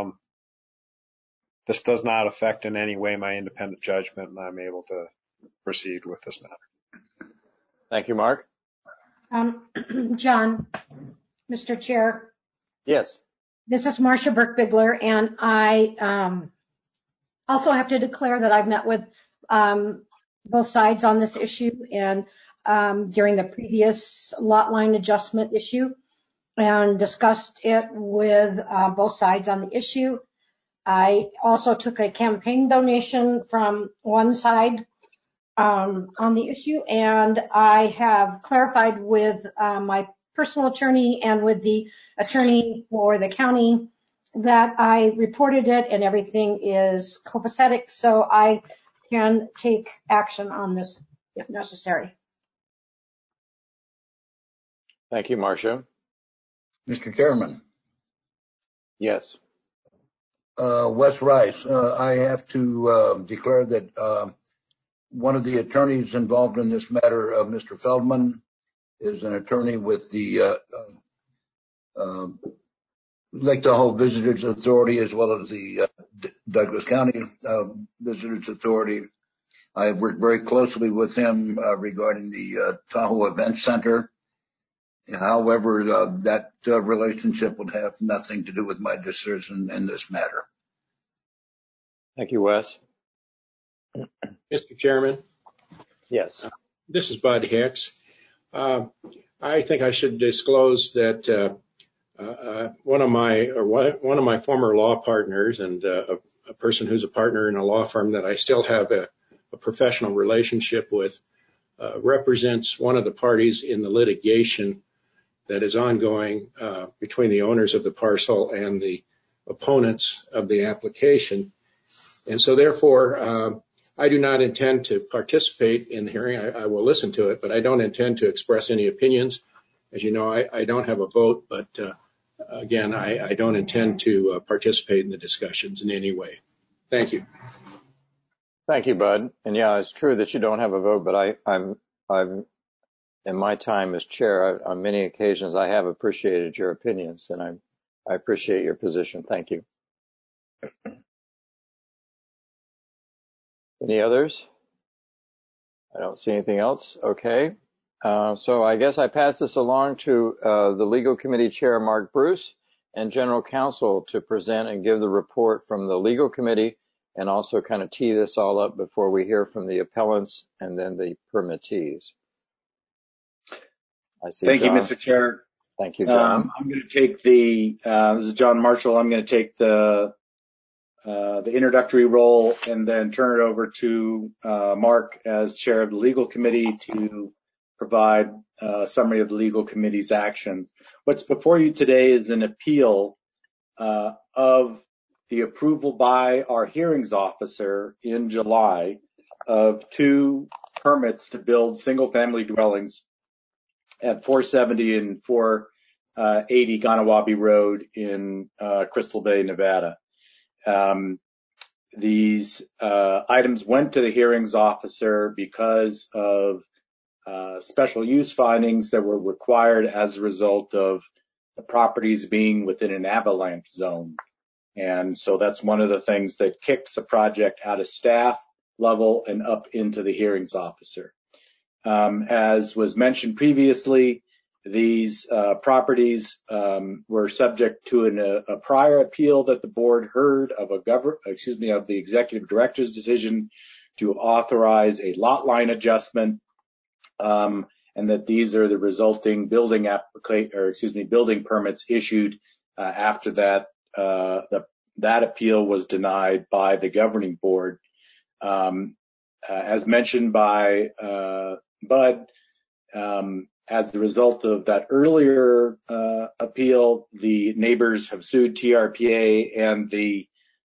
this does not affect in any way my independent judgment, and I'm able to proceed with this matter. Thank you, Mark. John, Mr. Chair. Yes. This is Marcia Birkbigler, and I also have to declare that I've met with both sides on this issue, and during the previous lot line adjustment issue, and discussed it with both sides on the issue. I also took a campaign donation from one side on the issue, and I have clarified with my personal attorney and with the attorney for the county that I reported it and everything is copacetic, so I can take action on this if necessary. Thank you, Marcia. Mr. Chairman. Yes. Wes Rice, I have to declare that one of the attorneys involved in this matter, Mr. Feldman, is an attorney with the Lake Tahoe Visitors Authority as well as the Douglas County Visitors Authority. I have worked very closely with him regarding the Tahoe Event Center. However, that relationship would have nothing to do with my decision in this matter. Thank you, Wes. Mr. Chairman. Yes. This is Bud Hicks. I think I should disclose that one of my former law partners and a person who's a partner in a law firm that I still have a professional relationship with represents one of the parties in the litigation that is ongoing between the owners of the parcel and the opponents of the application. And so therefore, I do not intend to participate in the hearing. I will listen to it, but I don't intend to express any opinions. As you know, I don't have a vote, but again, I don't intend to participate in the discussions in any way. Thank you. Thank you, Bud. And yeah, it's true that you don't have a vote, but I'm in my time as chair, on many occasions, I have appreciated your opinions, and I appreciate your position. Thank you. Any others? I don't see anything else. Okay. So I guess I pass this along to the legal committee chair, Mark Bruce, and general counsel to present and give the report from the legal committee and also kind of tee this all up before we hear from the appellants and then the permittees. I see Thank John. you, Mr. Chair. Thank you, John. I'm going to take this is John Marshall. I'm going to take the introductory role and then turn it over to Mark as chair of the legal committee to provide a summary of the legal committee's actions. What's before you today is an appeal of the approval by our hearings officer in July of 2 permits to build single-family dwellings at 470 and 480 Ganawabi Road in Crystal Bay, Nevada. These items went to the hearings officer because of special use findings that were required as a result of the properties being within an avalanche zone. And so that's one of the things that kicks a project out of staff level and up into the hearings officer. As was mentioned previously, these properties were subject to a prior appeal that the board heard of of the executive director's decision to authorize a lot line adjustment, and that these are the resulting building permits issued after that that appeal was denied by the governing board. As mentioned by Bud, as a result of that earlier appeal, the neighbors have sued TRPA and the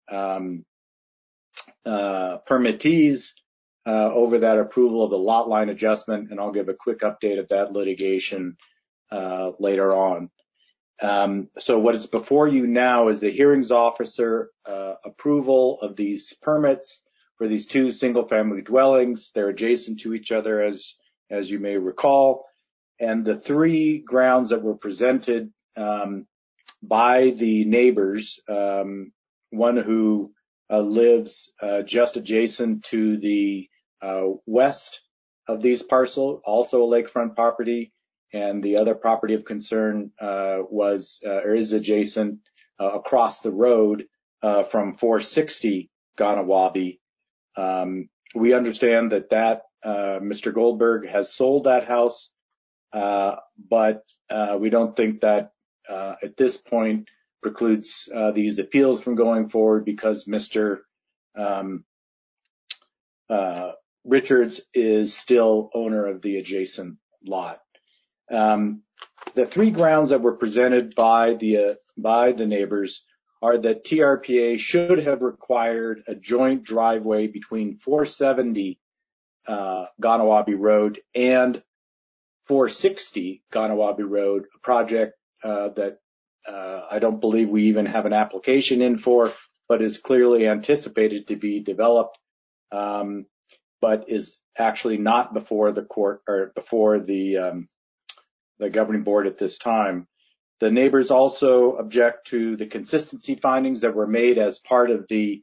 permittees over that approval of the lot line adjustment, and I'll give a quick update of that litigation later on. So what is before you now is the hearings officer approval of these permits for these 2 single-family dwellings. They're adjacent to each other, as you may recall. And the 3 grounds that were presented by the neighbors, one who lives just adjacent to the west of these parcels, also a lakefront property, and the other property of concern is adjacent across the road from 460 Ganawabi. We understand that Mr. Goldberg has sold that house, but we don't think that at this point precludes these appeals from going forward because Mr. Richards is still owner of the adjacent lot. The three grounds that were presented by the neighbors are that TRPA should have required a joint driveway between 470 Ganawabi Road and 460 Ganawabi Road, a project that I don't believe we even have an application in for, but is clearly anticipated to be developed, but is actually not before the court or before the governing board at this time. The neighbors also object to the consistency findings that were made as part of the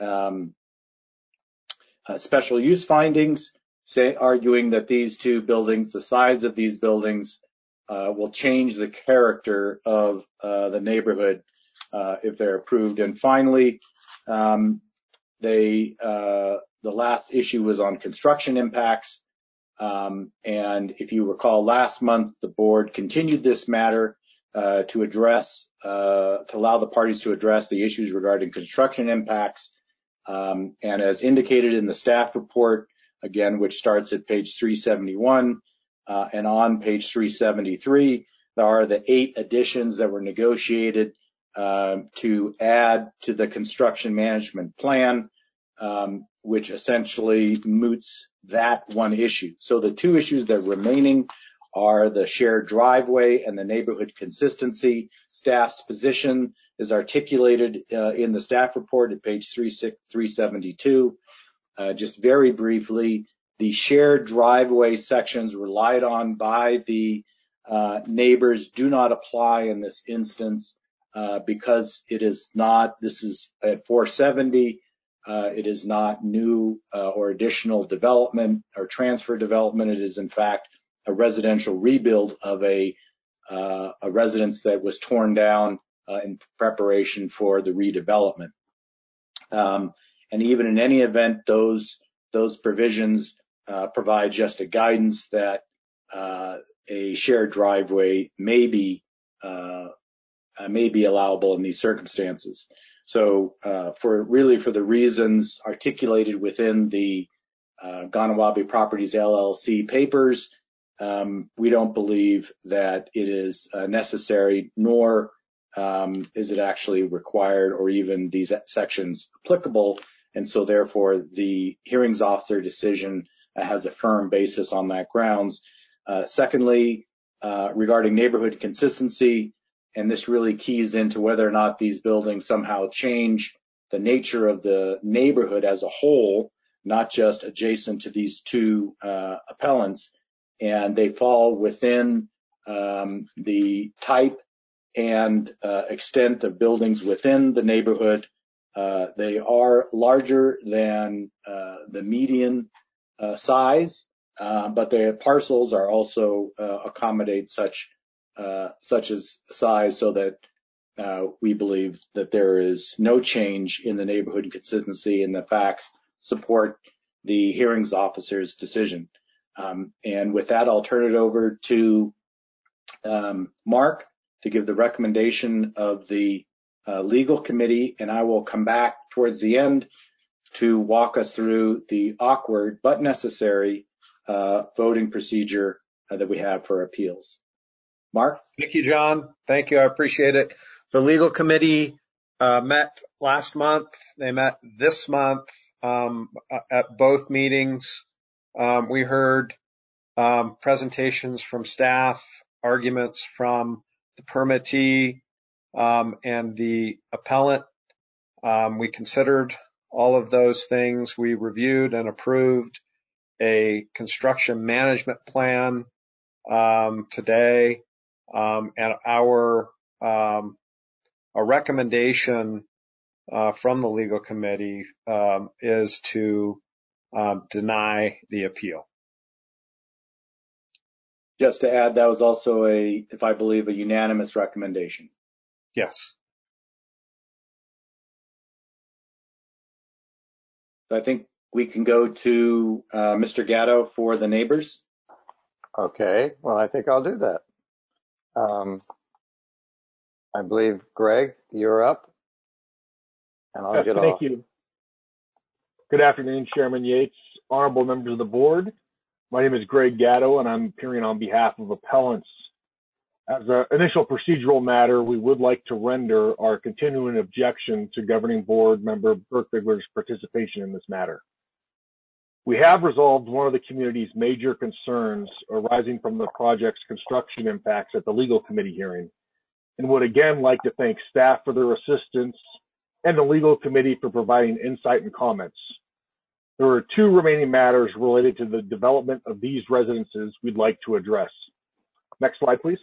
special use findings, arguing that these two buildings, the size of these buildings, will change the character of the neighborhood if they're approved. And finally, the last issue was on construction impacts. And if you recall, last month the board continued this matter to allow the parties to address the issues regarding construction impacts. And as indicated in the staff report, again, which starts at page 371 and on page 373, there are the 8 additions that were negotiated to add to the construction management plan, which essentially moots that one issue. So the 2 issues that are remaining are the shared driveway and the neighborhood consistency. Staff's position is articulated in the staff report at page 372. Just very briefly, the shared driveway sections relied on by the neighbors do not apply in this instance because it is not, this is at 470, it is not new or additional development or transfer development. It is in fact a residential rebuild of a residence that was torn down in preparation for the redevelopment. And even in any event, those provisions provide just a guidance that a shared driveway may be allowable in these circumstances. So for the reasons articulated within the Ganawabi Properties LLC papers, we don't believe that it is necessary, nor is it actually required or even these sections applicable. And so therefore the hearings officer decision has a firm basis on that grounds. Secondly, regarding neighborhood consistency, and this really keys into whether or not these buildings somehow change the nature of the neighborhood as a whole, not just adjacent to these 2 appellants, and they fall within the type and extent of buildings within the neighborhood. They are larger than the median size, but the parcels are also accommodate such as size, so that we believe that there is no change in the neighborhood consistency, and the facts support the hearings officer's decision. And with that, I'll turn it over to Mark to give the recommendation of the legal committee, and I will come back towards the end to walk us through the awkward but necessary voting procedure that we have for appeals. Mark? Thank you, John. Thank you. I appreciate it. The legal committee met last month. They met this month at both meetings. We heard presentations from staff, arguments from the permittee and the appellant. We considered all of those things. We reviewed and approved a construction management plan today, and our recommendation from the legal committee is to deny the appeal. Just to add, that was also if I believe, a unanimous recommendation. Yes. So I think we can go to Mr. Gatto for the neighbors. Okay, well, I think I'll do that. I believe, Greg, you're up, and I'll get off. Thank you. Good afternoon, Chairman Yates, honorable members of the board. My name is Greg Gatto, and I'm appearing on behalf of appellants. As an initial procedural matter, we would like to render our continuing objection to governing board member Birkbigler's participation in this matter. We have resolved one of the community's major concerns arising from the project's construction impacts at the legal committee hearing, and would again like to thank staff for their assistance and the legal committee for providing insight and comments. There are two remaining matters related to the development of these residences we'd like to address. Next slide, please.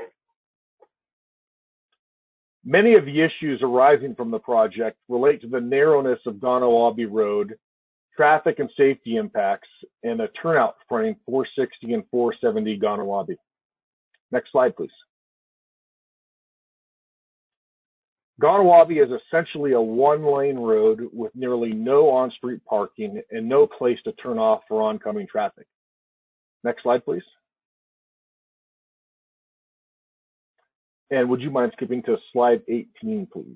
Many of the issues arising from the project relate to the narrowness of Kahnawake Road, traffic and safety impacts, and the turnout fronting 460 and 470 Kahnawake. Next slide, please. Kahnawake is essentially a one-lane road with nearly no on-street parking and no place to turn off for oncoming traffic. Next slide, please. And would you mind skipping to slide 18, please?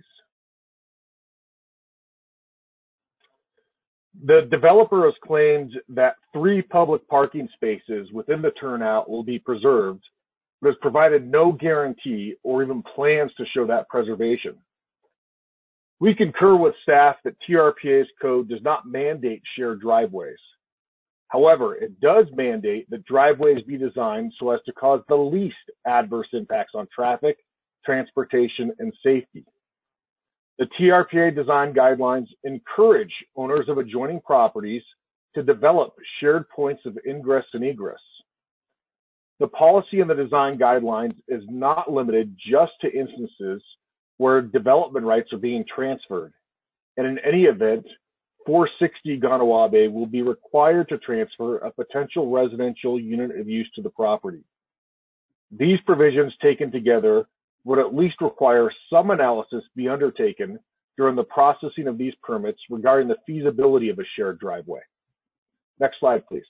The developer has claimed that 3 public parking spaces within the turnout will be preserved, but has provided no guarantee or even plans to show that preservation. We concur with staff that TRPA's code does not mandate shared driveways. However, it does mandate that driveways be designed so as to cause the least adverse impacts on traffic, transportation, and safety. The TRPA design guidelines encourage owners of adjoining properties to develop shared points of ingress and egress. The policy in the design guidelines is not limited just to instances where development rights are being transferred. And in any event, 460 Kahnawake will be required to transfer a potential residential unit of use to the property. These provisions taken together would at least require some analysis be undertaken during the processing of these permits regarding the feasibility of a shared driveway. Next slide, please.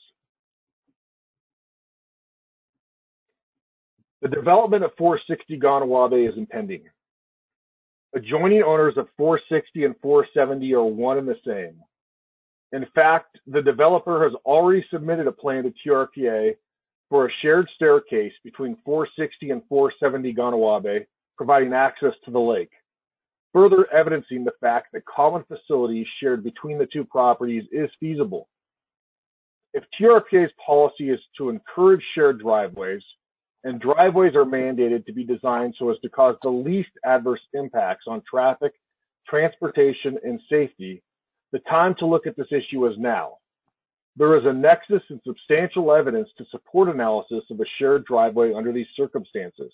The development of 460 Kahnawake is impending. Adjoining owners of 460 and 470 are one and the same. In fact, the developer has already submitted a plan to TRPA for a shared staircase between 460 and 470 Kahnawake, providing access to the lake, further evidencing the fact that common facilities shared between the two properties is feasible. If TRPA's policy is to encourage shared driveways, and driveways are mandated to be designed so as to cause the least adverse impacts on traffic, transportation, and safety, the time to look at this issue is now. There is a nexus and substantial evidence to support analysis of a shared driveway under these circumstances.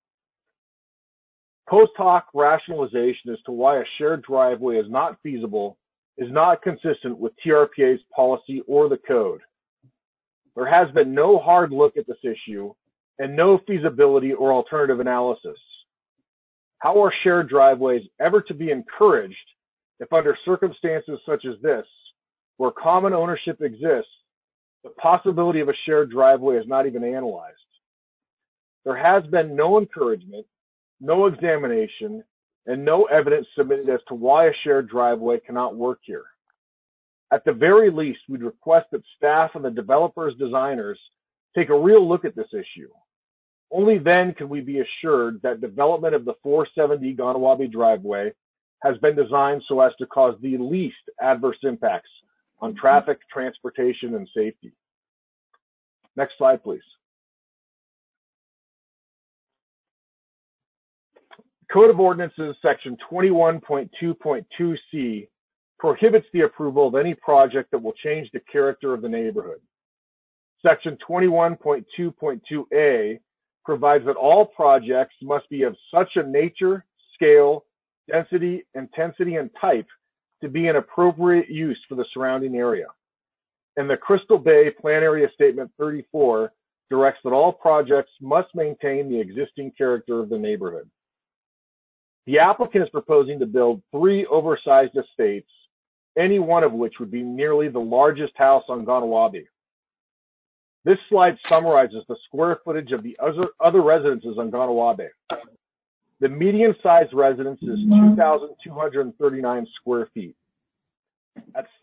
Post hoc rationalization as to why a shared driveway is not feasible is not consistent with TRPA's policy or the code. There has been no hard look at this issue and no feasibility or alternative analysis. How are shared driveways ever to be encouraged if under circumstances such as this, where common ownership exists, the possibility of a shared driveway is not even analyzed? There has been no encouragement, no examination, and no evidence submitted as to why a shared driveway cannot work here. At the very least, we'd request that staff and the developers' designers take a real look at this issue. Only then can we be assured that development of the 470 Kahnawake driveway has been designed so as to cause the least adverse impacts on traffic, transportation, and safety. Next slide, please. Code of Ordinances section 21.2.2c prohibits the approval of any project that will change the character of the neighborhood. Section 21.2.2a provides that all projects must be of such a nature, scale, density, intensity, and type to be an appropriate use for the surrounding area. And the Crystal Bay Plan Area Statement 34 directs that all projects must maintain the existing character of the neighborhood. The applicant is proposing to build 3 oversized estates, any one of which would be nearly the largest house on Kahnawake. This slide summarizes the square footage of the other residences on Kahnawake. The median sized residence is 2,239 square feet. At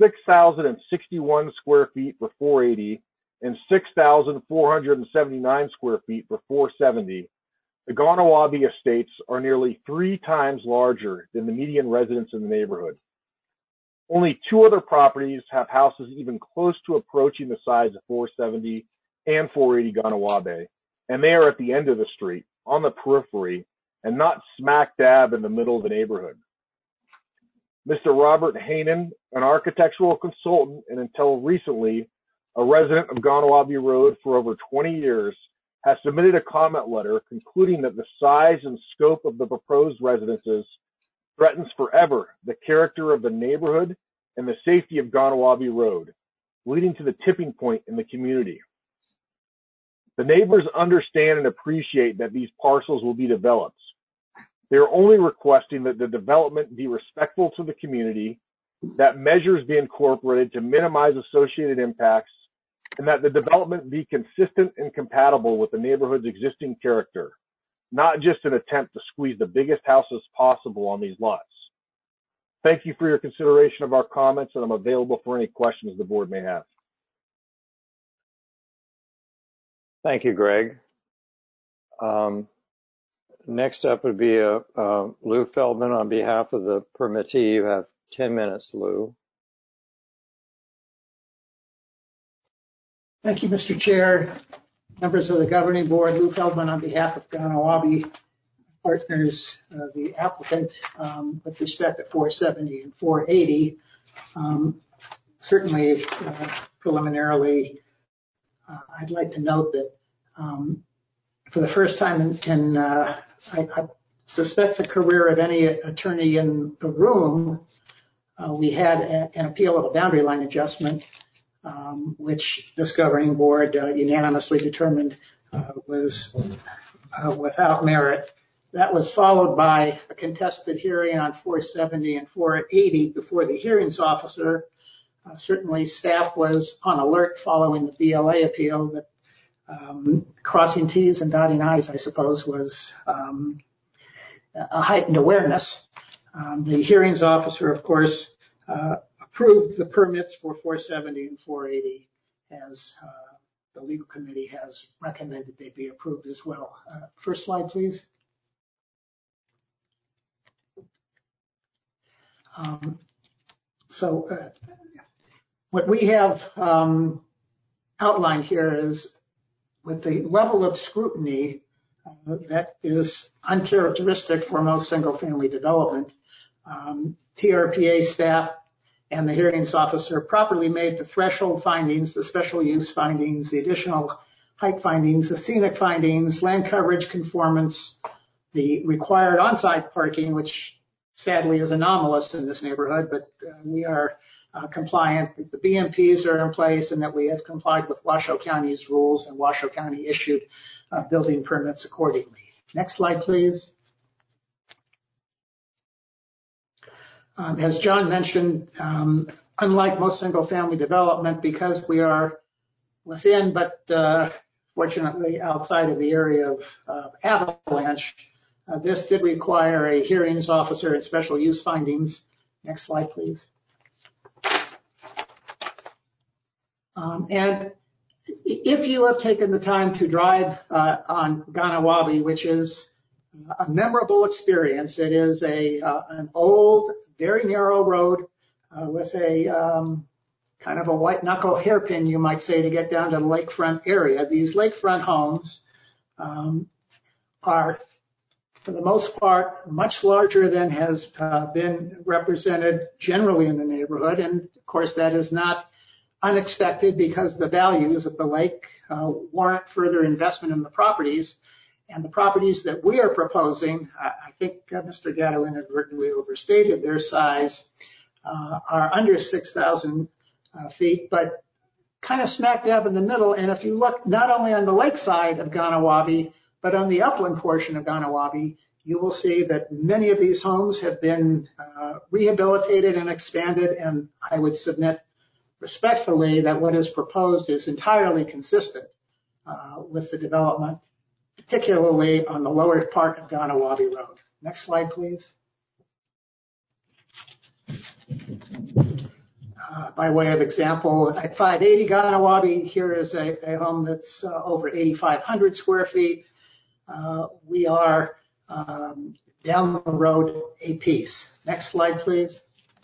6,061 square feet for 480 and 6,479 square feet for 470, the Ganawabi estates are nearly 3 times larger than the median residents in the neighborhood. Only 2 other properties have houses even close to approaching the size of 470 and 480 Ganawabi, and they are at the end of the street, on the periphery, and not smack dab in the middle of the neighborhood. Mr. Robert Hainan, an architectural consultant and until recently a resident of Ganawabi Road for over 20 years, has submitted a comment letter concluding that the size and scope of the proposed residences threatens forever the character of the neighborhood and the safety of Ganawabi Road, leading to the tipping point in the community. The neighbors understand and appreciate that these parcels will be developed. They are only requesting that the development be respectful to the community, that measures be incorporated to minimize associated impacts, and that the development be consistent and compatible with the neighborhood's existing character, not just an attempt to squeeze the biggest houses possible on these lots. Thank you for your consideration of our comments, and I'm available for any questions the board may have. Thank you, Greg. Next up would be Lou Feldman on behalf of the permittee. You have 10 minutes, Lou. Thank you, Mr. Chair, members of the governing board. Lou Feldman on behalf of Ganawabi Partners, the applicant, with respect to 470 and 480. Certainly, preliminarily, I'd like to note that for the first time I suspect the career of any attorney in the room, we had an appeal of a boundary line adjustment, which this governing board unanimously determined was without merit. That was followed by a contested hearing on 470 and 480 before the hearings officer. Certainly staff was on alert following the BLA appeal that crossing T's and dotting I's, I suppose, was a heightened awareness. The hearings officer, of course, approved the permits for 470 and 480 as the legal committee has recommended they be approved as well. First slide, please. What we have outlined here is, with the level of scrutiny that is uncharacteristic for most single-family development, TRPA staff and the hearings officer properly made the threshold findings, the special use findings, the additional height findings, the scenic findings, land coverage conformance, the required on-site parking, which sadly is anomalous in this neighborhood, but we are compliant, that the BMPs are in place, and that we have complied with Washoe County's rules, and Washoe County issued building permits accordingly. Next slide, please. As John mentioned, unlike most single-family development, because we are within, but fortunately outside of the area of avalanche, this did require a hearings officer and special use findings. Next slide, please. And if you have taken the time to drive on Ganawabi, which is a memorable experience, it is an old, very narrow road with a kind of a white knuckle hairpin, you might say, to get down to the lakefront area. These lakefront homes are, for the most part, much larger than has been represented generally in the neighborhood. And of course, that is not unexpected because the values of the lake warrant further investment in the properties. And the properties that we are proposing, I think Mr. Gatto inadvertently overstated their size, are under 6,000 feet, but kind of smack dab in the middle. And if you look not only on the lake side of Ganawabi, but on the upland portion of Ganawabi, you will see that many of these homes have been rehabilitated and expanded, and I would submit respectfully that what is proposed is entirely consistent with the development, particularly on the lower part of Ganawabi Road. Next slide, please. By way of example, at 580 Ganawaba, here is a home that's over 8,500 square feet. We are down the road a piece. Next slide, please.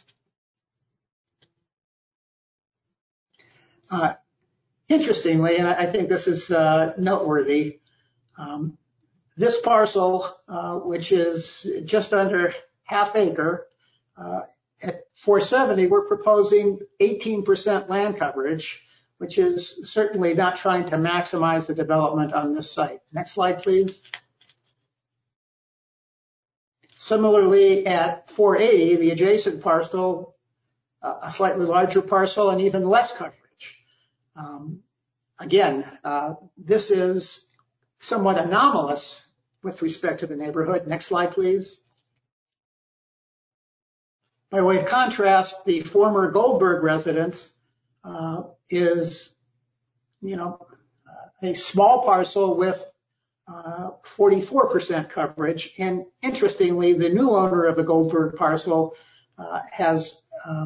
Interestingly, and I think this is noteworthy, this parcel, which is just under half acre, at 470, we're proposing 18% land coverage, which is certainly not trying to maximize the development on this site. Next slide, please. Similarly, at 480, the adjacent parcel, a slightly larger parcel and even less coverage. Again, this is somewhat anomalous with respect to the neighborhood. Next slide, please. By way of contrast, the former Goldberg residence is, a small parcel with 44% coverage. And interestingly, the new owner of the Goldberg parcel has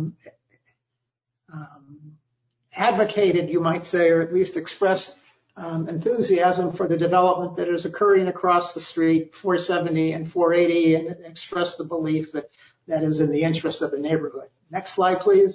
advocated, you might say, or at least expressed enthusiasm for the development that is occurring across the street, 470 and 480, and expressed the belief that that is in the interest of the neighborhood. Next slide, please.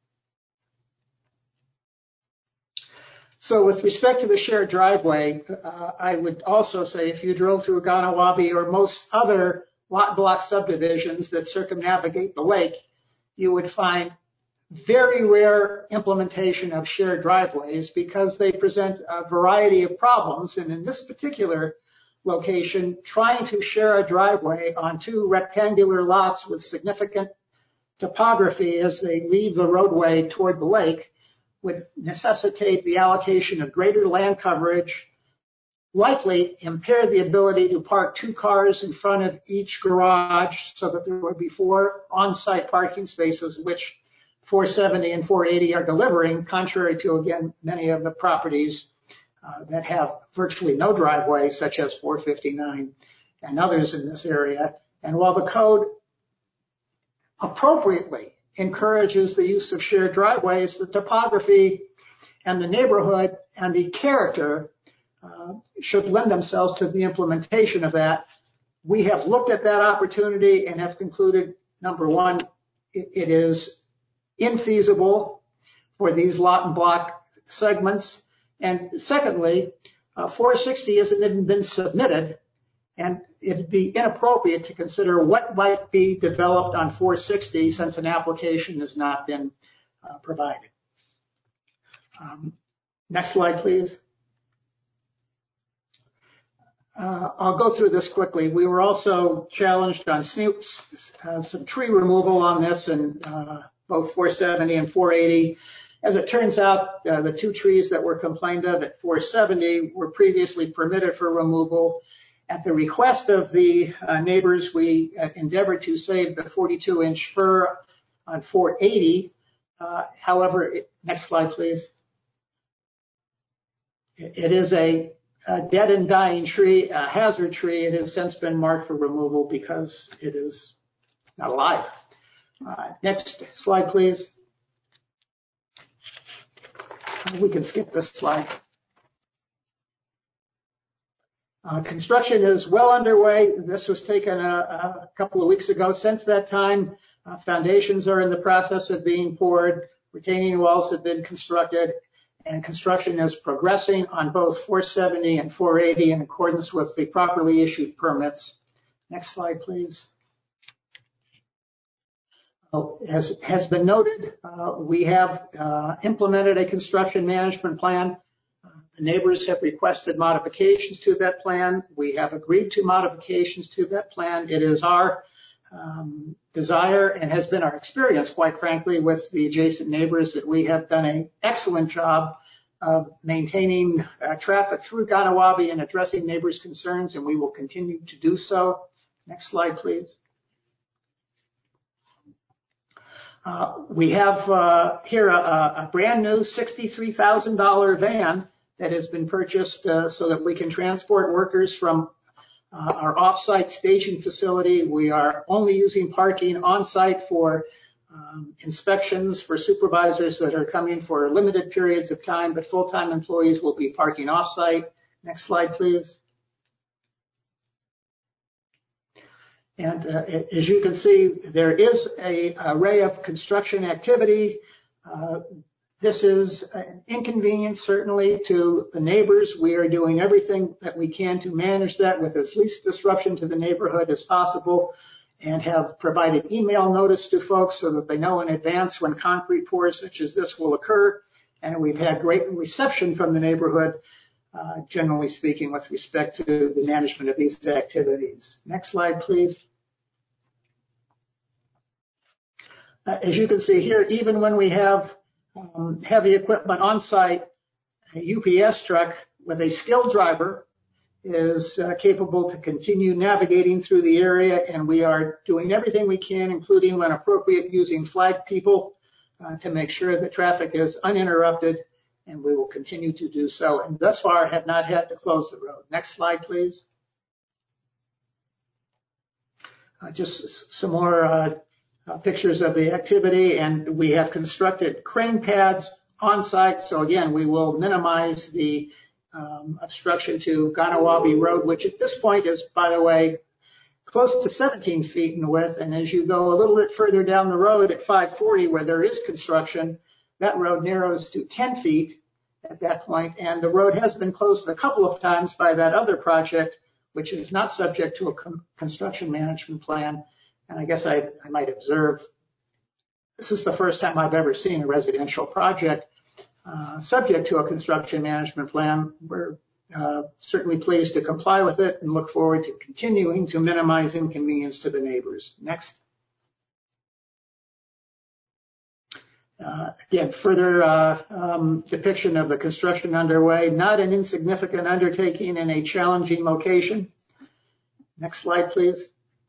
So with respect to the shared driveway, I would also say if you drove through Ganawaba or most other lot block subdivisions that circumnavigate the lake, you would find very rare implementation of shared driveways because they present a variety of problems. And in this particular location, trying to share a driveway on two rectangular lots with significant topography as they leave the roadway toward the lake would necessitate the allocation of greater land coverage, likely impair the ability to park two cars in front of each garage so that there would be 4 on-site parking spaces, which 470 and 480 are delivering, contrary to, again, many of the properties that have virtually no driveway, such as 459 and others in this area. And while the code appropriately encourages the use of shared driveways, the topography and the neighborhood and the character should lend themselves to the implementation of that. We have looked at that opportunity and have concluded, number one, it is infeasible for these lot and block segments. And secondly, 460 hasn't even been submitted, and it'd be inappropriate to consider what might be developed on 460 since an application has not been provided. Next slide, please. I'll go through this quickly. We were also challenged on some tree removal on this, and both 470 and 480. As it turns out, the 2 trees that were complained of at 470 were previously permitted for removal. At the request of the neighbors, we endeavored to save the 42-inch fir on 480. However, next slide, please. It is a dead and dying tree, a hazard tree. It has since been marked for removal because it is not alive. Next slide, please. We can skip this slide. Construction is well underway. This was taken a couple of weeks ago. Since that time, foundations are in the process of being poured, retaining walls have been constructed, and construction is progressing on both 470 and 480 in accordance with the properly issued permits. Next slide, please. As has been noted, we have implemented a construction management plan. The neighbors have requested modifications to that plan. We have agreed to modifications to that plan. It is our desire and has been our experience, quite frankly, with the adjacent neighbors that we have done an excellent job of maintaining traffic through Ganawaba and addressing neighbors' concerns, and we will continue to do so. Next slide, please. We have here a brand new $63,000 van that has been purchased so that we can transport workers from our off-site staging facility. We are only using parking on-site for inspections for supervisors that are coming for limited periods of time, but full-time employees will be parking off-site. Next slide, please. And as you can see, there is an array of construction activity. This is an inconvenience, certainly, to the neighbors. We are doing everything that we can to manage that with as least disruption to the neighborhood as possible, and have provided email notice to folks so that they know in advance when concrete pours such as this will occur. And we've had great reception from the neighborhood, generally speaking, with respect to the management of these activities. Next slide, please. As you can see here, even when we have heavy equipment on site, a UPS truck with a skilled driver is capable to continue navigating through the area, and we are doing everything we can, including when appropriate, using flag people to make sure that traffic is uninterrupted, and we will continue to do so, and thus far have not had to close the road. Next slide, please. Just some more pictures of the activity, and we have constructed crane pads on site, so again, we will minimize the obstruction to Ganawabi Road, which at this point is, by the way, close to 17 feet in width. And as you go a little bit further down the road at 540, where there is construction, that road narrows to 10 feet at that point. And the road has been closed a couple of times by that other project, which is not subject to a construction management plan. And I guess I might observe, this is the first time I've ever seen a residential project subject to a construction management plan. We're certainly pleased to comply with it and look forward to continuing to minimize inconvenience to the neighbors. Next. Again, further depiction of the construction underway, not an insignificant undertaking in a challenging location. Next slide, please.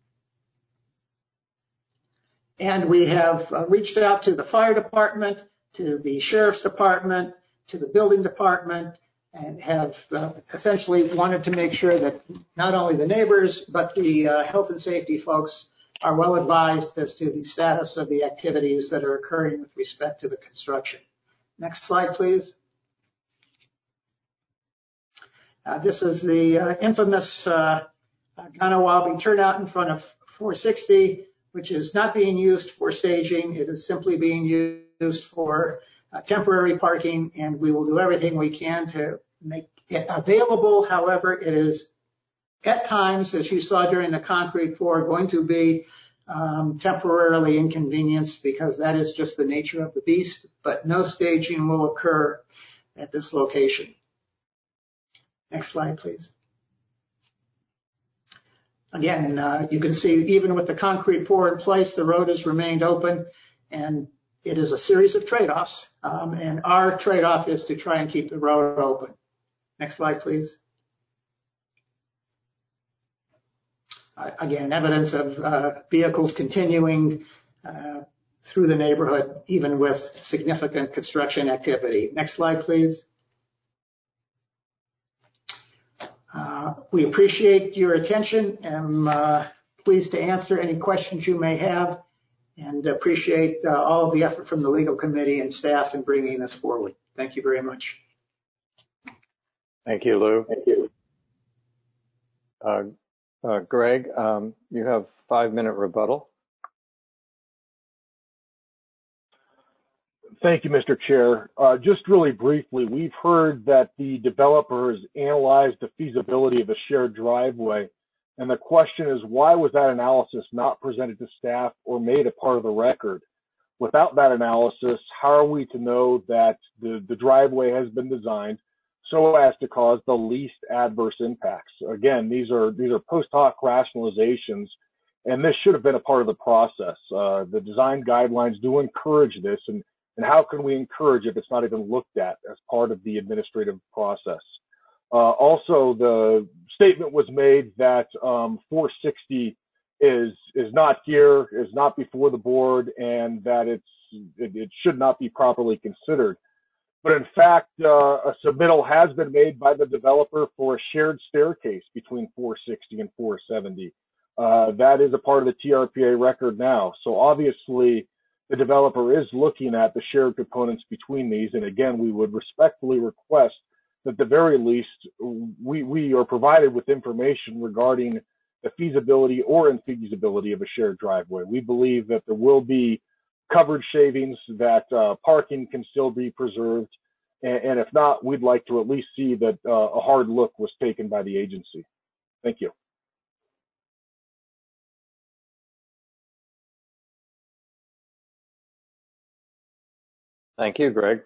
And we have reached out to the fire department, to the sheriff's department, to the building department, and have essentially wanted to make sure that not only the neighbors, but the health and safety folks are well advised as to the status of the activities that are occurring with respect to the construction. Next slide, please. This is the infamous Ganawabi turnout in front of 460, which is not being used for staging. It is simply being used for temporary parking, and we will do everything we can to make it available. However, it is at times, as you saw during the concrete pour, going to be temporarily inconvenienced, because that is just the nature of the beast, but no staging will occur at this location. Next slide, please. Again, you can see even with the concrete pour in place, the road has remained open, and it is a series of trade-offs, and our trade-off is to try and keep the road open. Next slide, please. Again, evidence of vehicles continuing through the neighborhood, even with significant construction activity. Next slide, please. We appreciate your attention, and pleased to answer any questions you may have, and appreciate all of the effort from the legal committee and staff in bringing this forward. Thank you very much. Thank you, Lou. Thank you. Greg, you have 5-minute rebuttal. Thank you, Mr. Chair. Just really briefly, we've heard that the developer has analyzed the feasibility of a shared driveway, and the question is, why was that analysis not presented to staff or made a part of the record? Without that analysis, how are we to know that the driveway has been designed so as to cause the least adverse impacts? Again, these are post hoc rationalizations, and this should have been a part of the process. The design guidelines do encourage this, and how can we encourage if it's not even looked at as part of the administrative process? Also, the statement was made that 460 is not here, is not before the board, and that it should not be properly considered. But in fact, a submittal has been made by the developer for a shared staircase between 460 and 470. That is a part of the TRPA record now. So obviously, the developer is looking at the shared components between these. And again, we would respectfully request that at the very least, we are provided with information regarding the feasibility or infeasibility of a shared driveway. We believe that there will be coverage savings, that parking can still be preserved. And if not, we'd like to at least see that a hard look was taken by the agency. Thank you. Thank you, Greg.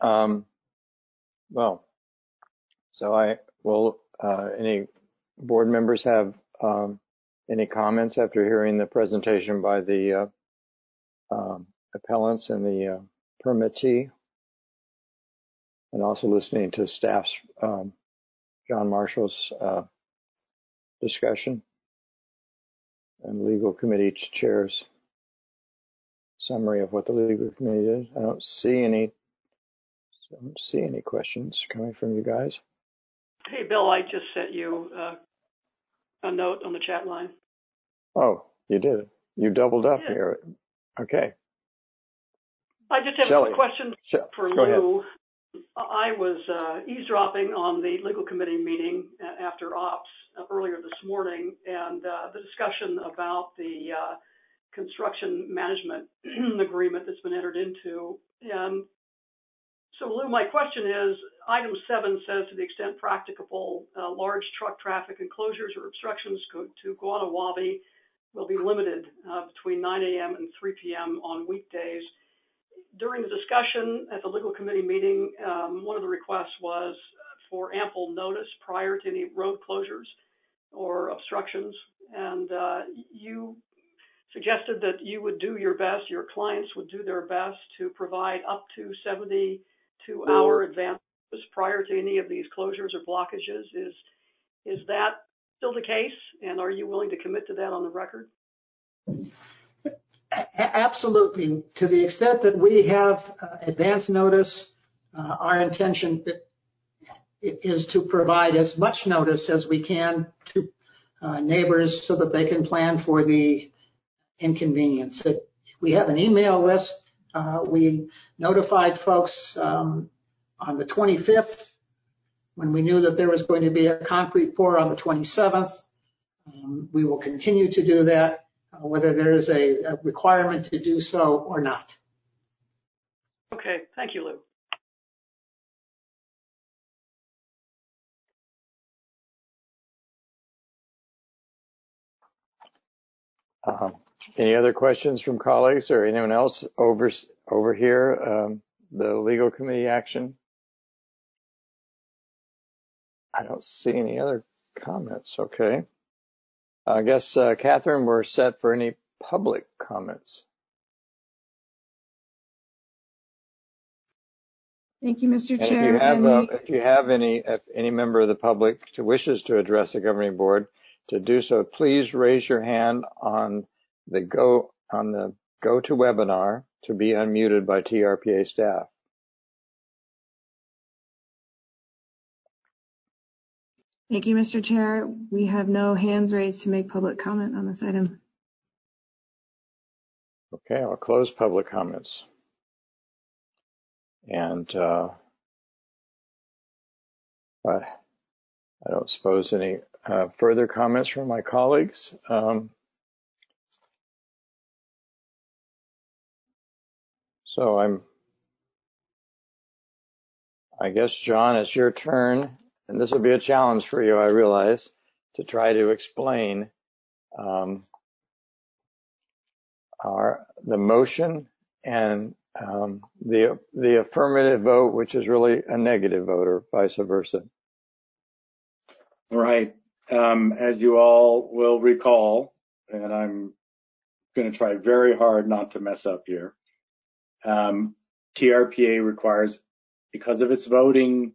Well, so I will, any board members have any comments after hearing the presentation by the appellants and the permittee, and also listening to staff's, John Marshall's discussion and legal committee chair's summary of what the legal committee did. I don't see any questions coming from you guys. Hey, Bill, I just sent you a note on the chat line. Oh, you did. You doubled up here. Okay. I just have Shelley. a question for Go Lou. I was eavesdropping on the legal committee meeting after ops earlier this morning, and the discussion about the construction management agreement that's been entered into. And so, Lou, my question is, item 7 says, to the extent practicable, large truck traffic enclosures or obstructions to Guanawabi will be limited between 9 a.m. and 3 p.m. on weekdays. During the discussion at the legal committee meeting, one of the requests was for ample notice prior to any road closures or obstructions. And you suggested that you would do your best, your clients would do their best to provide up to 72-hour advance prior to any of these closures or blockages. Is that still the case? And are you willing to commit to that on the record? Absolutely. To the extent that we have advance notice, our intention is to provide as much notice as we can to neighbors so that they can plan for the inconvenience. We have an email list. We notified folks on the 25th when we knew that there was going to be a concrete pour on the 27th. We will continue to do that, whether there is a requirement to do so or not. Okay, thank you, Lou. Any other questions from colleagues or anyone else over here? The legal committee action? I don't see any other comments. Okay. I guess, Catherine, we're set for any public comments. Thank you, Mr. And Chair. if any member of the public wishes to address the governing board, to do so, please raise your hand on the GoToWebinar to be unmuted by TRPA staff. Thank you, Mr. Chair. We have no hands raised to make public comment on this item. Okay, I'll close public comments. And I don't suppose any further comments from my colleagues. So I guess, John, it's your turn, and this will be a challenge for you, I realize, to try to explain the motion and the affirmative vote, which is really a negative vote, or vice versa. All right. As you all will recall, and I'm going to try very hard not to mess up here, TRPA requires, because of its voting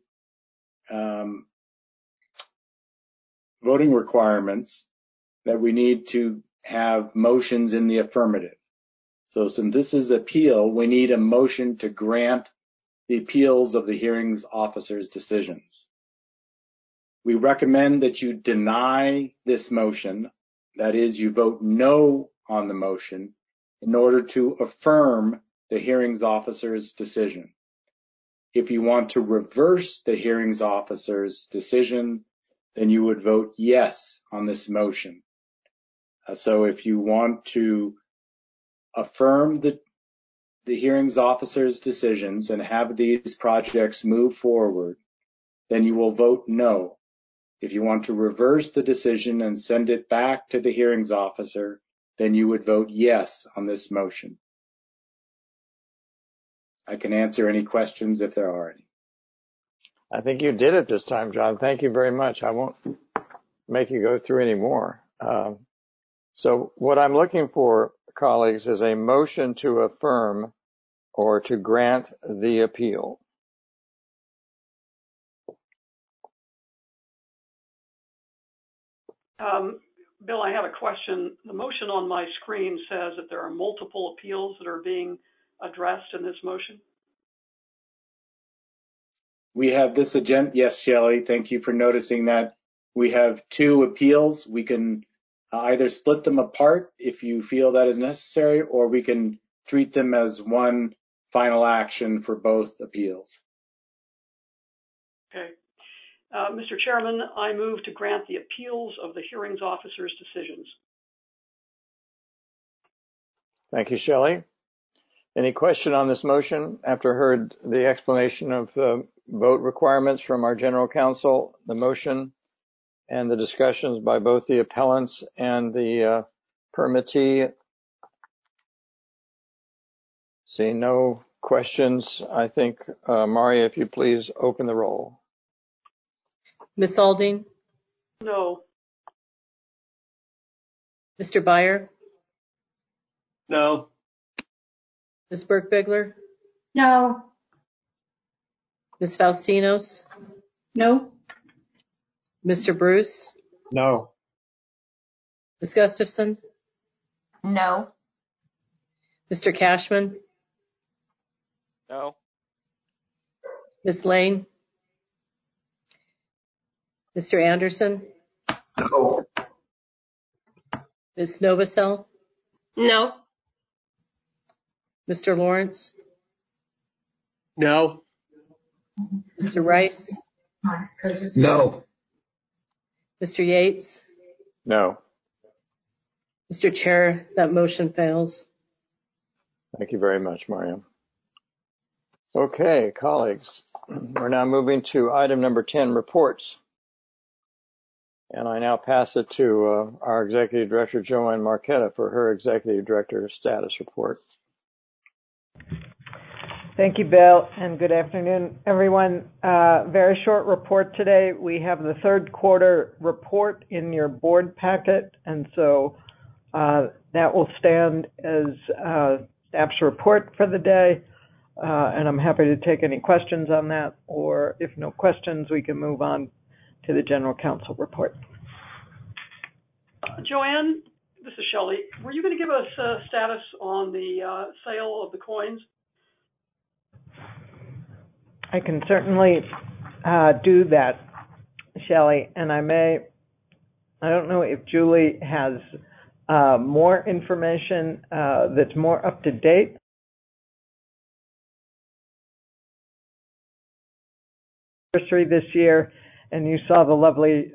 requirements, that we need to have motions in the affirmative. So since this is appeal, we need a motion to grant the appeals of the hearings officer's decisions. We recommend that you deny this motion, that is, you vote no on the motion, in order to affirm the hearings officer's decision. If you want to reverse the hearings officer's decision, then you would vote yes on this motion. So if you want to affirm the hearings officer's decisions and have these projects move forward, then you will vote no. If you want to reverse the decision and send it back to the hearings officer, then you would vote yes on this motion. I can answer any questions if there are any. I think you did it this time, John. Thank you very much. I won't make you go through any more. So what I'm looking for, colleagues, is a motion to affirm or to grant the appeal. Bill, I have a question. The motion on my screen says that there are multiple appeals that are being addressed in this motion. We have this agenda. Yes, Shelley, thank you for noticing that. We have 2 appeals. We can either split them apart if you feel that is necessary, or we can treat them as one final action for both appeals. Okay. Mr. Chairman, I move to grant the appeals of the hearings officer's decisions. Thank you, Shelley. Any question on this motion after heard the explanation of vote requirements from our general counsel, the motion, and the discussions by both the appellants and the permittee? Seeing no questions, I think, Maria, if you please open the roll. Ms. Alding? No. Mr. Byer? No. Ms. Birkbigler? No. Ms. Faustinos? No. Mr. Bruce? No. Ms. Gustafson? No. Mr. Cashman? No. Ms. Lane? Mr. Anderson? No. Ms. Novosel? No. Mr. Lawrence? No. Mr. Rice? No. Mr. Yates? No. Mr. Chair, that motion fails. Thank you very much, Maria. Okay, colleagues, we're now moving to item number 10, reports. And I now pass it to our Executive Director, Joanne Marquetta, for her Executive Director status report. Thank you, Bill, and good afternoon, everyone. Very short report today. We have the third quarter report in your board packet, and so that will stand as staff's report for the day. And I'm happy to take any questions on that, or if no questions, we can move on to the General Counsel report. Joanne, this is Shelley. Were you going to give us a status on the sale of the coins? I can certainly do that, Shelley, and I don't know if Julie has more information that's more up to date. This year, and you saw the lovely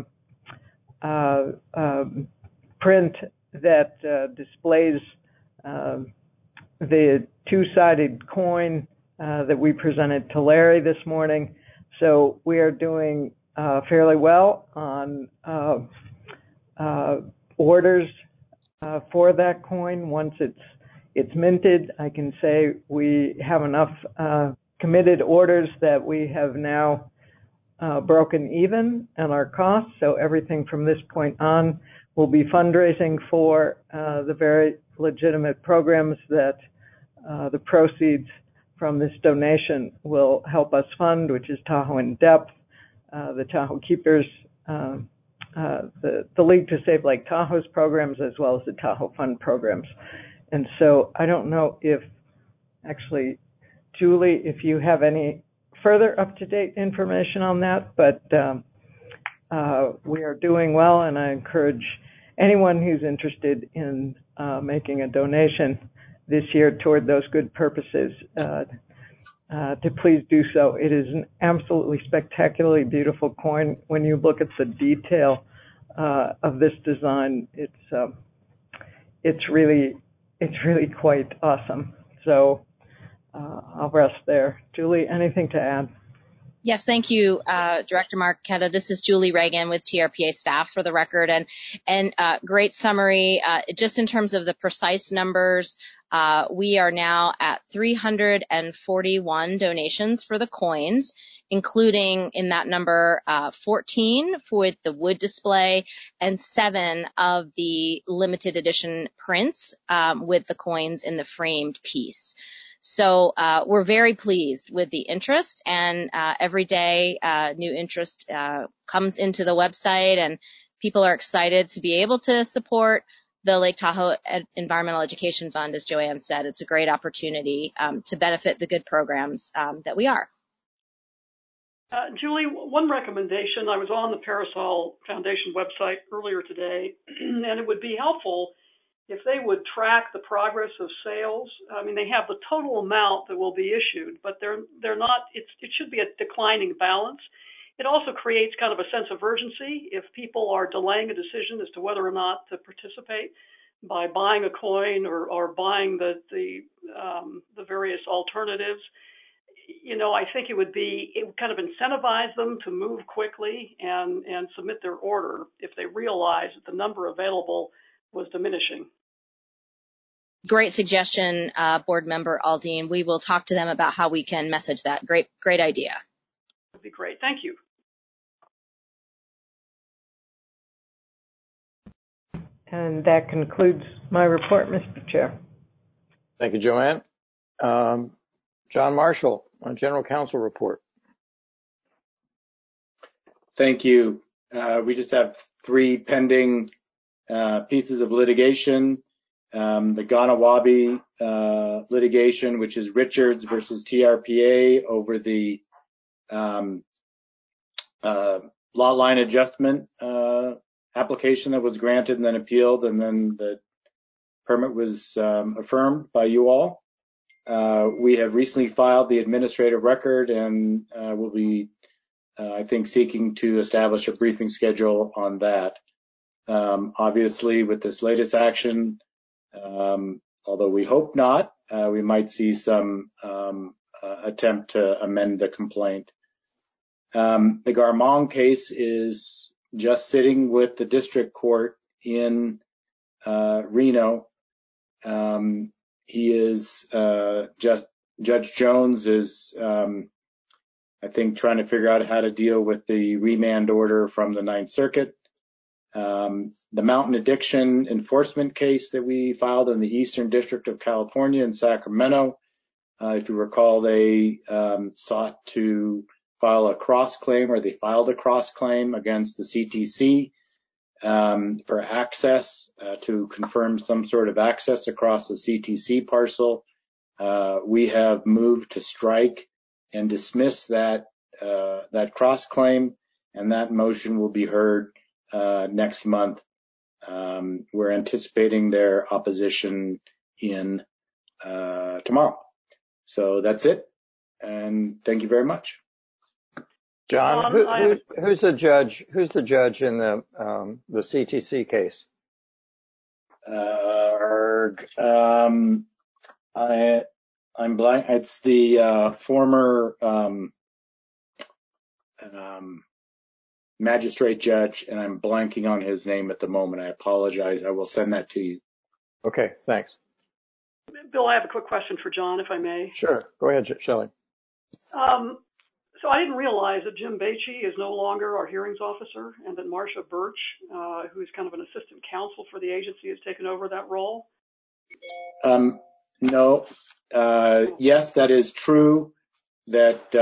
print that displays the two-sided coin that we presented to Larry this morning. So we are doing fairly well on orders for that coin. Once it's minted, I can say we have enough committed orders that we have now broken even on our costs. So everything from this point on will be fundraising for the very legitimate programs that the proceeds from this donation will help us fund, which is Tahoe in Depth, the Tahoe Keepers, the League to Save Lake Tahoe's programs, as well as the Tahoe Fund programs. And so I don't know if actually, Julie, if you have any further up-to-date information on that, but we are doing well, and I encourage anyone who's interested in making a donation this year toward those good purposes, to please do so. It is an absolutely spectacularly beautiful coin. When you look at the detail of this design, it's really quite awesome. So I'll rest there. Julie, anything to add? Yes, thank you, Director Marqueta. This is Julie Reagan with TRPA staff, for the record, and great summary. Just in terms of the precise numbers, we are now at 341 donations for the coins, including in that number 14 with the wood display and 7 of the limited edition prints with the coins in the framed piece. So we're very pleased with the interest, and every day new interest comes into the website, and people are excited to be able to support the Lake Tahoe Environmental Education Fund. As Joanne said, it's a great opportunity to benefit the good programs that we are. Julie, one recommendation, I was on the Parasol Foundation website earlier today, and it would be helpful if they would track the progress of sales. I mean, they have the total amount that will be issued, but they're not, it should be a declining balance. It also creates kind of a sense of urgency if people are delaying a decision as to whether or not to participate by buying a coin or buying the various alternatives. You know, I think it would kind of incentivize them to move quickly and submit their order if they realize that the number available was diminishing. Great suggestion, Board Member Aldean. We will talk to them about how we can message that. Great idea. That'd be great. Thank you. And that concludes my report, Mr. Chair. Thank you, Joanne. John Marshall, on General Counsel report. Thank you. We just have 3 pending pieces of litigation. The Ganawabi litigation, which is Richards versus TRPA over the lot line adjustment application that was granted and then appealed, and then the permit was affirmed by you all. We have recently filed the administrative record and will be, I think, seeking to establish a briefing schedule on that. Obviously, with this latest action, although we hope not, we might see some attempt to amend the complaint. The Garmong case is just sitting with the district court in Reno. He is Judge Jones is, I think, trying to figure out how to deal with the remand order from the Ninth Circuit. The Mountain Addiction Enforcement case that we filed in the Eastern District of California in Sacramento. If you recall, they sought to file a cross-claim, or they filed a cross-claim against the CTC for access, to confirm some sort of access across the CTC parcel. We have moved to strike and dismiss that cross-claim, and that motion will be heard next month. We're anticipating their opposition in tomorrow. So that's it, and thank you very much. John, who's the judge? Who's the judge in the CTC case? I'm blank. It's the former magistrate judge, and I'm blanking on his name at the moment. I apologize. I will send that to you. Okay, thanks. Bill, I have a quick question for John, if I may. Sure. Go ahead, Shelley. So I didn't realize that Jim Beachy is no longer our hearings officer, and that Marcia Birch, who's kind of an assistant counsel for the agency, has taken over that role. No. Yes, that is true that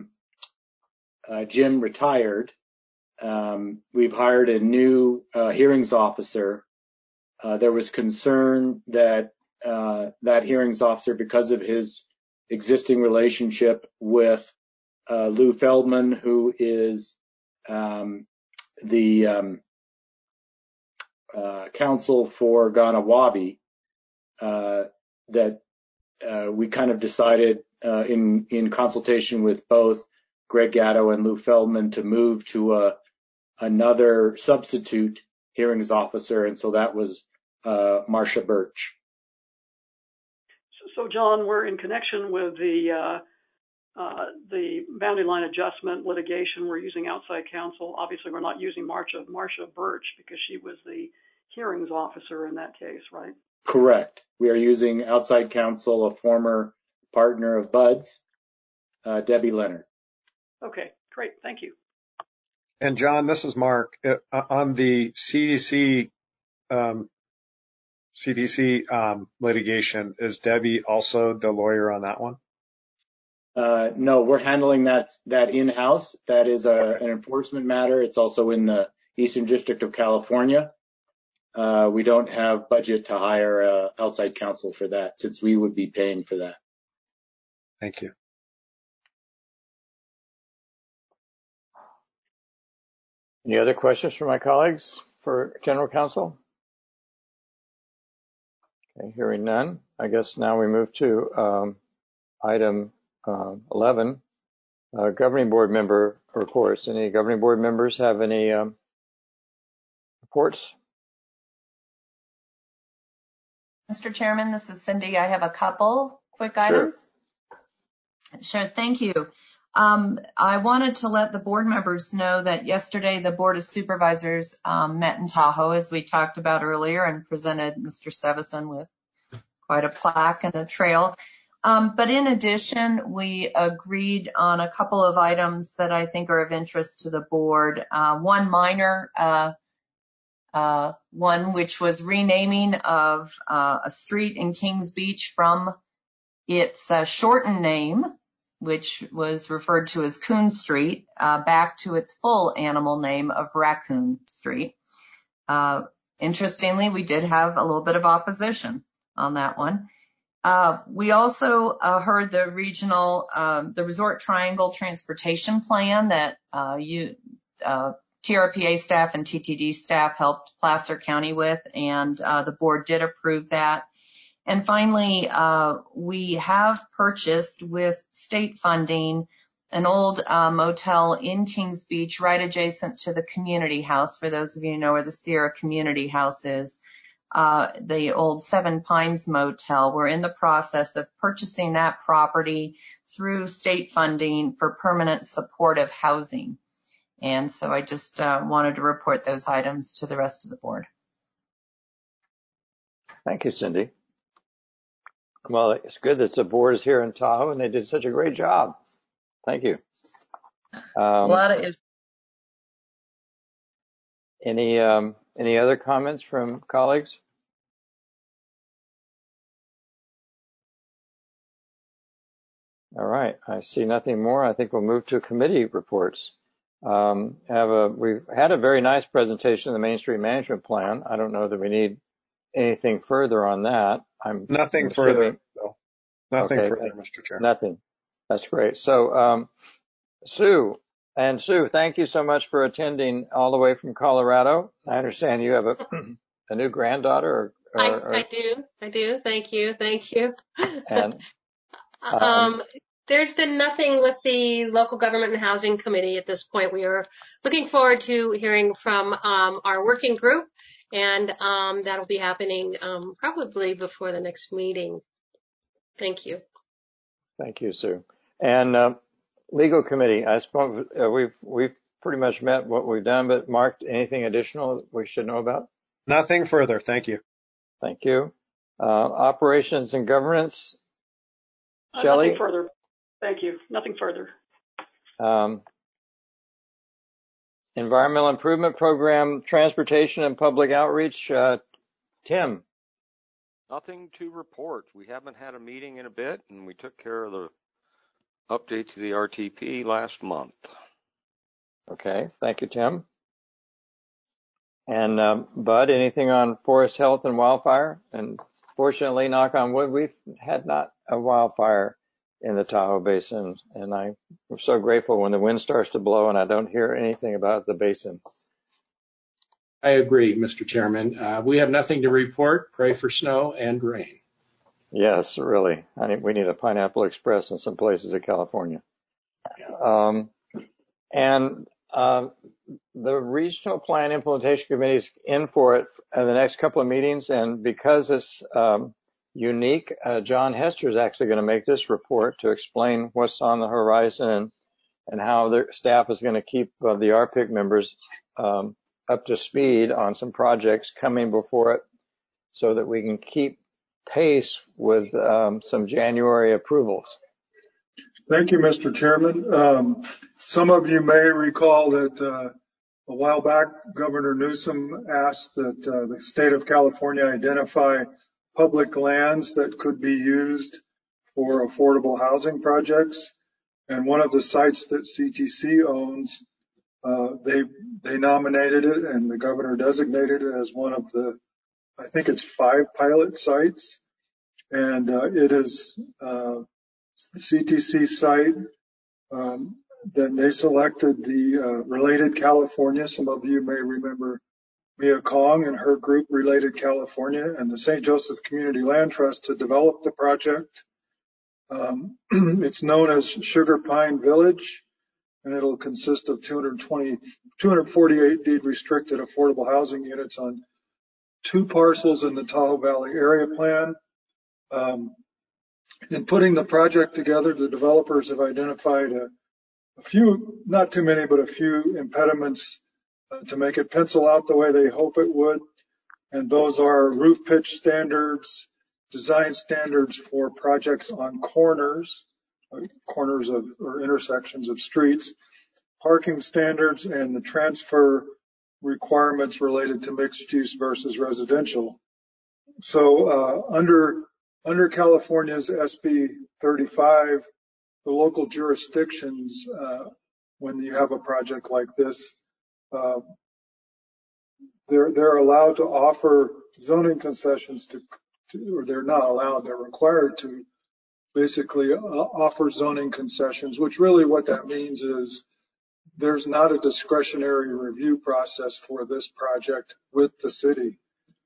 Jim retired. We've hired a new hearings officer. There was concern that that hearings officer, because of his existing relationship with Lou Feldman, who is the counsel for Ganawabi, that we kind of decided in consultation with both Greg Gatto and Lou Feldman to move to another substitute hearings officer, and so that was Marcia Birch. So, John, we're in connection with the boundary line adjustment litigation. We're using outside counsel. Obviously, we're not using Marcia Birch because she was the hearings officer in that case, right? Correct. We are using outside counsel, a former partner of Bud's, Debbie Leonard. Okay, great. Thank you. And John, this is Mark. On the CDC litigation, is Debbie also the lawyer on that one? No, we're handling that in-house. That is an enforcement matter. It's also in the Eastern District of California. We don't have budget to hire outside counsel for that, since we would be paying for that. Thank you. Any other questions from my colleagues for General Counsel? Okay, hearing none. I guess now we move to item 11, governing board member reports. Any governing board members have any reports? Mr. Chairman, this is Cindy. I have a couple quick items. Sure, thank you. I wanted to let the board members know that yesterday the Board of Supervisors met in Tahoe, as we talked about earlier, and presented Mr. Sevison with quite a plaque and a trail. But in addition, we agreed on a couple of items that I think are of interest to the board. One minor one, which was renaming of a street in Kings Beach from its shortened name, which was referred to as Coon Street, back to its full animal name of Raccoon Street. Interestingly, we did have a little bit of opposition on that one. We also heard the the Resort Triangle Transportation Plan that TRPA staff and TTD staff helped Placer County with, and the board did approve that. And finally, we have purchased with state funding an old motel in Kings Beach, right adjacent to the community house. For those of you who know where the Sierra Community House is, the old Seven Pines Motel. We're in the process of purchasing that property through state funding for permanent supportive housing. And so I just wanted to report those items to the rest of the board. Thank you, Cindy. Well, it's good that the board is here in Tahoe, and they did such a great job. Thank you. A lot of issues. Any other comments from colleagues? All right, I see nothing more. I think we'll move to committee reports. We've had a very nice presentation of the Main Street Management Plan. I don't know that we need anything further on that. Nothing further, Bill. Nothing further, Mr. Chair. Nothing. That's great. So, Sue, thank you so much for attending all the way from Colorado. I understand you have a new granddaughter. I do. Thank you. And there's been nothing with the Local Government and Housing Committee at this point. We are looking forward to hearing from our working group, and that'll be happening probably before the next meeting. Thank you. Thank you, Sue. And Legal Committee, I suppose we've pretty much met what we've done, but Mark, anything additional we should know about? Nothing further. Thank you. Thank you. Operations and Governance, Shelley? Nothing further. Thank you. Nothing further. Environmental Improvement Program, Transportation and Public Outreach, Tim. Nothing to report. We haven't had a meeting in a bit, and we took care of the update to the RTP last month. Okay, thank you, Tim. And Bud, anything on forest health and wildfire? And fortunately, knock on wood, we've had not a wildfire in the Tahoe Basin, and I'm so grateful when the wind starts to blow and I don't hear anything about the basin. I agree, Mr. Chairman. We have nothing to report. Pray for snow and rain. Yes, really. We need a Pineapple Express in some places of California. The Regional Plan Implementation Committee is in for it in the next couple of meetings, and because it's unique, John Hester is actually going to make this report to explain what's on the horizon and how their staff is going to keep the RPIC members up to speed on some projects coming before it so that we can keep pace with some January approvals. Thank you, Mr. Chairman. Some of you may recall that a while back, Governor Newsom asked that the state of California identify public lands that could be used for affordable housing projects. And one of the sites that CTC owns, they nominated it, and the governor designated it as one of the, I think it's 5 pilot sites. And it is the CTC site. Then they selected the Related California. Some of you may remember Mia Kong and her group, Related California, and the St. Joseph Community Land Trust to develop the project. It's known as Sugar Pine Village, and it'll consist of 248 deed restricted affordable housing units on 2 parcels in the Tahoe Valley Area Plan. In putting the project together, the developers have identified a few, not too many, but a few impediments to make it pencil out the way they hope it would. And those are roof pitch standards, design standards for projects on corners of or intersections of streets, parking standards, and the transfer requirements related to mixed use versus residential. So under California's SB 35, the local jurisdictions, when you have a project like this, they're allowed to offer zoning concessions or they're not allowed, they're required to basically offer zoning concessions, which really what that means is there's not a discretionary review process for this project with the city.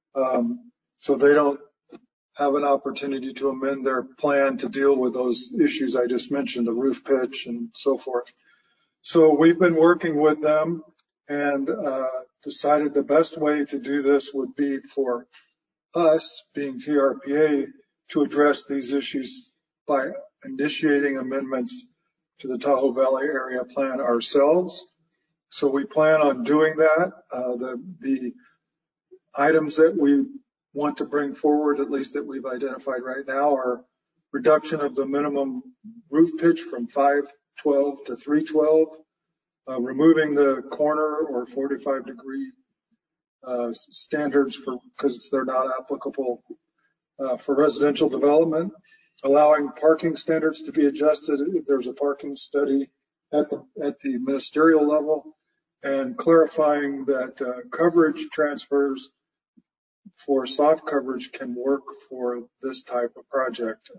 So they don't have an opportunity to amend their plan to deal with those issues I just mentioned, the roof pitch and so forth. So we've been working with them and decided the best way to do this would be for us, being TRPA, to address these issues by initiating amendments to the Tahoe Valley Area Plan ourselves. So we plan on doing that. The items that we want to bring forward, at least that we've identified right now, are reduction of the minimum roof pitch from 512 to 312, removing the corner or 45-degree standards because they're not applicable for residential development, allowing parking standards to be adjusted if there's a parking study at the ministerial level, and clarifying that coverage transfers for soft coverage can work for this type of project.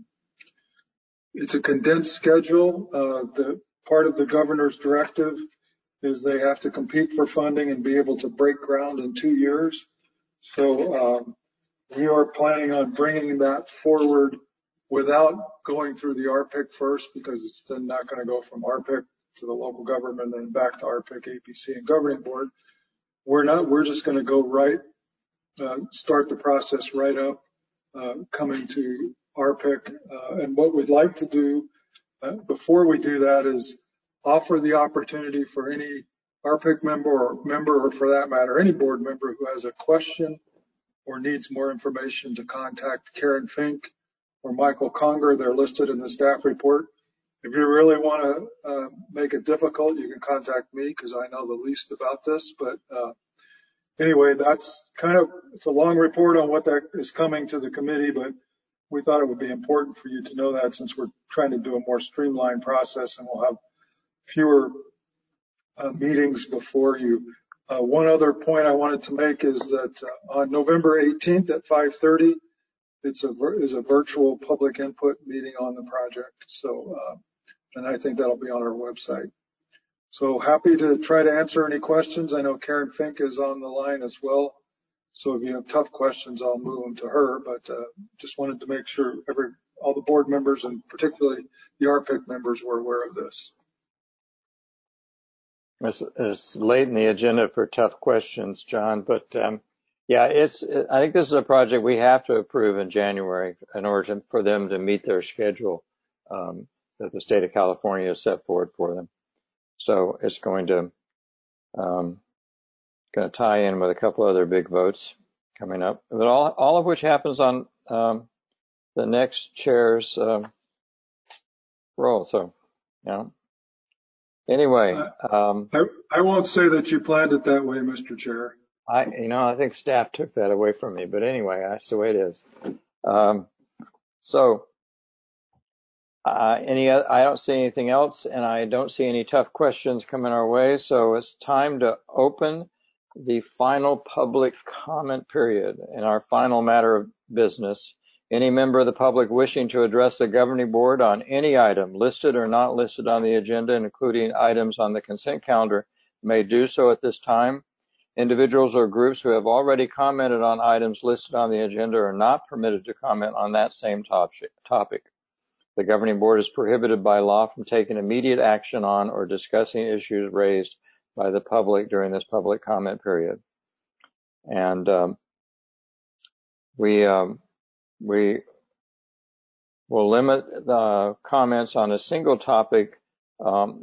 It's a condensed schedule. The part of the governor's directive is they have to compete for funding and be able to break ground in 2 years. So we are planning on bringing that forward without going through the RPIC first, because it's then not going to go from RPIC to the local government, then back to RPIC, APC, and governing board. We're just going to go right, start the process right up, coming to RPIC. And what we'd like to do before we do that is offer the opportunity for any RPIC member, or for that matter, any board member who has a question or needs more information to contact Karen Fink or Michael Conger. They're listed in the staff report. If you really want to make it difficult, you can contact me because I know the least about this. But anyway, that's it's a long report on what that is coming to the committee, but we thought it would be important for you to know that since we're trying to do a more streamlined process and we'll have fewer meetings before you. One other point I wanted to make is that on November 18th at 5:30, is a virtual public input meeting on the project. So, and I think that'll be on our website. So happy to try to answer any questions. I know Karen Fink is on the line as well. So if you have tough questions, I'll move them to her, but just wanted to make sure all the board members and particularly the RPIC members were aware of this. It's late in the agenda for tough questions, John, but yeah, I think this is a project we have to approve in January in order for them to meet their schedule that the state of California has set forward for them. So it's going to tie in with a couple other big votes coming up, but all of which happens on the next chair's roll. So, anyway, I won't say that you planned it that way, Mr. Chair. I think staff took that away from me, but anyway, that's the way it is. I don't see anything else, and I don't see any tough questions coming our way. So it's time to open the final public comment period in our final matter of business. Any member of the public wishing to address the governing board on any item listed or not listed on the agenda, including items on the consent calendar, may do so at this time. Individuals or groups who have already commented on items listed on the agenda are not permitted to comment on that same topic. The governing board is prohibited by law from taking immediate action on or discussing issues raised by the public during this public comment period. And we will limit the comments on a single topic not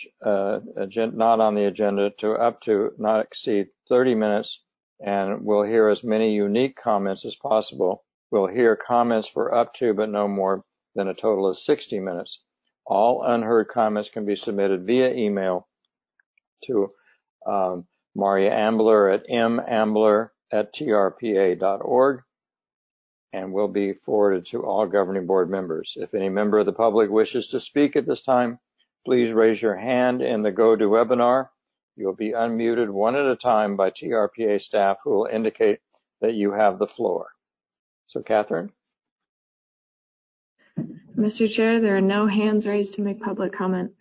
on the agenda to up to not exceed 30 minutes, and we'll hear as many unique comments as possible. We'll hear comments for up to but no more than a total of 60 minutes. All unheard comments can be submitted via email to Maria Ambler at mambler@trpa.org, and will be forwarded to all governing board members. If any member of the public wishes to speak at this time, please raise your hand in the GoToWebinar. You will be unmuted one at a time by TRPA staff who will indicate that you have the floor. So, Catherine? Mr. Chair, there are no hands raised to make public comment.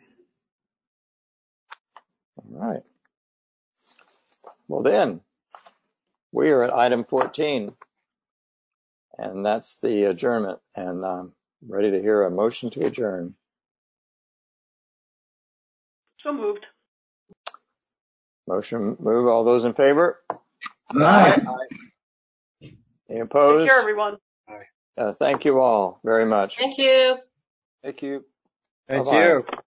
All right. Well then, we are at item 14, and that's the adjournment, and I'm ready to hear a motion to adjourn. So moved. Motion move. All those in favor? Aye. Any opposed? Take care, everyone. Thank you all very much. Thank you. Thank you. Thank Bye-bye. you.